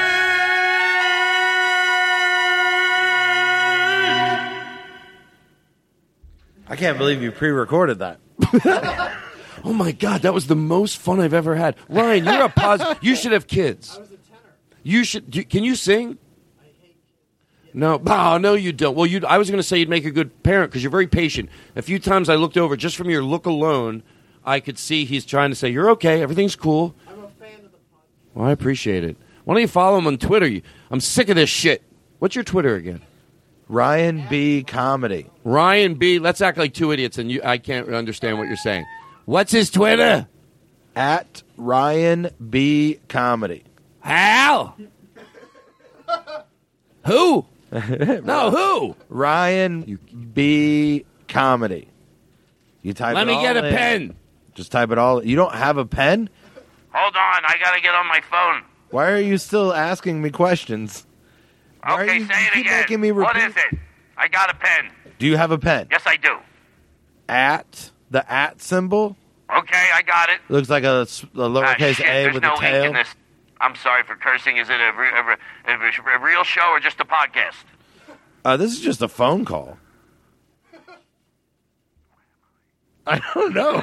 I can't believe you pre-recorded that. Oh my God, that was the most fun I've ever had. Ryan, you're a positive. You should have kids. You should. Can you sing? No, no, you don't. Well, I was going to say you'd make a good parent because you're very patient. A few times I looked over, just from your look alone, I could see he's trying to say, you're okay, everything's cool. I'm a fan of the podcast. Well, I appreciate it. Why don't you follow him on Twitter? I'm sick of this shit. What's your Twitter again? Ryan B. Comedy. Ryan B. Let's act like two idiots, and I can't understand what you're saying. What's his Twitter? At Ryan B. Comedy. Hal! Who? No, who? Ryan B. Comedy. You type Let it me all get a in. pen. Just type it all. You don't have a pen? Hold on, I gotta get on my phone. Why are you still asking me questions? Why are Okay, you- say you it keep again. making me What repeat- is it? I got a pen. Do you have a pen? Yes, I do. At the at symbol Okay, I got it. looks like a lowercase shit, a there's with no a tail. ink in this. I'm sorry for cursing. Is it a real show or just a podcast? This is just a phone call. I don't know.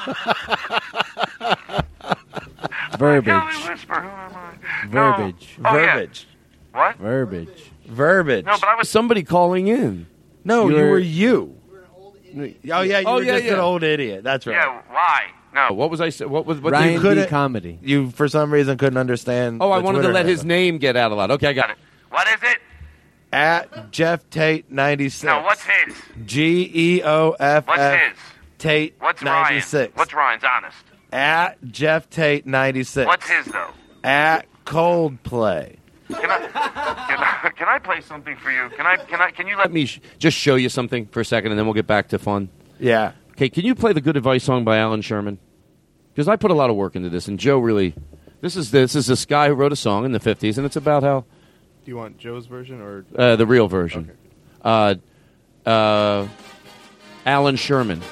Verbiage. Tell me, whisper. Who am I? Verbiage. No. Oh, yeah. Verbiage. What? Verbiage. Verbiage. No, but I was. Somebody calling in. No, you You're- were you. Oh yeah, you Oh, were yeah, just yeah. an old idiot. That's right. Yeah, why? No. What was I saying? What was what Ryan did- B. couldn't- Comedy. You for some reason couldn't understand. Oh, I the wanted to Twitter let his handle. name get out a lot. Okay, I got it. What is it? At Jeff Tate 96. No, what's his? GEOFF What's his? Tate What's 96. Ryan's? What's Ryan's? Honest. At Jeff Tate 96. What's his though? At Coldplay. Can I play something for you? Can you Let me just show you something for a second, and then we'll get back to fun. Yeah. Okay, can you play the Good Advice song by Alan Sherman? Because I put a lot of work into this, and Joe really. This is this guy who wrote a song in the 50s, and it's about how Do you want Joe's version or the real version. Alan Sherman.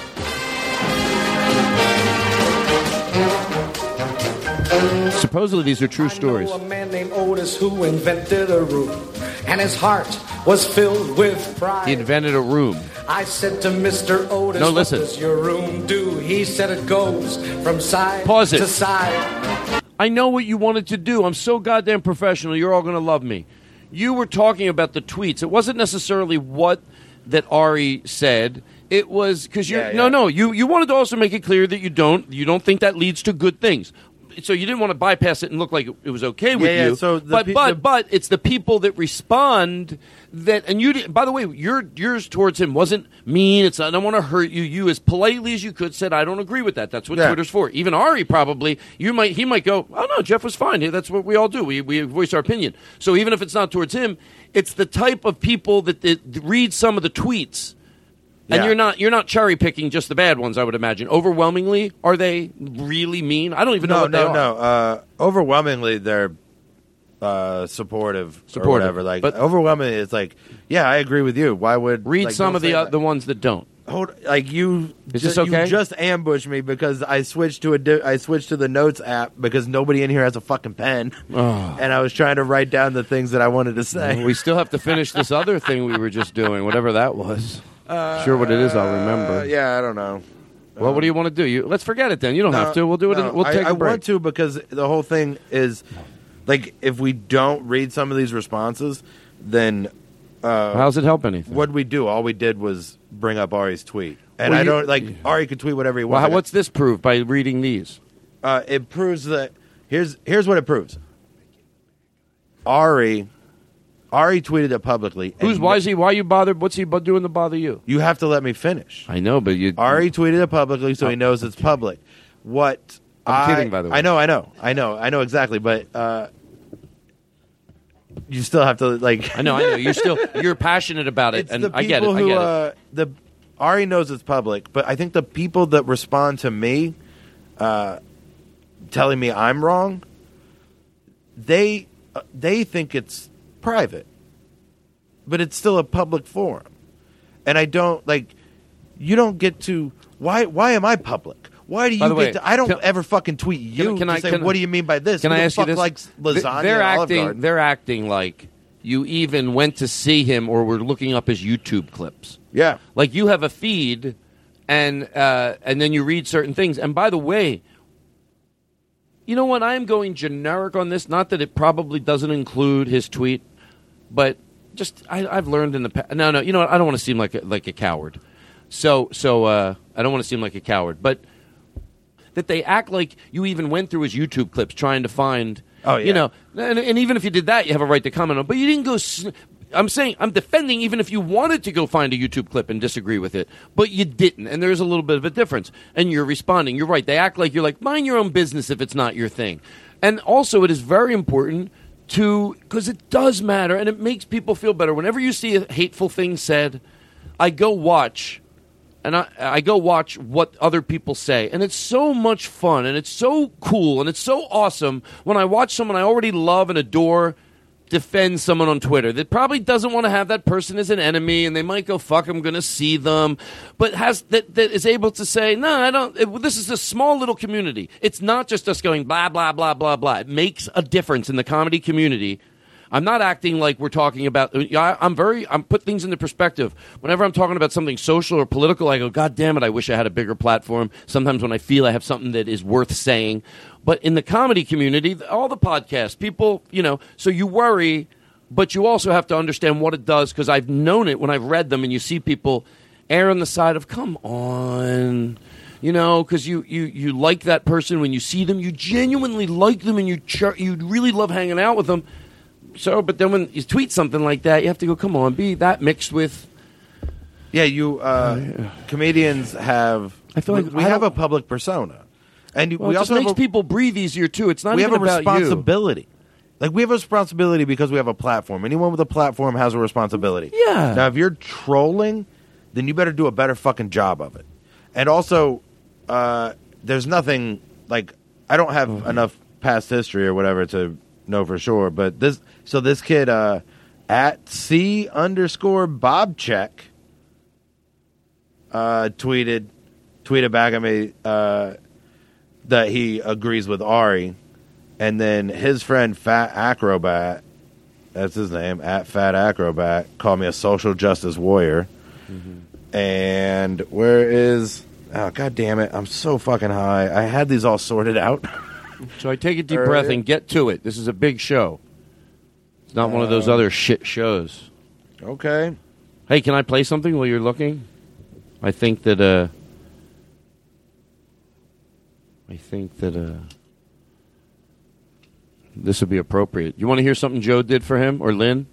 Supposedly, these are true stories. I know a man named Otis who invented a room, and his heart was filled with pride. He invented a room. I said to Mr. Otis, No, listen. what does your room do? He said it goes from side Pause it. to side. I know what you wanted to do. I'm so goddamn professional. You're all going to love me. You were talking about the tweets. It wasn't necessarily what that Ari said. It was because you you wanted to also make it clear that you don't think that leads to good things. So you didn't want to bypass it and look like it was okay with Yeah, you. so the but it's the people that respond that, and you did, by the way, yours towards him wasn't mean. It's I don't want to hurt you. You as politely as you could said I don't agree with that. That's what Yeah. Twitter's for. Even Ari probably he might go, oh no, Jeff was fine. That's what we all do. We voice our opinion. So even if it's not towards him, it's the type of people that read some of the tweets. And Yeah. you're not cherry picking just the bad ones. I would imagine. Overwhelmingly, are they really mean? I don't even know what they are. No. Overwhelmingly, they're supportive or whatever. Like, But- overwhelmingly, it's like, yeah, I agree with you. Why would Read like, some don't of say the that. the ones that don't. Hold, like you. Is this okay? You just ambushed me because I switched to the notes app because nobody in here has a fucking pen, and I was trying to write down the things that I wanted to say. We still have to finish this other thing we were just doing, whatever that was. Sure, what it is, I'll remember. Yeah, I don't know. Well, what do you want to do? Let's forget it then. You don't have to. We'll do it. No, We'll take I a break. want to because the whole thing is like if we don't read some of these responses, then How's it help anything? what we do? All we did was bring up Ari's tweet, and Well, I you- don't like Ari can tweet whatever he Well, wants. what's this prove by reading these? It proves that here's what it proves. Ari tweeted it publicly. and Why are you bothered? What's he doing to bother you? You have to let me finish. I know, but you. Ari tweeted it publicly, so he knows it's public. What I'm kidding, by the way. I know exactly, but you still have to like. I know. You're passionate about it, It's and the I get it. people I who get it. Ari knows it's public, but I think the people that respond to me, telling me I'm wrong, they think it's private, but it's still a public forum, and I don't like. You don't get to why am I public? Why do By you the get way, to? I don't can- ever fucking tweet you Can to I say what do you mean by this? Can Who I the ask you fuck this? likes lasagna? They're at Olive acting. Garden? They're acting like you even went to see him or were looking up his YouTube clips. Yeah. Like you have a feed, and then you read certain things. And by the way, you know what? I am going generic on this. Not that it probably doesn't include his tweet, but just I've learned in the past. No. You know what? I don't want to seem like a coward. So I don't want to seem like a coward, but that they act like you even went through his YouTube clips trying to find. Oh, yeah. You know, and even if you did that, you have a right to comment on. But you didn't go. I'm saying I'm defending even if you wanted to go find a YouTube clip and disagree with it, but you didn't, and there's a little bit of a difference. And you're responding. You're right. They act like you're like mind your own business if it's not your thing. And also, it is very important because it does matter and it makes people feel better. Whenever you see a hateful thing said, I go watch. And I go watch what other people say. And it's so much fun, and it's so cool, and it's so awesome when I watch someone I already love and adore defend someone on Twitter that probably doesn't want to have that person as an enemy, and they might go, fuck, I'm going to see them, but that is able to say, no, I don't. This is a small little community. It's not just us going blah, blah, blah, blah, blah. It makes a difference in the comedy community. I'm not acting like we're talking about. I'm put things into perspective. Whenever I'm talking about something social or political, I go, God damn it, I wish I had a bigger platform. Sometimes when I feel I have something that is worth saying. But in the comedy community, all the podcasts, people, so you worry, but you also have to understand what it does, because I've known it when I've read them and you see people err on the side of, come on. Because you like that person. When you see them, you genuinely like them, and you really love hanging out with them. So, but then when you tweet something like that, you have to go, come on, be that mixed with. Yeah, comedians have. I feel like we have a public persona, and we it also just makes people breathe easier too. It's not even about you. We have a responsibility. Like, we have a responsibility because we have a platform. Anyone with a platform has a responsibility. Yeah. Now, if you're trolling, then you better do a better fucking job of it. And also, there's nothing like, I don't have enough past history or whatever to know for sure, but this kid at C_Bobcheck tweeted back at me that he agrees with Ari, and then his friend Fat Acrobat, that's his name, at Fat Acrobat, called me a social justice warrior. Mm-hmm. And where is, oh god damn it, I'm so fucking high. I had these all sorted out. So I take a deep breath and get to it. This is a big show. It's not one of those other shit shows. Okay. Hey, can I play something while you're looking? I think that this would be appropriate. You want to hear something Joe did for him, or Lynn?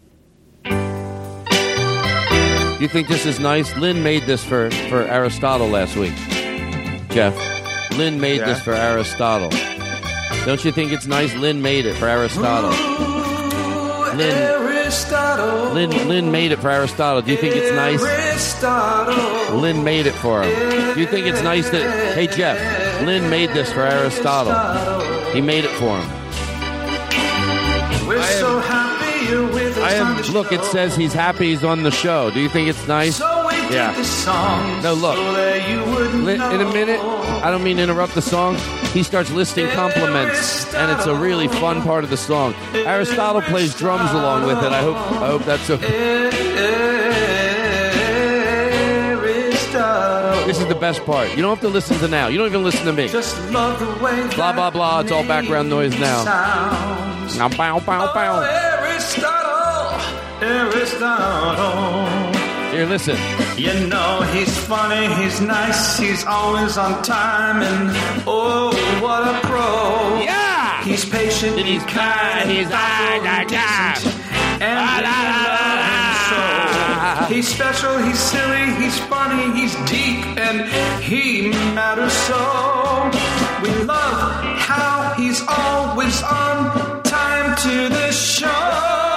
You think this is nice? Lynn made this for Aristotle last week. Jeff, Lynn made this for Aristotle. Don't you think it's nice? Lynn made it for Aristotle. Lynn made it for Aristotle. Do you think it's nice? Lynn made it for him. Do you think it's nice that, hey Jeff, Lynn made this for Aristotle. He made it for him. We're so happy you're with us. Look, it says he's happy he's on the show. Do you think it's nice? Yeah. No, look. In a minute, I don't mean to interrupt the song. He starts listing compliments, and it's a really fun part of the song. Aristotle plays drums along with it. I hope that's okay. This is the best part. You don't have to listen to now. You don't even listen to me. Just love the way blah, blah, blah. It's all background noise now. Now, bow, bow, bow. Aristotle. Here, listen. You know, he's funny, he's nice, he's always on time, and oh, what a pro. Yeah! He's patient, and he's kind, he's decent, and so. He's special, he's silly, he's funny, he's deep, and he matters so. We love how he's always on time to the show.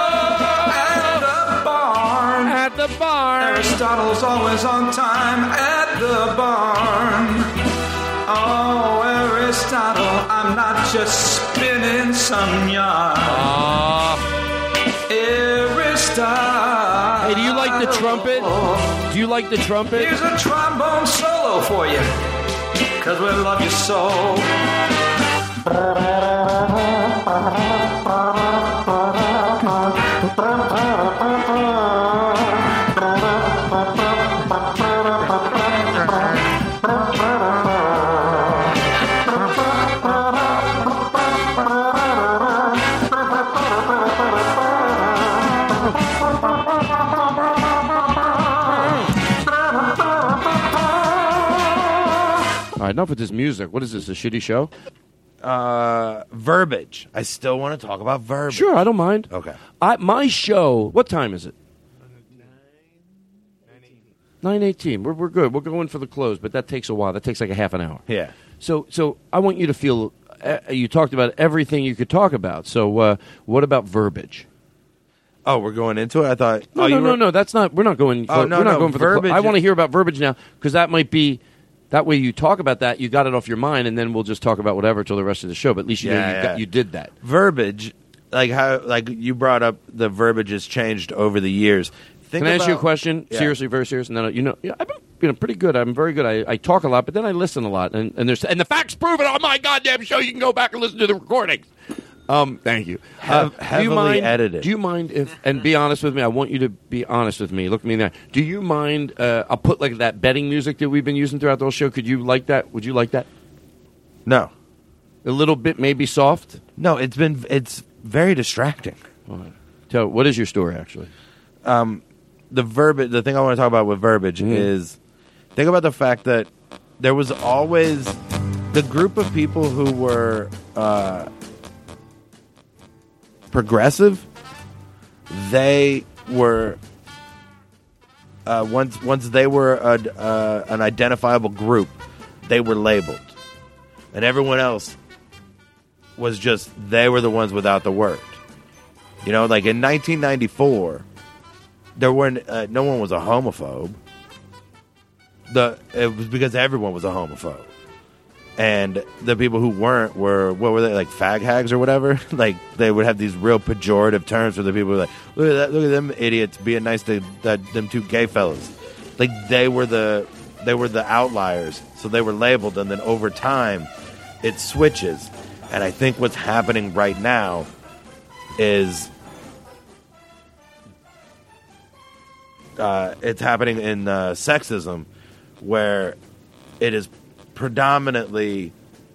At the barn. Aristotle's always on time at the barn. Oh, Aristotle, I'm not just spinning some yarn. Aristotle. Hey, do you like the trumpet? Do you like the trumpet? Here's a trombone solo for you, 'cause we love you so. All right, enough with this music. What is this, a shitty show? Verbiage. I still want to talk about verbiage. Sure, I don't mind. Okay. My show, what time is it? 9:18. We're good. We're going for the close, but that takes a while. That takes like a half an hour. Yeah. So I want you to feel you talked about everything you could talk about. So what about verbiage? Oh, we're going into it. I thought. No. That's not. We're not going. Oh, no, we're not no, going for verbiage. I want to hear about verbiage now because that might be. That way, you talk about that. You got it off your mind, and then we'll just talk about whatever till the rest of the show. But at least you did that. Verbiage, like you brought up, the verbiage has changed over the years. Can I ask you a question? Yeah. Seriously, very serious. And then I've been pretty good. I'm very good. I talk a lot, but then I listen a lot, and the facts prove it on my goddamn show. You can go back and listen to the recordings. Thank you. Heavily edited. Do you mind if? And be honest with me. I want you to be honest with me. Look me in the eye. Do you mind? I'll put like that betting music that we've been using throughout the whole show. Could you like that? Would you like that? No. A little bit, maybe soft. No, it's very distracting. So, what is your story actually? The verbiage. The thing I want to talk about with verbiage is think about the fact that there was always the group of people who were progressive. They were once they were an identifiable group, they were labeled, and everyone else was just they were the ones without the word. You know, like in 1994, there weren't no one was a homophobe. It was because everyone was a homophobe. And the people who weren't were, what were they, like fag hags or whatever? Like, they would have these real pejorative terms for the people who were like, look at that, look at them idiots being nice to them two gay fellas. Like, they were the outliers, so they were labeled, and then over time, it switches. And I think what's happening right now is it's happening in sexism, where it is predominantly,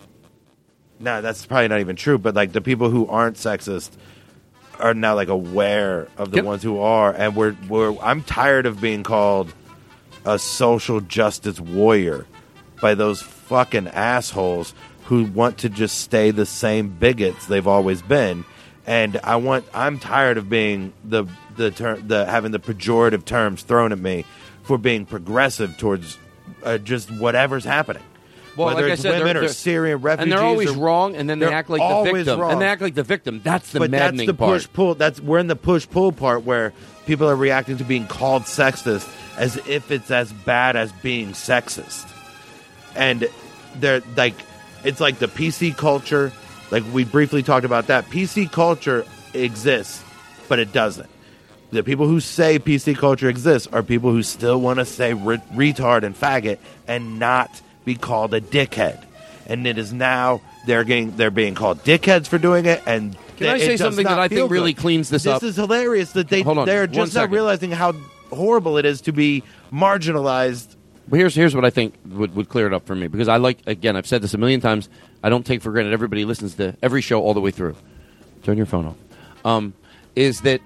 that's probably not even true, but like the people who aren't sexist are now like aware of the ones who are, and I'm tired of being called a social justice warrior by those fucking assholes who want to just stay the same bigots they've always been. And I'm tired of being the having the pejorative terms thrown at me for being progressive towards just whatever's happening. Well, whether like it's I said, women they're or Syrian refugees, and they're always wrong, and then they act like the victim. Wrong. And they act like the victim. That's the maddening that's the part. push-pull. We're in the push-pull part where people are reacting to being called sexist as if it's as bad as being sexist. And they're like, it's like the PC culture. Like we briefly talked about that. PC culture exists, but it doesn't. The people who say PC culture exists are people who still want to say retard and faggot and not be called a dickhead. And it is now they're being called dickheads for doing it. And can I say something that I think really cleans this up? This is hilarious that they're just not realizing how horrible it is to be marginalized. Well, here's what I think would clear it up for me, because I like, again, I've said this a million times, I don't take for granted everybody listens to every show all the way through. Turn your phone off. Is that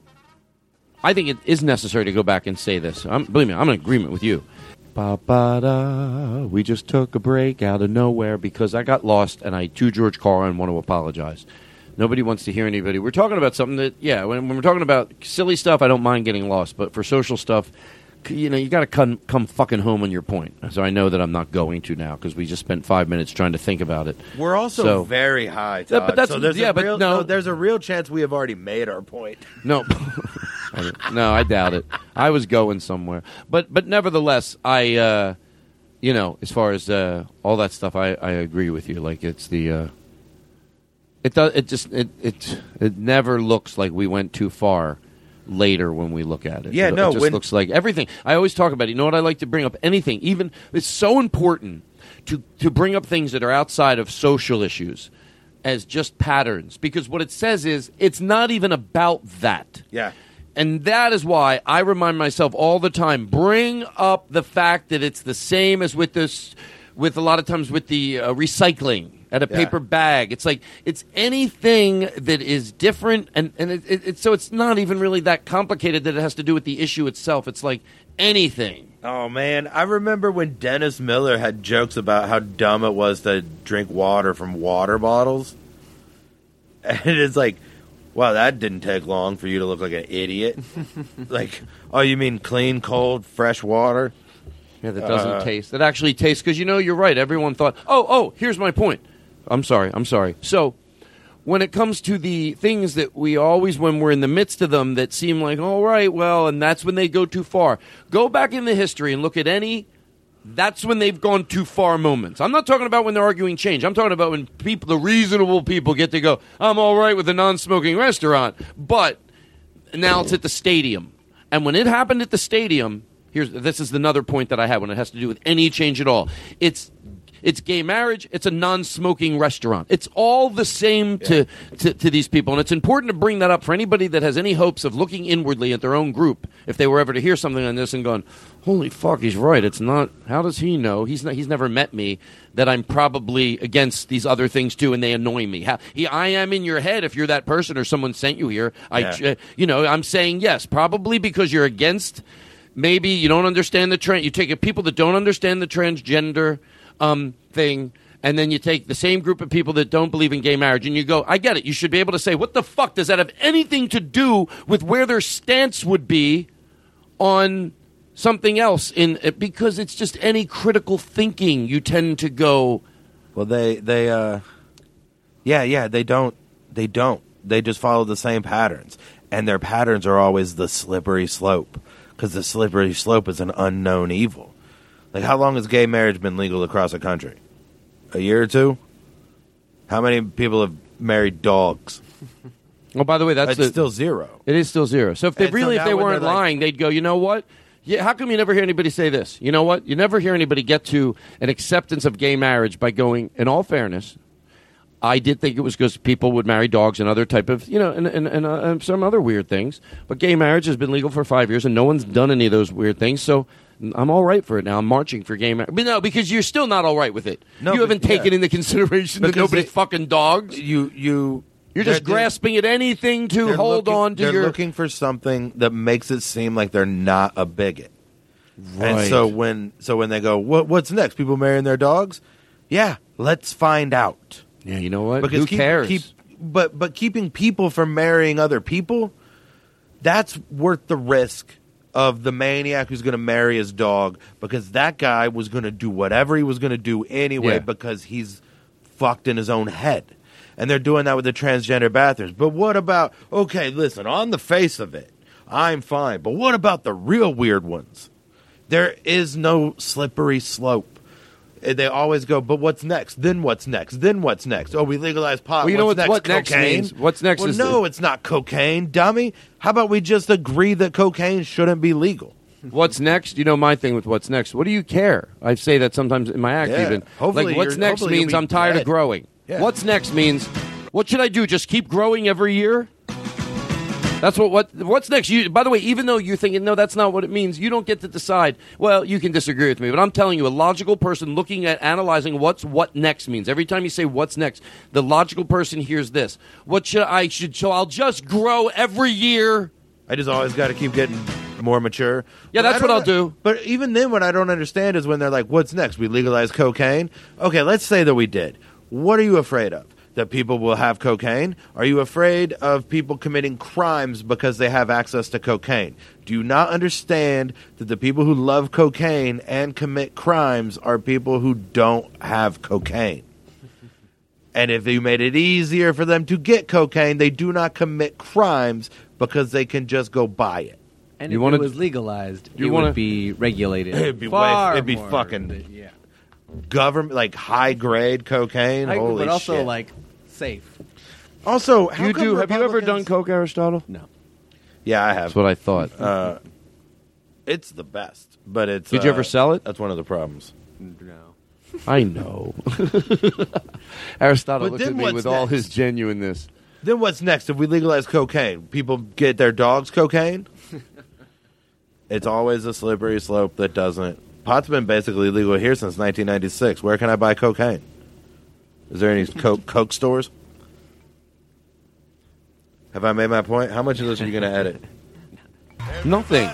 I think it is necessary to go back and say this. Believe me, I'm in agreement with you. Ba-ba-da, we just took a break out of nowhere because I got lost and I, to George Carlin, want to apologize. Nobody wants to hear anybody. We're talking about something that, when we're talking about silly stuff, I don't mind getting lost. But for social stuff, you got to come fucking home on your point. So I know that I'm not going to now because we just spent 5 minutes trying to think about it. We're also very high, Todd. But that's, so there's a real chance we have already made our point. No. No, I doubt it. I was going somewhere. But nevertheless, I, as far as all that stuff, I agree with you. Like, it's the... It never looks like we went too far later when we look at it. Yeah, it just looks like everything. I always talk about it. You know what I like to bring up? Anything. Even it's so important to bring up things that are outside of social issues as just patterns, because what it says is it's not even about that. Yeah. And that is why I remind myself all the time, bring up the fact that it's the same as with a lot of times with the recycling at a paper bag. It's like, it's anything that is different, and so it's not even really that complicated that it has to do with the issue itself. It's like anything. Oh, man. I remember when Dennis Miller had jokes about how dumb it was to drink water from water bottles. And it's like, wow, that didn't take long for you to look like an idiot. Like, oh, you mean clean, cold, fresh water? Yeah, that doesn't taste. That actually tastes, because you're right. Everyone thought, oh, here's my point. I'm sorry. So, when it comes to the things that we always, when we're in the midst of them, that seem like, all right, well, and that's when they go too far. Go back in the history and look at any, that's when they've gone too far moments. I'm not talking about when they're arguing change. I'm talking about when people, the reasonable people, get to go, I'm all right with a non-smoking restaurant, but now it's at the stadium. And when it happened at the stadium, this is another point that I had when it has to do with any change at all. It's gay marriage. It's a non-smoking restaurant. It's all the same to these people. And it's important to bring that up for anybody that has any hopes of looking inwardly at their own group, if they were ever to hear something on this and going, holy fuck, he's right. It's not, how does he know? He's never met me, that I'm probably against these other things too, and they annoy me. I am in your head if you're that person or someone sent you here. I'm saying yes, probably because you're against, maybe you don't understand the trend. You take people that don't understand the transgender thing, and then you take the same group of people that don't believe in gay marriage, and you go, I get it. You should be able to say, what the fuck does that have anything to do with where their stance would be on something else? Because it's just any critical thinking, you tend to go. Well, they don't. They just follow the same patterns, and their patterns are always the slippery slope, because the slippery slope is an unknown evil. Like, how long has gay marriage been legal across the country? A year or two? How many people have married dogs? Well, by the way, it's still zero. It is still zero. So if they weren't lying, they'd go, you know what? Yeah, how come you never hear anybody say this? You know what? You never hear anybody get to an acceptance of gay marriage by going, in all fairness, I did think it was because people would marry dogs and other type of, and some other weird things. But gay marriage has been legal for 5 years, and no one's done any of those weird things. So I'm all right for it now. I'm marching for gay marriage. But no, because you're still not all right with it. No, you haven't taken into consideration that nobody's fucking dogs. You're just grasping at anything to hold on to They're looking for something that makes it seem like they're not a bigot. Right. And so when they go, what's next? People marrying their dogs? Yeah, let's find out. Yeah, you know what? Because who cares? But keeping people from marrying other people, that's worth the risk of the maniac who's going to marry his dog, because that guy was going to do whatever he was going to do anyway because he's fucked in his own head. And they're doing that with the transgender bathrooms. But what about, okay, listen, on the face of it, I'm fine. But what about the real weird ones? There is no slippery slope. They always go, but what's next? Then what's next? Then what's next? Oh, we legalize pot. Well, you know what's next? What next cocaine? means? What's next? Well, is no, it's not cocaine, dummy. How about we just agree that cocaine shouldn't be legal? What's next? You know my thing with what's next. What do you care? I say that sometimes in my act even. Hopefully like, what's next means I'm tired of growing. Yeah. What's next means, what should I do? Just keep growing every year? That's what's next. By the way, even though you're thinking, no, that's not what it means, you don't get to decide. Well, you can disagree with me, but I'm telling you, a logical person looking at analyzing what next means. Every time you say what's next, the logical person hears this. So I'll just grow every year. I just always got to keep getting more mature. Yeah, that's what I'll do. But even then, what I don't understand is when they're like, what's next? We legalize cocaine? Okay, let's say that we did. What are you afraid of? That people will have cocaine? Are you afraid of people committing crimes because they have access to cocaine? Do you not understand that the people who love cocaine and commit crimes are people who don't have cocaine? And if you made it easier for them to get cocaine, they do not commit crimes because they can just go buy it. And if it was legalized, it would be regulated. It'd be more fucking government, like high grade cocaine. Holy but also shit. like safe. Also, have you ever done coke, Aristotle? No. Yeah, I have. That's what I thought. It's the best, but it's. Did you ever sell it? That's one of the problems. No. I know. Aristotle But looked then at me what's with all next? his genuineness. Then what's next? If we legalize cocaine, people get their dogs cocaine? It's always a slippery slope that doesn't. Pot's been basically legal here since 1996. Where can I buy cocaine? Is there any coke stores? Have I made my point? How much of this are you going to edit? Nothing.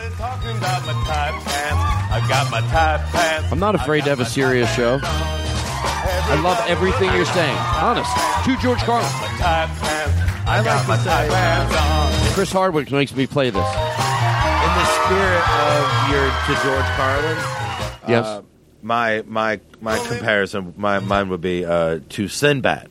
I'm not afraid to have a serious show. I love everything you're saying. Honest. To George Carlin. I like to say, Chris Hardwick makes me play this. in the spirit of your to George Carlin, Yes. my comparison, mine would be to Sinbad.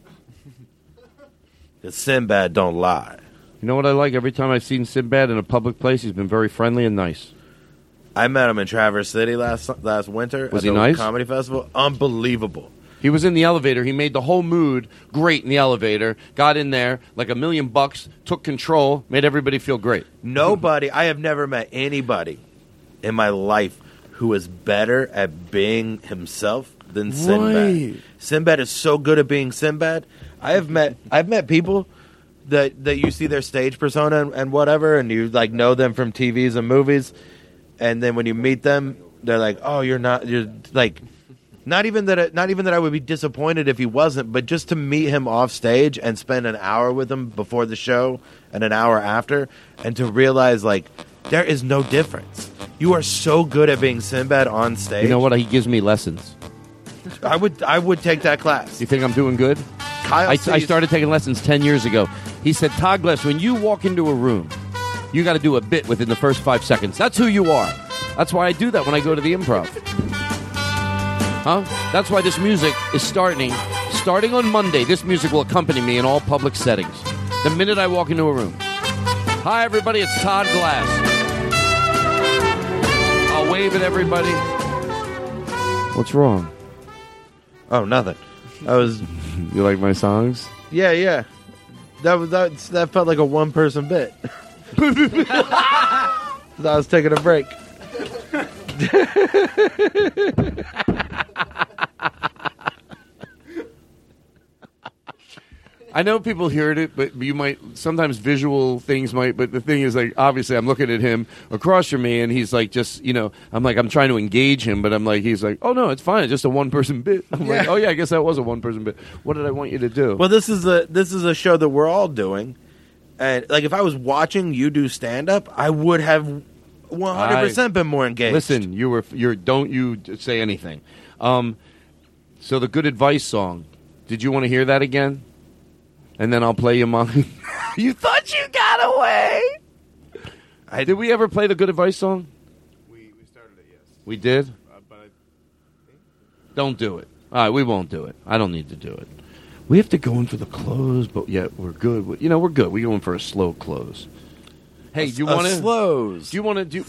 Because Sinbad don't lie. You know what I like? Every time I've seen Sinbad in a public place, he's been very friendly and nice. I met him in Traverse City last winter. Was at he the nice? Comedy Festival. Unbelievable. He was in the elevator. He made the whole mood great in the elevator. Got in there like $1 million, took control, made everybody feel great. I have never met anybody in my life who is better at being himself than Sinbad. Right. Sinbad is so good at being Sinbad. I've met people that you see their stage persona and whatever, and you like know them from TVs and movies, and then when you meet them, they're like, "Oh, you're like." Not even that I would be disappointed if he wasn't, but just to meet him off stage and spend an hour with him before the show and an hour after, and to realize like there is no difference. You are so good at being Sinbad on stage. You know what? He gives me lessons. I would take that class. You think I'm doing good? I started taking lessons 10 years ago. He said, Todd Glass, when you walk into a room, you got to do a bit within the first 5 seconds. That's who you are. That's why I do that when I go to the Improv. Huh? That's why this music is starting on Monday. This music will accompany me in all public settings. The minute I walk into a room. Hi, everybody. It's Todd Glass. I'll wave at everybody. What's wrong? Oh, nothing. You like my songs? Yeah. That felt like a one-person bit. I was taking a break. I know people heard it, but you might sometimes visual things might. But the thing is, like, obviously, I'm looking at him across from me, and he's like, just I'm trying to engage him, but I'm like, he's like, oh no, it's fine, it's just a one-person bit. I'm like, oh yeah, I guess that was a one-person bit. What did I want you to do? Well, this is a show that we're all doing, and like if I was watching you do stand-up, I would have 100% been more engaged. Listen, don't you say anything. So the Good Advice song. Did you want to hear that again? And then I'll play you mine. You thought you got away. Did we ever play the Good Advice song? We started it, yes. We did? But I think... Don't do it. All right, we won't do it. I don't need to do it. We have to go in for the close, but yet we're good. We're good. We go in for a slow close. Hey, you want to slows? Do you want to do?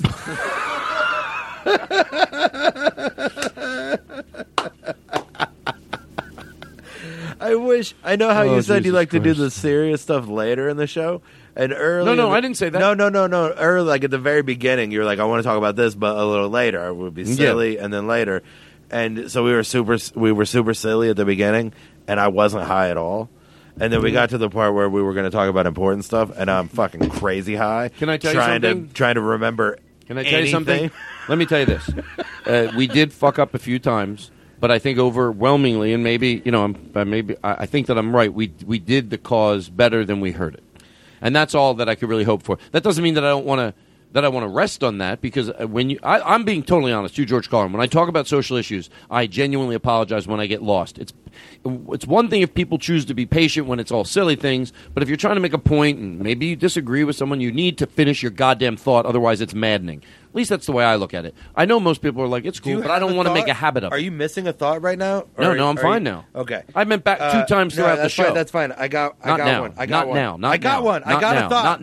I know how you said Jesus you like Christ. to do the serious stuff later in the show, and early. No, I didn't say that. No. Early, like at the very beginning, you were like, "I want to talk about this, but a little later." It would be silly, and then later, and so we were super silly at the beginning, and I wasn't high at all. And then we got to the part where we were going to talk about important stuff, and I'm fucking crazy high. Can I tell you something? Trying to rember. Can I tell you something? Let me tell you this. We did fuck up a few times, but I think overwhelmingly, and maybe I think that I'm right. We did the cause better than we heard it, and that's all that I could really hope for. That doesn't mean that I don't want to. That I want to rest on that, because I'm being totally honest, you, George Carlin. When I talk about social issues, I genuinely apologize when I get lost. It's one thing if people choose to be patient when it's all silly things, but if you're trying to make a point and maybe you disagree with someone, you need to finish your goddamn thought, otherwise it's maddening. At least that's the way I look at it. I know most people are like, it's cool, but I don't want to make a habit of it. Are you missing a thought right now? No, I'm fine now. Okay. I meant back 2 times throughout the show. Fine, that's fine. I got one. I got one. I got a thought.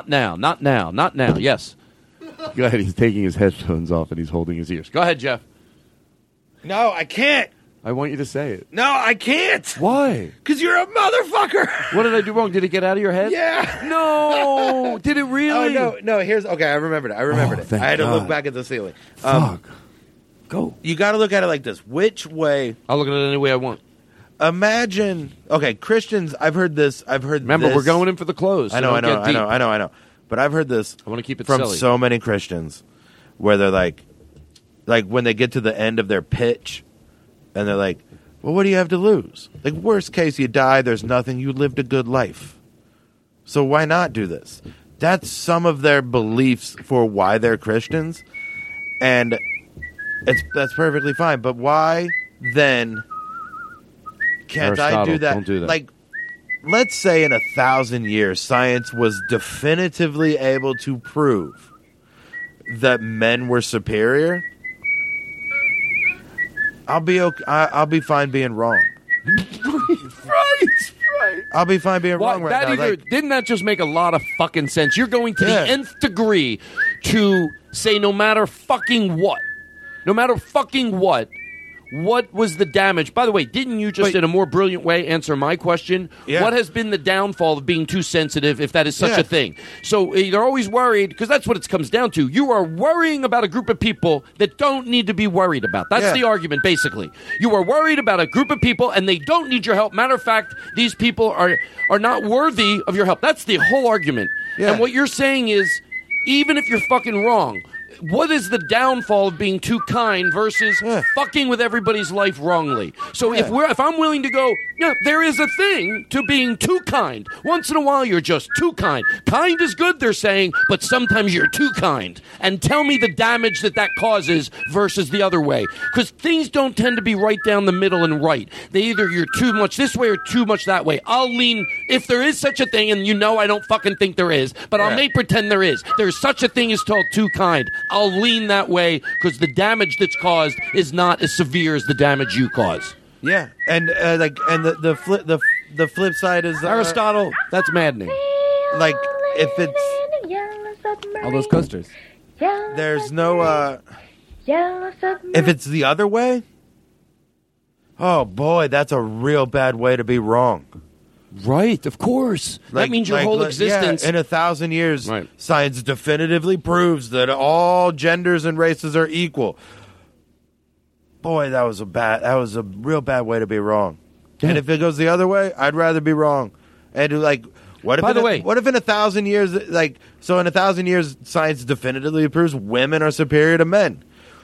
Not now. Yes. Go ahead. He's taking his headphones off and he's holding his ears. Go ahead, Jeff. No, I can't. I want you to say it. No, I can't. Why? Because you're a motherfucker. What did I do wrong? Did it get out of your head? Yeah. No. Did it really? Oh, no. Okay, I remembered it. I had to look back at the ceiling. Fuck. Go. You got to look at it like this. Which way? I'll look at it any way I want. Imagine. Okay, Christians. I've heard this. Remember, we're going in for the close. I know. But I've heard this. I want to keep it from silly. So many Christians, where they're like when they get to the end of their pitch, and they're like, "Well, what do you have to lose? Like, worst case, you die. There's nothing. You lived a good life. So why not do this?" That's some of their beliefs for why they're Christians, and that's perfectly fine. But why then can't I do that? Don't do that. Like, let's say in 1,000 years, science was definitively able to prove that men were superior. I'll be okay. I'll be fine being wrong. Right. I'll be fine being wrong right that now. either, Like, didn't that just make a lot of fucking sense? You're going to Yeah. the nth degree to say no matter fucking what, what was the damage? By the way, didn't you just in a more brilliant way answer my question? Yeah. What has been the downfall of being too sensitive, if that is such Yeah. a thing? So they're always worried, because that's what it comes down to. You are worrying about a group of people that don't need to be worried about. That's Yeah. the argument, basically. You are worried about a group of people, and they don't need your help. Matter of fact, these people are not worthy of your help. That's the whole argument. Yeah. And what you're saying is, even if you're fucking wrong, what is the downfall of being too kind versus fucking with everybody's life wrongly? So if I'm willing to go, yeah, there is a thing to being too kind. Once in a while, you're just too kind. Kind is good, they're saying, but sometimes you're too kind. And tell me the damage that causes versus the other way. Because things don't tend to be right down the middle and right. They either you're too much this way or too much that way. I'll lean, if there is such a thing, and I don't fucking think there is, but I'll make pretend there is. There's such a thing as called too kind. I'll lean that way because the damage that's caused is not as severe as the damage you cause. yeah, and the flip side is Aristotle, that's maddening. Like if it's All those coasters. there's no if it's the other way. Oh boy, that's a real bad way to be wrong. Right, of course. That means your whole existence. Yeah, in 1,000 years, science definitively proves that all genders and races are equal. Boy, that was a real bad way to be wrong. Yeah. And if it goes the other way, I'd rather be wrong. And like, what if? By the way, what if in 1,000 years, like, so in 1,000 years, science definitively proves women are superior to men?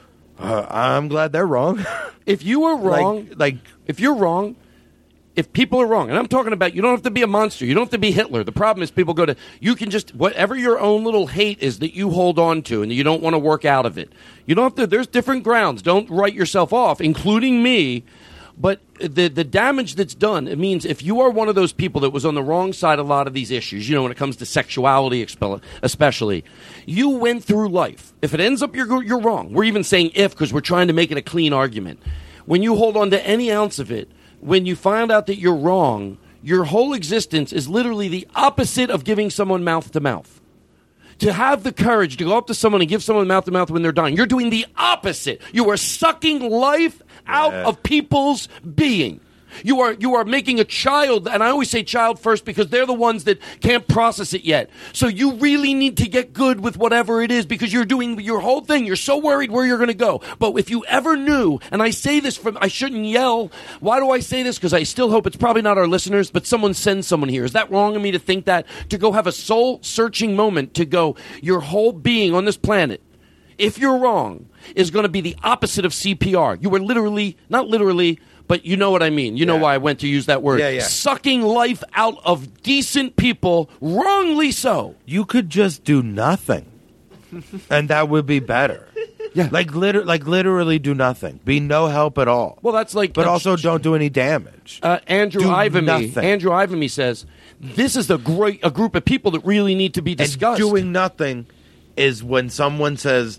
I'm glad they're wrong. If you are wrong, if you're wrong. If people are wrong, and I'm talking about, you don't have to be a monster. You don't have to be Hitler. The problem is people go to, you can just, whatever your own little hate is that you hold on to and you don't want to work out of it. You don't have to, there's different grounds. Don't write yourself off, including me. But the damage that's done, it means if you are one of those people that was on the wrong side of a lot of these issues, when it comes to sexuality especially, you went through life. If it ends up you're wrong. We're even saying if because we're trying to make it a clean argument. When you hold on to any ounce of it, when you find out that you're wrong, your whole existence is literally the opposite of giving someone mouth to mouth. To have the courage to go up to someone and give someone mouth to mouth when they're dying, you're doing the opposite. You are sucking life out of people's being. You are making a child, and I always say child first because they're the ones that can't process it yet. So you really need to get good with whatever it is because you're doing your whole thing. You're so worried where you're going to go. But if you ever knew, and I say this I shouldn't yell. Why do I say this? Because I still hope it's probably not our listeners, but someone sends someone here. Is that wrong of me to think that? To go have a soul-searching moment to go, your whole being on this planet, if you're wrong, is going to be the opposite of CPR. You were literally, not literally, but you know what I mean. You know why I went to use that word. Yeah. Sucking life out of decent people, wrongly so. You could just do nothing, and that would be better. Yeah, like literally do nothing. Be no help at all. Well, that's like, but also don't do any damage. Andrew Do Ivanme. nothing. Andrew Ivanme says this is a group of people that really need to be discussed. And doing nothing is when someone says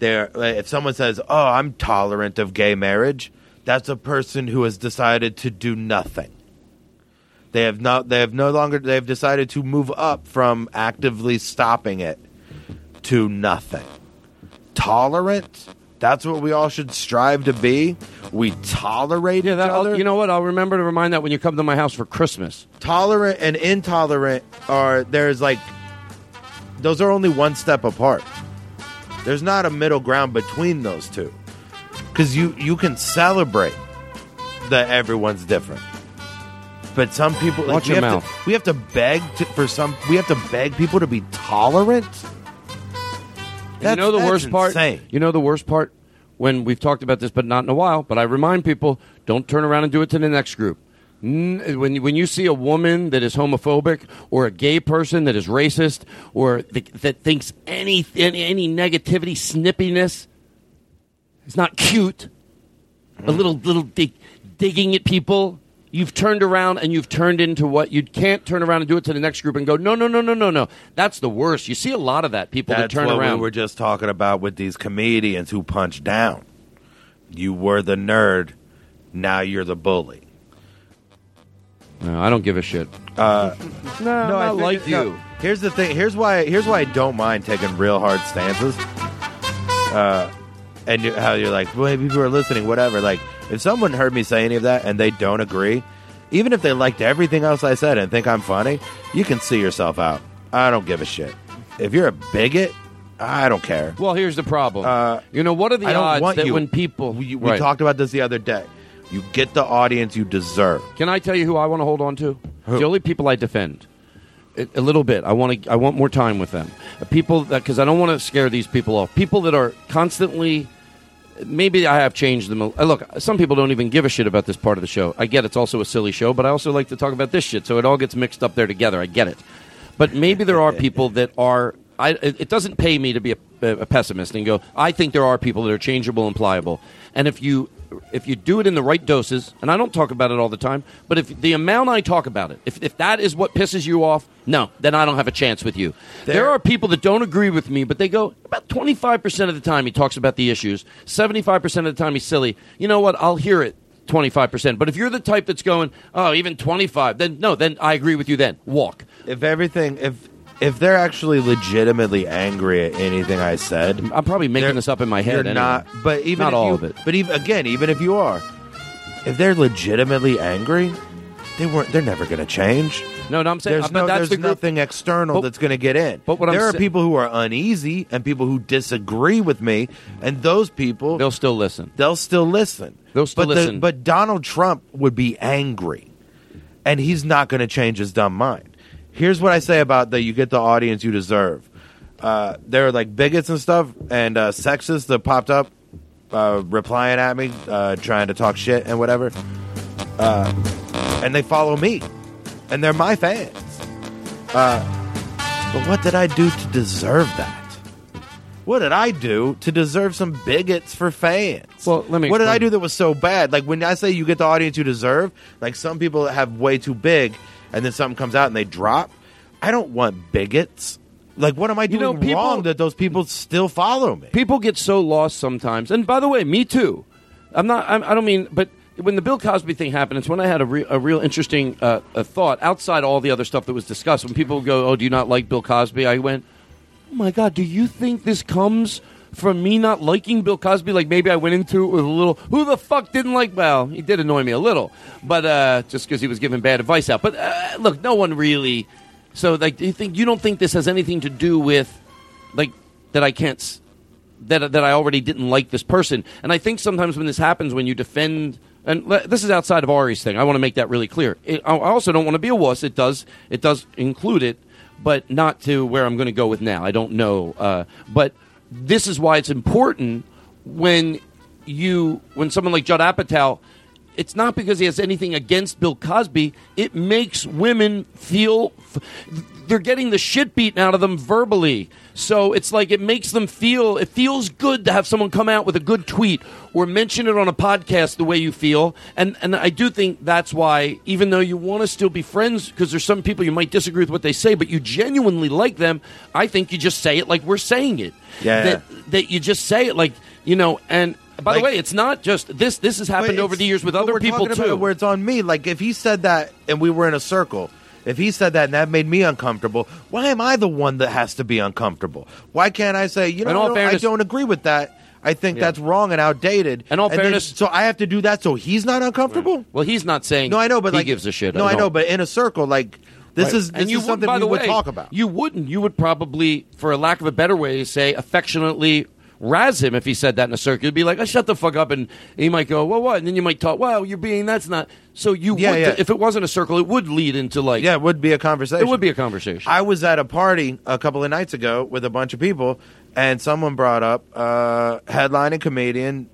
if someone says, "Oh, I'm tolerant of gay marriage." That's a person who has decided to do nothing. They have decided to move up from actively stopping it to nothing. Tolerant? That's what we all should strive to be. We tolerate each other. You know what? I'll remember to remind that when you come to my house for Christmas. Tolerant and intolerant those are only one step apart. There's not a middle ground between those two. Because you can celebrate that everyone's different, but some people Watch your mouth. We have to beg people to be tolerant. You know the worst part? Insane. You know the worst part? When we've talked about this, but not in a while. But I remind people: don't turn around and do it to the next group. When you see a woman that is homophobic or a gay person that is racist or that thinks any negativity, snippiness. It's not cute. A little digging at people. You've turned around and you've turned into what you can't turn around and do it to the next group and go, no. That's the worst. You see a lot of that, people that turn That's what around. we were just talking about with these comedians who punch down. You were the nerd. Now you're the bully. No, I don't give a shit. No, I like you. No. Here's the thing. Here's why I don't mind taking real hard stances. And how you're like, well, people are listening, whatever. Like, if someone heard me say any of that and they don't agree, even if they liked everything else I said and think I'm funny, you can see yourself out. I don't give a shit. If you're a bigot, I don't care. Well, here's the problem. What are the odds that when people... We talked about this the other day. You get the audience you deserve. Can I tell you who I want to hold on to? Who? The only people I defend. A little bit. I want more time with them. People that, because I don't want to scare these people off. People that are constantly... Maybe I have changed them. Look, some people don't even give a shit about this part of the show. I get it's also a silly show, but I also like to talk about this shit, so it all gets mixed up there together. I get it. But maybe there are people that are... it doesn't pay me to be a pessimist and go, I think there are people that are changeable and pliable. And if you do it in the right doses, and I don't talk about it all the time, but if the amount I talk about it, if that is what pisses you off, no, then I don't have a chance with you. There are people that don't agree with me, but they go, about 25% of the time he talks about the issues, 75% of the time he's silly. You know what? I'll hear it 25%. But if you're the type that's going, oh, even 25, then no, then I agree with you then. Walk. If they're actually legitimately angry at anything I said, I'm probably making this up in my head. You're not, but even not all of it. But even if you are, if they're legitimately angry, they're never going to change. No, I'm saying there's nothing external that's going to get in. But there are people who are uneasy and people who disagree with me, and those people they'll still listen. But Donald Trump would be angry, and he's not going to change his dumb mind. Here's what I say about that: you get the audience you deserve. There are like bigots and stuff and sexists that popped up replying at me, trying to talk shit and whatever. And they follow me. And they're my fans. But what did I do to deserve that? What did I do to deserve some bigots for fans? Well, let me What did I do that was so bad? Like, when I say you get the audience you deserve, like, some people have way too big, and then something comes out and they drop. I don't want bigots. Like, what am I doing wrong that those people still follow me? People get so lost sometimes. And by the way, me too. I don't mean, but when the Bill Cosby thing happened, it's when I had a real interesting thought outside all the other stuff that was discussed. When people go, oh, do you not like Bill Cosby? I went, oh my God, do you think this comes from me not liking Bill Cosby? Like, maybe I went into it with a little, who the fuck didn't like, well, he did annoy me a little, but just because he was giving bad advice out. But look, no one really, so like, you don't think this has anything to do with, like, that I can't, that I already didn't like this person. And I think sometimes when this happens, when you defend, and this is outside of Ari's thing, I want to make that really clear. I also don't want to be a wuss. It does include it, but not to where I'm going to go with now. I don't know. But this is why it's important when someone like Judd Apatow, it's not because he has anything against Bill Cosby. It makes women feel they're getting the shit beaten out of them verbally. So it's like it makes them feel, it feels good to have someone come out with a good tweet or mention it on a podcast the way you feel. And I do think that's why, even though you want to still be friends, because there's some people you might disagree with what they say, but you genuinely like them, I think you just say it like we're saying it. Yeah. That you just say it like, and by the way, it's not just this. This has happened over the years with other people too. Where it's on me. Like, if he said that and we were in a circle, if he said that and that made me uncomfortable, why am I the one that has to be uncomfortable? Why can't I say, I don't agree with that. I think that's wrong and outdated. In all fairness, so I have to do that so he's not uncomfortable? Right. Well, he's not saying. No, I know, but he gives a shit. No, I know, but in a circle, like. This is something we would talk about. You wouldn't. You would probably, for a lack of a better way to say, affectionately razz him if he said that in a circle. You'd be like, oh, shut the fuck up. And he might go, well, what? And then you might talk, well, you're being, that's not. So you would, if it wasn't a circle, it would lead into like. Yeah, it would be a conversation. It would be a conversation. I was at a party a couple of nights ago with a bunch of people, and someone brought up headlining comedian,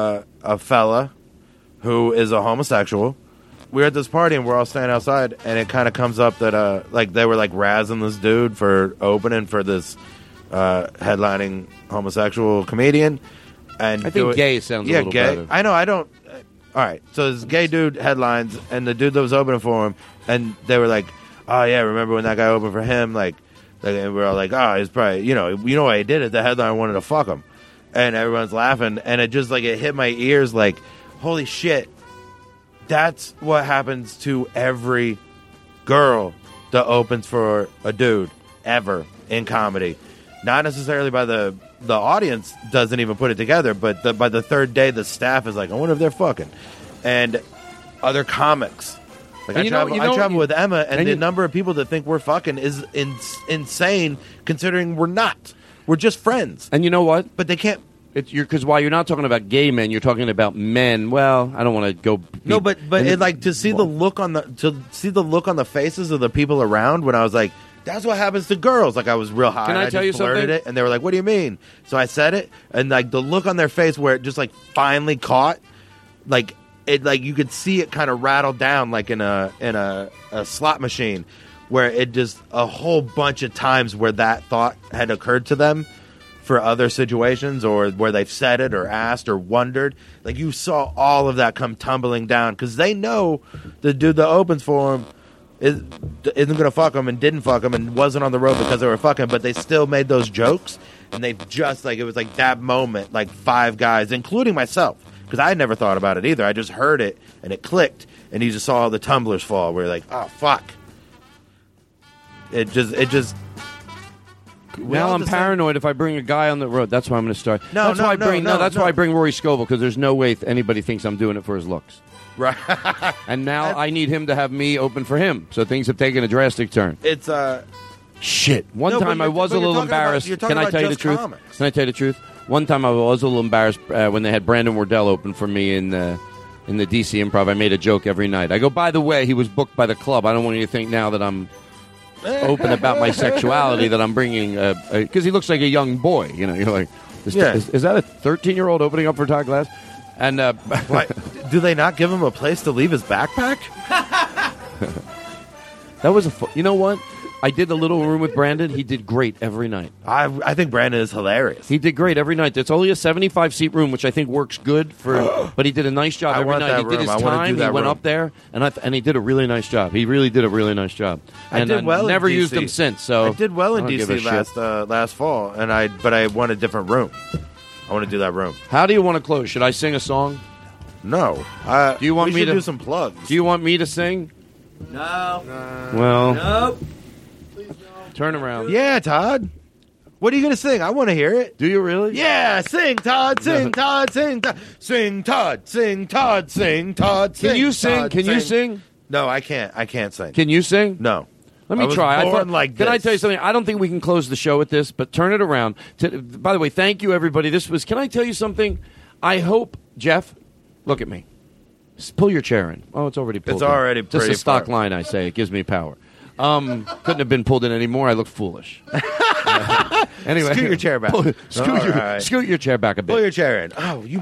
a fella who is a homosexual. We're at this party and we're all standing outside, and it kind of comes up that like they were like razzing this dude for opening for this headlining homosexual comedian. And I think gay sounds a little gay. better. I know. I don't. All right. So this gay dude headlines, and the dude that was opening for him, and they were like, "Oh yeah, remember when that guy opened for him?" Like and we're all like, "Oh, he's probably you know why he did it. The headliner wanted to fuck him." and everyone's laughing, and it just like it hit my ears like, holy shit, that's what happens to every girl that opens for a dude ever in comedy. Not necessarily by the audience doesn't even put it together, but by the third day the staff is like, I wonder if they're fucking. And other comics. Like And I travel with Emma, and the you- number of people that think we're fucking is insane, considering we're not. We're just friends. And you know what? But they can't. Because while you're not talking about gay men, you're talking about men. Well, I don't want to go. No, but it, like to see the look on the faces of the people around when I was like, that's what happens to girls. Like I was real high. Can and I tell just you blurted something? it, and they were like, "What do you mean?" So I said it, and like the look on their face where it just like finally caught, like it, like you could see it kind of rattle down like in a slot machine, where it just a whole bunch of times where that thought had occurred to them for other situations, or where they've said it or asked or wondered. Like you saw all of that come tumbling down because they know the dude that opens for them isn't going to fuck them and didn't fuck them and wasn't on the road because they were fucking, but they still made those jokes, and they just like it was like that moment, like 5 guys, including myself, because I had never thought about it either. I just heard it and it clicked, and you just saw all the tumblers fall. We're like, oh fuck! It just. Now I'm paranoid if I bring a guy on the road. That's why I'm going to start. No, that's no, why I no, bring. no, that's no. why I bring Rory Scovel, because there's no way anybody thinks I'm doing it for his looks. Right. And now I need him to have me open for him. So things have taken a drastic turn. It's shit. One No, but time I you're- was but a you're little talking about- embarrassed. you're talking Can I about tell you the just truth? comics. Can I tell you the truth? One time I was a little embarrassed when they had Brandon Wardell open for me in the DC Improv. I made a joke every night. I go, by the way, he was booked by the club. I don't want you to think now that I'm open about my sexuality that I'm bringing because he looks like a young boy. You know, you're like, is that a 13-year-old opening up for Todd Glass? And what? Do they not give him a place to leave his backpack? That was you know what? I did a little room with Brandon. He did great every night. I think Brandon is hilarious. He did great every night. It's only a 75-seat room, which I think works good for. But he did a nice job I every want night. that He did room. his I wanna do time. He that went room. up there, and he did a really nice job. He really did a really nice job. I And did well. never in DC. used him since. So I did well in I don't give a DC shit. last fall, but I want a different room. I want to do that room. How do you want to close? Should I sing a song? No. Do you want we me should to do some plugs? Do you want me to sing? No. Well, Nope. turn around. Yeah, Todd. What are you going to sing? I want to hear it. Do you really? Yeah, sing, Todd, sing, Todd, sing, Todd. Sing, Todd, sing, Todd, sing, Todd, sing. Can you sing? Todd, Can you sing? No, I can't. I can't sing. Can you sing? No. Let I me was try. born like Can I this. tell you something? I don't think we can close the show with this, but turn it around. By the way, thank you, everybody. This was. Can I tell you something? I hope, Jeff, look at me. Just pull your chair in. Oh, it's already pulled. It's in. already Just pretty a stock far. line. I say it gives me power. Couldn't have been pulled in anymore. I look foolish. Anyway, Scoot your chair back. Scoot your chair back a bit. Pull your chair in. Oh, you.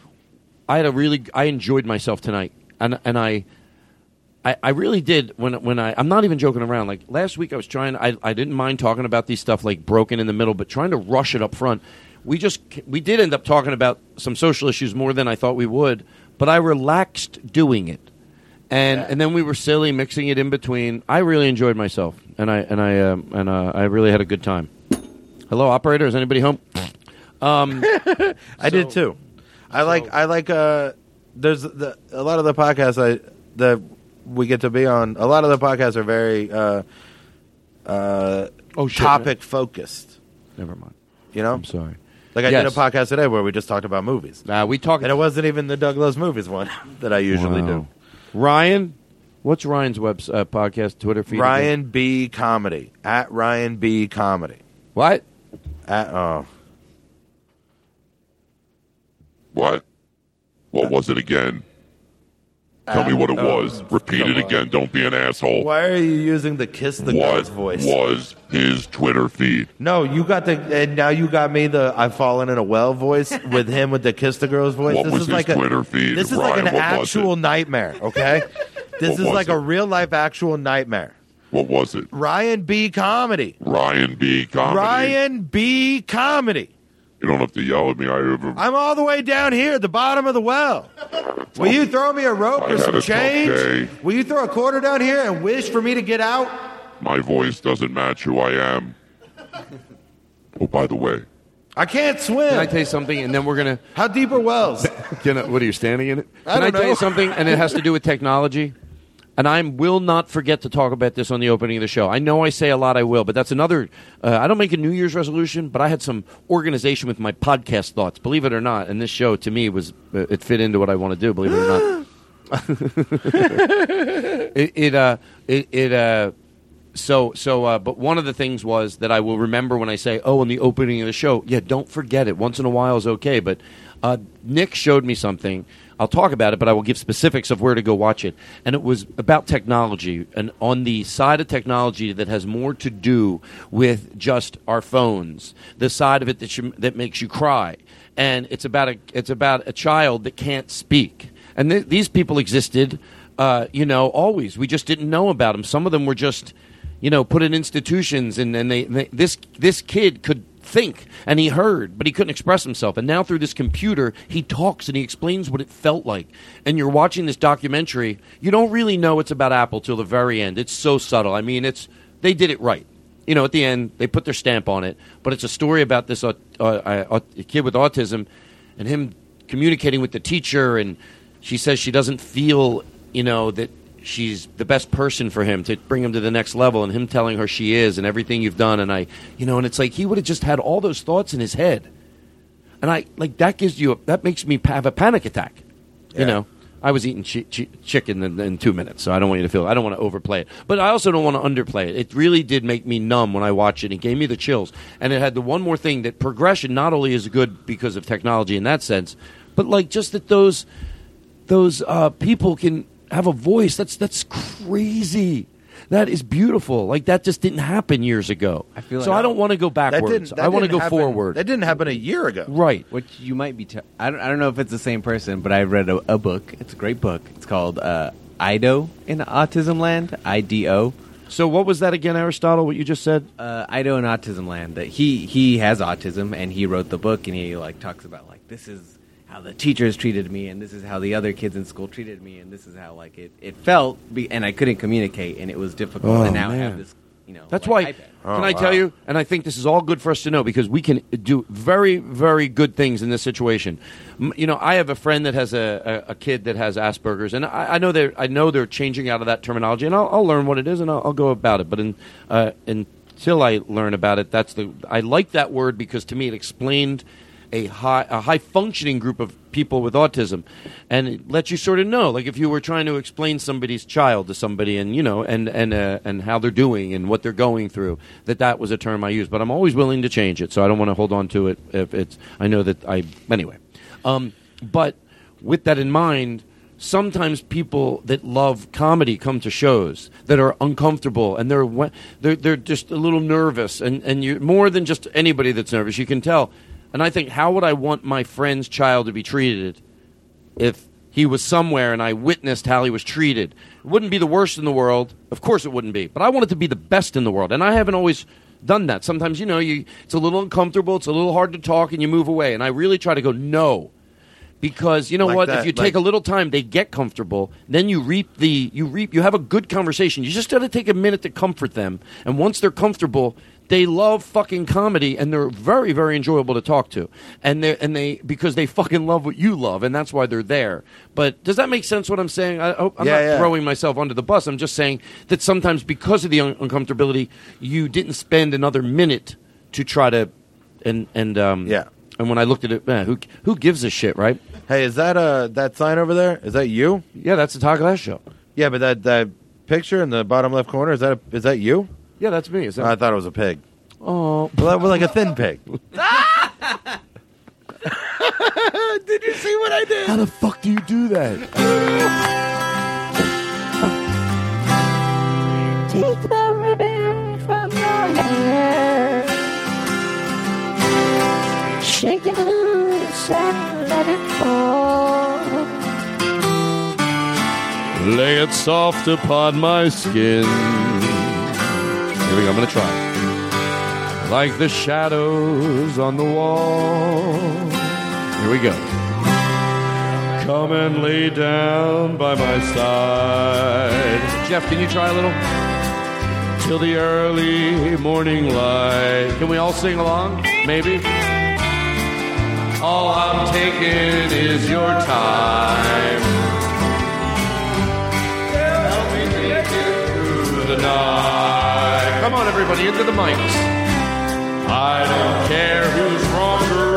I enjoyed myself tonight, and I really did when I'm not even joking around. Like last week, I was trying. I didn't mind talking about these stuff like broken in the middle, but trying to rush it up front. We did end up talking about some social issues more than I thought we would, but I relaxed doing it, and then we were silly mixing it in between. I really enjoyed myself, and I really had a good time. Hello, operator. Is anybody home? I did too. I like. There's a lot of the podcasts that we get to be on. A lot of the podcasts are very topic focused. Never mind. You know, I'm sorry. Like I Yes. did a podcast today where we just talked about movies. We talked, and it wasn't even the Doug Loves Movies one that I usually do. Ryan, what's Ryan's podcast Twitter feed? Ryan B Comedy at Ryan B Comedy. What? What? What was it again? Tell me what it was. Repeat it again. Don't be an asshole. Why are you using the Kiss the Girls What voice? was his Twitter feed? No, you got and now you got me the I've fallen in a well voice with him with the Kiss the Girls voice. What this was is his like Twitter feed? This is Ryan, like an what was actual nightmare, okay? This What is was like it? a real life actual nightmare. What was it? Ryan B Comedy. Ryan B. Comedy. Ryan B Comedy. You don't have to yell at me. I'm all the way down here at the bottom of the well. Will you throw me a rope I or had some a tough change? day. Will you throw a quarter down here and wish for me to get out? My voice doesn't match who I am. Oh, by the way, I can't swim. Can I tell you something? And then we're gonna. How deep are wells? What are you standing in it? I Can I don't tell know. you something? And it has to do with technology. And I will not forget to talk about this on the opening of the show. I know I say a lot, I will, but that's another. I don't make a New Year's resolution, but I had some organization with my podcast thoughts, believe it or not. And this show, to me, was it fit into what I want to do, believe it or not. But one of the things was that I will remember when I say, oh, in the opening of the show, yeah, don't forget it. Once in a while is okay. But Nick showed me something. I'll talk about it, but I will give specifics of where to go watch it. And it was about technology, and on the side of technology that has more to do with just our phones, the side of it that makes you cry. And it's about a child that can't speak. And these people existed, always. We just didn't know about them. Some of them were just, put in institutions, and this kid could think, and he heard, but he couldn't express himself. And now through this computer, he talks and he explains what it felt like. And you're watching this documentary. You don't really know it's about Apple till the very end. It's so subtle. I mean, they did it right. At the end, they put their stamp on it. But it's a story about this kid with autism and him communicating with the teacher, and she says she doesn't feel, that she's the best person for him to bring him to the next level, and him telling her she is, and everything you've done. And and it's like he would have just had all those thoughts in his head. And that makes me have a panic attack. Yeah. I was eating chicken in 2 minutes, so I don't want you to I don't want to overplay it. But I also don't want to underplay it. It really did make me numb when I watched it. It gave me the chills. And it had the one more thing, that progression not only is good because of technology in that sense, but like just that those people can have a voice. That's crazy. That is beautiful. Like, that just didn't happen years ago. I feel so. I don't want to go backwards. I want to go forward. That didn't happen a year ago. Right. Which you might be. I don't know if it's the same person, but I read a book. It's a great book. It's called Ido in Autism Land. IDO. So what was that again, Aristotle? What you just said? Ido in Autism Land. That he has autism, and he wrote the book, and he talks about this is how the teachers treated me, and this is how the other kids in school treated me, and this is how it felt, and I couldn't communicate, and it was difficult. Oh, and now man. I have this, That's why. iPad. Can I tell you? And I think this is all good for us to know, because we can do very, very good things in this situation. I have a friend that has a kid that has Asperger's, and I know they're changing out of that terminology, and I'll learn what it is, and I'll go about it. But until I learn about it, I like that word, because to me it explained a high functioning group of people with autism, and it lets you sort of know, like if you were trying to explain somebody's child to somebody, and and how they're doing and what they're going through, that was a term I use. But I'm always willing to change it, so I don't want to hold on to it if it's. I know that anyway. But with that in mind, sometimes people that love comedy come to shows that are uncomfortable, and they're just a little nervous, and you're more than just anybody that's nervous. You can tell. And I think, how would I want my friend's child to be treated if he was somewhere and I witnessed how he was treated? It wouldn't be the worst in the world. Of course it wouldn't be. But I want it to be the best in the world. And I haven't always done that. Sometimes, it's a little uncomfortable. It's a little hard to talk, and you move away. And I really try to go, no. Because you know what? If you take a little time, they get comfortable. Then you have a good conversation. You just got to take a minute to comfort them. And once they're comfortable, they love fucking comedy, and they're very, very enjoyable to talk to. And they because they fucking love what you love, and that's why they're there. But does that make sense what I'm saying? I'm not throwing myself under the bus. I'm just saying that sometimes, because of the uncomfortability, you didn't spend another minute to try to And when I looked at it, man, who gives a shit, right? Hey, is that sign over there? Is that you? Yeah, that's the Todd Glass Show. Yeah, but that picture in the bottom left corner, is that you? Yeah, that's me. I thought it was a pig. Oh, well, we're like a thin pig. Did you see what I did? How the fuck do you do that? Take the ribbon from your hair, shake it loose and let it fall. Lay it soft upon my skin. Here we go. I'm going to try. Like the shadows on the wall. Here we go. Come and lay down by my side. Jeff, can you try a little? Till the early morning light. Can we all sing along? Maybe? All I'm taking is your time. Help me make it through the night. Come on, everybody, into the mics. I don't care who's wrong or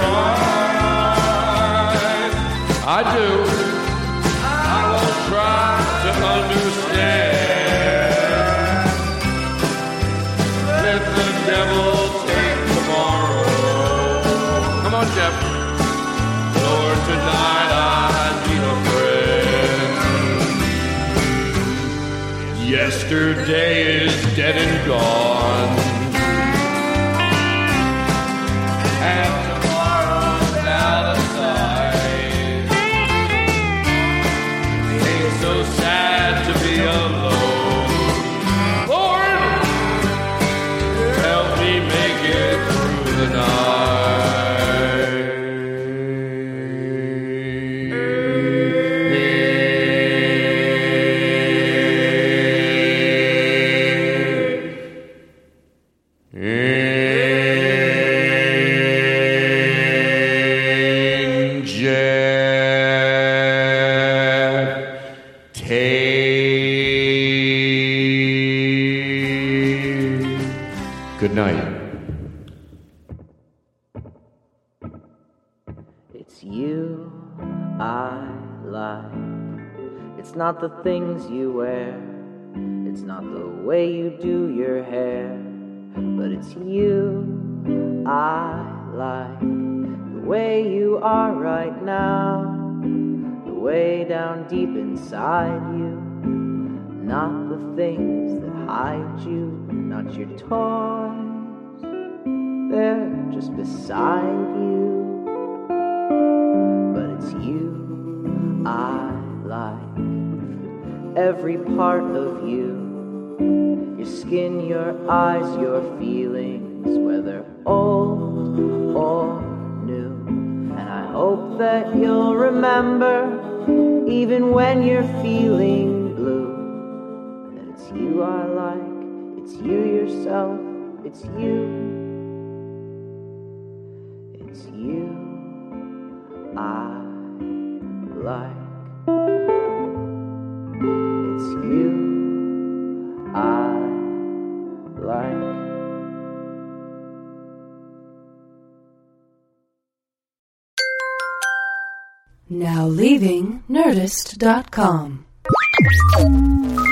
right. I do. I will try to understand. Let the devil take tomorrow. Come on, Jeff. For tonight I need a friend. Yesterday is dead and gone. And tomorrow's out of sight. Ain't so sad to be alone. Lord, help me make it through the Good night. It's you I like. It's not the things you wear. It's not the way you do your hair. But it's you I like. The way you are right now. The way down deep inside you. Not the things that hide you. Not your toys. They're just beside you. But it's you I like. Every part of you. Your skin, your eyes, your feelings, whether old or new. And I hope that you'll remember, even when you're feeling blue, that it's you I like. It's you yourself. It's you. It's you I like. It's you I like. Now leaving Nerdist.com.